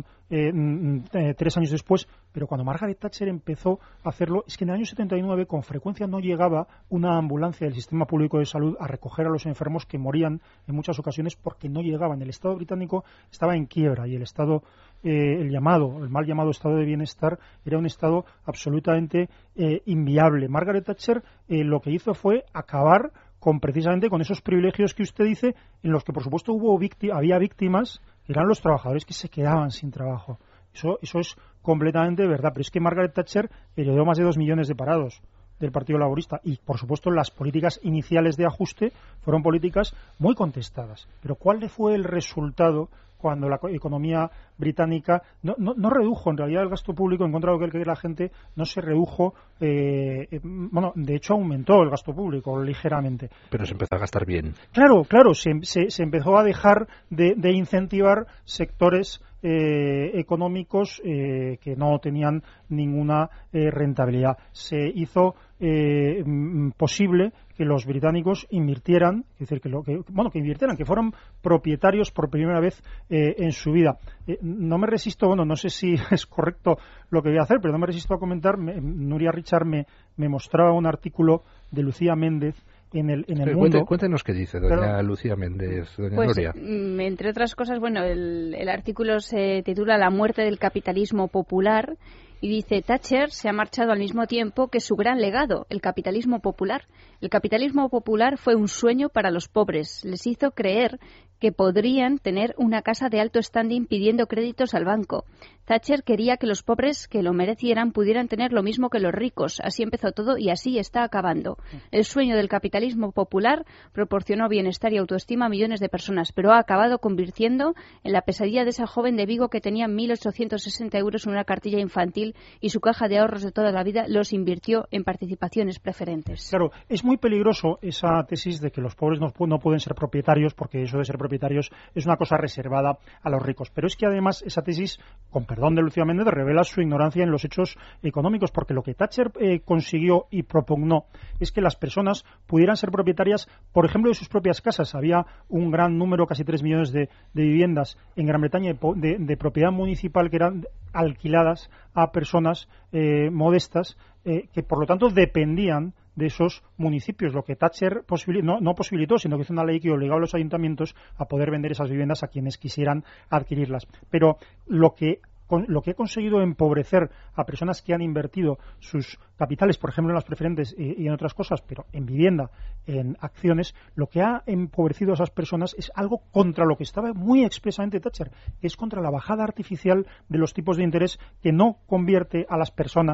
3 años después, pero cuando Margaret Thatcher empezó a hacerlo, es que en el año 79 con frecuencia no llegaba una ambulancia del sistema público de salud a recoger a los enfermos que morían en muchas ocasiones porque no llegaban. El Estado británico estaba en quiebra y el Estado, el mal llamado Estado de Bienestar, era un Estado absolutamente inviable. Margaret Thatcher lo que hizo fue acabar precisamente con esos privilegios que usted dice, en los que por supuesto había víctimas, que eran los trabajadores que se quedaban sin trabajo. Eso es completamente verdad, pero es que Margaret Thatcher heredó más de 2 millones de parados del Partido Laborista y, por supuesto, las políticas iniciales de ajuste fueron políticas muy contestadas. Pero ¿cuál fue el resultado cuando la economía británica no redujo en realidad el gasto público en contra de lo que quería la gente? No se redujo, de hecho aumentó el gasto público ligeramente. Pero se empezó a gastar bien. Claro, se empezó a dejar de incentivar sectores económicos que no tenían ninguna rentabilidad. Se hizo posible que los británicos invirtieran, es decir, que fueron propietarios por primera vez en su vida. No me resisto, no sé si es correcto lo que voy a hacer, pero no me resisto a comentar. Nuria Richard me mostraba un artículo de Lucía Méndez en el Mundo. Cuéntenos qué dice doña Lucía Méndez, doña Nuria. Entre otras cosas, el artículo se titula La muerte del capitalismo popular y dice: Thatcher se ha marchado al mismo tiempo que su gran legado, el capitalismo popular. El capitalismo popular fue un sueño para los pobres. Les hizo creer que podrían tener una casa de alto standing pidiendo créditos al banco. Thatcher quería que los pobres que lo merecieran pudieran tener lo mismo que los ricos. Así empezó todo y así está acabando. El sueño del capitalismo popular proporcionó bienestar y autoestima a millones de personas, pero ha acabado convirtiendo en la pesadilla de esa joven de Vigo que tenía 1.860 euros en una cartilla infantil y su caja de ahorros de toda la vida los invirtió en participaciones preferentes. Claro, es muy peligroso esa tesis de que los pobres no pueden ser propietarios, porque eso de ser propietarios es una cosa reservada a los ricos. Pero es que además esa tesis, con perdón de Lucía Méndez, revela su ignorancia en los hechos económicos, porque lo que Thatcher consiguió y propugnó es que las personas pudieran ser propietarias, por ejemplo, de sus propias casas. Había un gran número, casi 3 millones de viviendas en Gran Bretaña de propiedad municipal que eran alquiladas a personas modestas que por lo tanto dependían de esos municipios, lo que Thatcher no posibilitó, sino que hizo una ley que obligaba a los ayuntamientos a poder vender esas viviendas a quienes quisieran adquirirlas. Pero lo que ha conseguido empobrecer a personas que han invertido sus capitales, por ejemplo, en las preferentes y en otras cosas, pero en vivienda, en acciones, lo que ha empobrecido a esas personas es algo contra lo que estaba muy expresamente Thatcher, que es contra la bajada artificial de los tipos de interés, que no convierte a las personas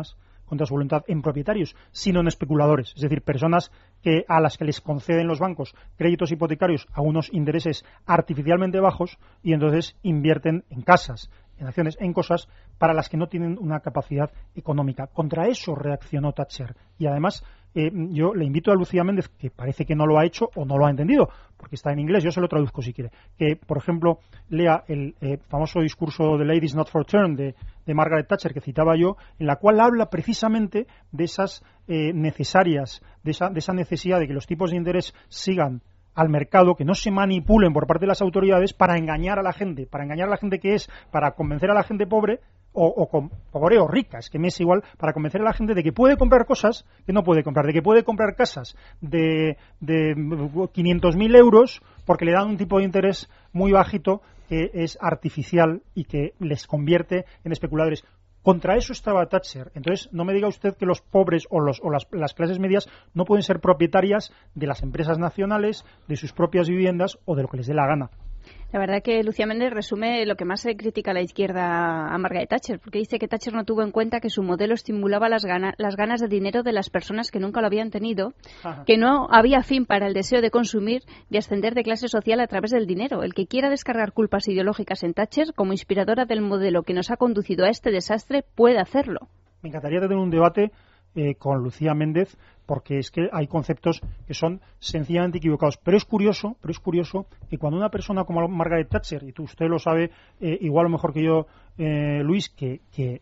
contra su voluntad en propietarios, sino en especuladores, es decir, personas a las que les conceden los bancos créditos hipotecarios a unos intereses artificialmente bajos y entonces invierten en casas, en acciones, en cosas para las que no tienen una capacidad económica. Contra eso reaccionó Thatcher. Y además, yo le invito a Lucía Méndez, que parece que no lo ha hecho o no lo ha entendido, porque está en inglés, yo se lo traduzco si quiere, que, por ejemplo, lea el famoso discurso de Ladies Not for Turn de Margaret Thatcher, que citaba yo, en la cual habla precisamente de esas necesarias, de esa necesidad de que los tipos de interés sigan al mercado, que no se manipulen por parte de las autoridades para engañar a la gente que es, para convencer a la gente pobre pobre o rica, es que me es igual, para convencer a la gente de que puede comprar cosas que no puede comprar, de que puede comprar casas de 500.000 euros porque le dan un tipo de interés muy bajito que es artificial y que les convierte en especuladores. Contra eso estaba Thatcher. Entonces, no me diga usted que los pobres o las clases medias no pueden ser propietarias de las empresas nacionales, de sus propias viviendas o de lo que les dé la gana. La verdad que Lucía Méndez resume lo que más se critica a la izquierda a Margaret Thatcher, porque dice que Thatcher no tuvo en cuenta que su modelo estimulaba las ganas de dinero de las personas que nunca lo habían tenido, que no había fin para el deseo de consumir y ascender de clase social a través del dinero. El que quiera descargar culpas ideológicas en Thatcher como inspiradora del modelo que nos ha conducido a este desastre puede hacerlo. Me encantaría tener un debate con Lucía Méndez, porque es que hay conceptos que son sencillamente equivocados. Pero es curioso que cuando una persona como Margaret Thatcher, y usted lo sabe igual o mejor que yo, Luis, que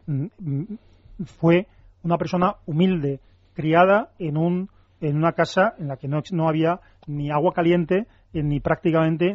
fue una persona humilde, criada en una casa en la que no había ni agua caliente ni prácticamente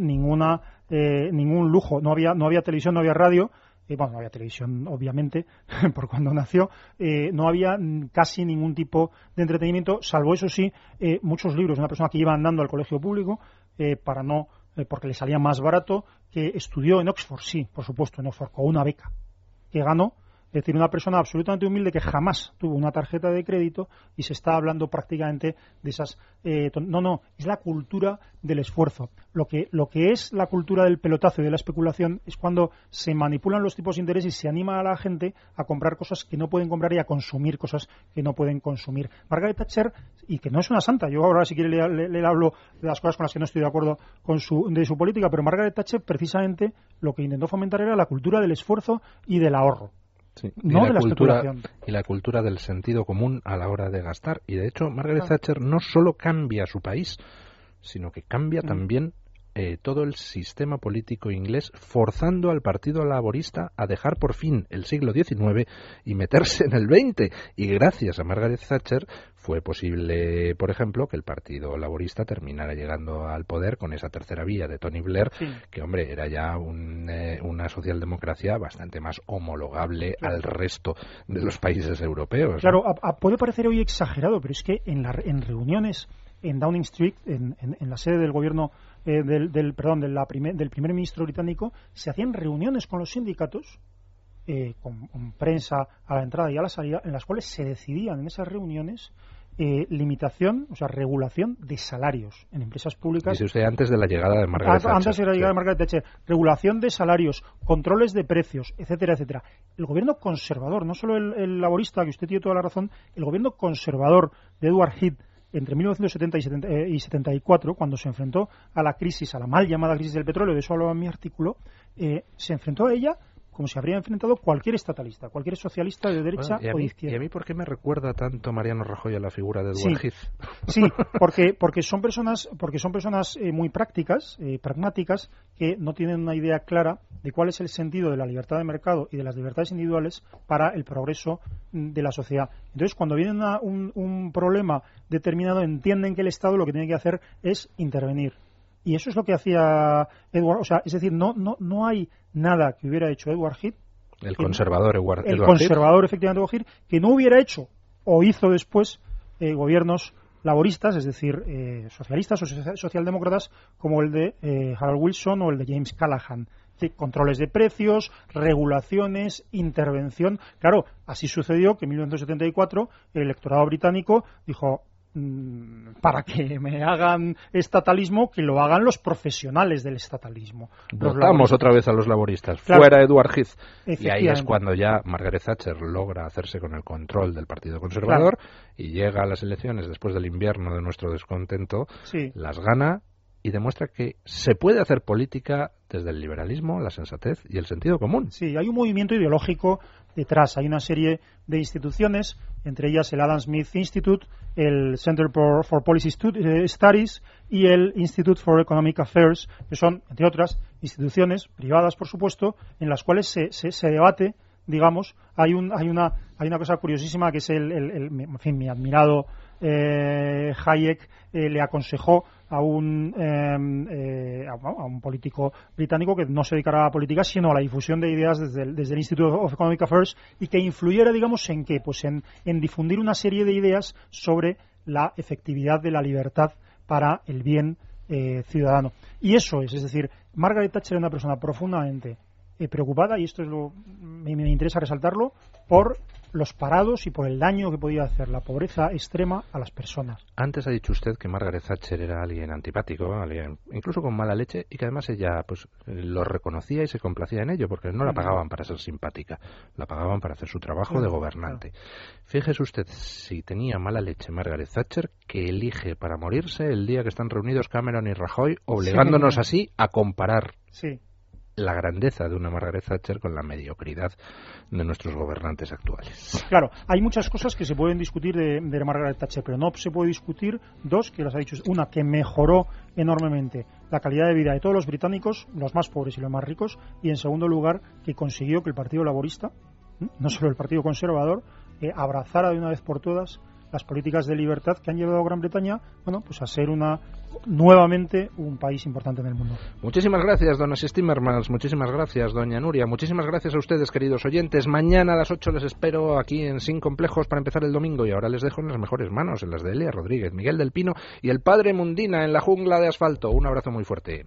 ningún lujo, no había televisión, no había radio. No había televisión, obviamente, por cuando nació, no había casi ningún tipo de entretenimiento, salvo, eso sí, muchos libros. Una persona que iba andando al colegio público porque le salía más barato, que estudió en Oxford, sí, por supuesto, en Oxford, con una beca que ganó. Es decir, una persona absolutamente humilde que jamás tuvo una tarjeta de crédito, y se está hablando prácticamente de esas... No, es la cultura del esfuerzo. Lo que es la cultura del pelotazo y de la especulación es cuando se manipulan los tipos de interés y se anima a la gente a comprar cosas que no pueden comprar y a consumir cosas que no pueden consumir. Margaret Thatcher, y que no es una santa, yo ahora si quiere le hablo de las cosas con las que no estoy de acuerdo de su política, pero Margaret Thatcher precisamente lo que intentó fomentar era la cultura del esfuerzo y del ahorro. Sí, no de la especulación. Y la cultura del sentido común a la hora de gastar. Y de hecho, Margaret Thatcher no solo cambia su país, sino que cambia también todo el sistema político inglés, forzando al Partido Laborista a dejar por fin el siglo XIX y meterse en el XX. Y gracias a Margaret Thatcher fue posible, por ejemplo, que el Partido Laborista terminara llegando al poder con esa tercera vía de Tony Blair, que, hombre, era ya una socialdemocracia bastante más homologable al resto de los países europeos. Claro, puede parecer hoy exagerado, pero es que en reuniones en Downing Street, en la sede del gobierno del primer ministro británico, se hacían reuniones con los sindicatos, con prensa a la entrada y a la salida, en las cuales se decidían en esas reuniones limitación, o sea, regulación de salarios en empresas públicas. Dice usted antes de la llegada de Margaret Thatcher. Antes de la llegada de Margaret Thatcher. Regulación de salarios, controles de precios, etcétera, etcétera. El gobierno conservador, no solo el laborista, que usted tiene toda la razón, el gobierno conservador de Edward Heath, entre 1970 y 74, cuando se enfrentó a la crisis, a la mal llamada crisis del petróleo, de eso hablaba en mi artículo, se enfrentó a ella como se habría enfrentado cualquier estatalista, cualquier socialista de derecha o de izquierda. ¿Y a mí por qué me recuerda tanto Mariano Rajoy a la figura de Edward Heath? Sí, porque son personas muy prácticas, pragmáticas, que no tienen una idea clara de cuál es el sentido de la libertad de mercado y de las libertades individuales para el progreso de la sociedad. Entonces, cuando viene un problema determinado, entienden que el Estado lo que tiene que hacer es intervenir. Y eso es lo que hacía Edward, o sea, es decir, no hay nada que hubiera hecho Edward Heath, el conservador efectivamente Edward Heath, que no hubiera hecho o hizo después gobiernos laboristas, es decir, socialistas o socialdemócratas, como el de Harold Wilson o el de James Callaghan. Controles de precios, regulaciones, intervención. Claro, así sucedió que en 1974 el electorado británico dijo: para que me hagan estatalismo, que lo hagan los profesionales del estatalismo. Votamos otra vez a los laboristas. Claro. Fuera Edward Heath. Y ahí es cuando ya Margaret Thatcher logra hacerse con el control del Partido Conservador, y llega a las elecciones después del invierno de nuestro descontento, las gana y demuestra que se puede hacer política desde el liberalismo, la sensatez y el sentido común. Sí, hay un movimiento ideológico detrás. Hay una serie de instituciones, entre ellas el Adam Smith Institute, el Center for Policy Studies y el Institute for Economic Affairs, que son, entre otras, instituciones privadas, por supuesto, en las cuales se debate, digamos. Hay una cosa curiosísima, que es en fin, mi admirado Hayek le aconsejó a un político británico que no se dedicara a la política, sino a la difusión de ideas desde el Institute of Economic Affairs, y que influyera, digamos, ¿en qué? Pues en difundir una serie de ideas sobre la efectividad de la libertad para el bien ciudadano. Y eso es decir, Margaret Thatcher era una persona profundamente preocupada, y esto es me interesa resaltarlo, por los parados y por el daño que podía hacer la pobreza extrema a las personas. Antes ha dicho usted que Margaret Thatcher era alguien antipático, alguien incluso con mala leche, y que además ella pues lo reconocía y se complacía en ello, porque no la pagaban para ser simpática, la pagaban para hacer su trabajo de gobernante. Fíjese usted si tenía mala leche Margaret Thatcher, que elige para morirse el día que están reunidos Cameron y Rajoy, obligándonos así a comparar la grandeza de una Margaret Thatcher con la mediocridad de nuestros gobernantes actuales. Claro, hay muchas cosas que se pueden discutir de Margaret Thatcher, pero no se puede discutir dos, que las ha dicho. Una, que mejoró enormemente la calidad de vida de todos los británicos, los más pobres y los más ricos, y en segundo lugar, que consiguió que el Partido Laborista, no solo el Partido Conservador, abrazara de una vez por todas las políticas de libertad que han llevado a Gran Bretaña, pues a ser nuevamente un país importante en el mundo. Muchísimas gracias, don Asís Timmermans, muchísimas gracias, doña Nuria, muchísimas gracias a ustedes, queridos oyentes. Mañana a las 8 les espero aquí en Sin Complejos para empezar el domingo, y ahora les dejo en las mejores manos, en las de Elia Rodríguez, Miguel del Pino y el padre Mundina en la jungla de asfalto. Un abrazo muy fuerte.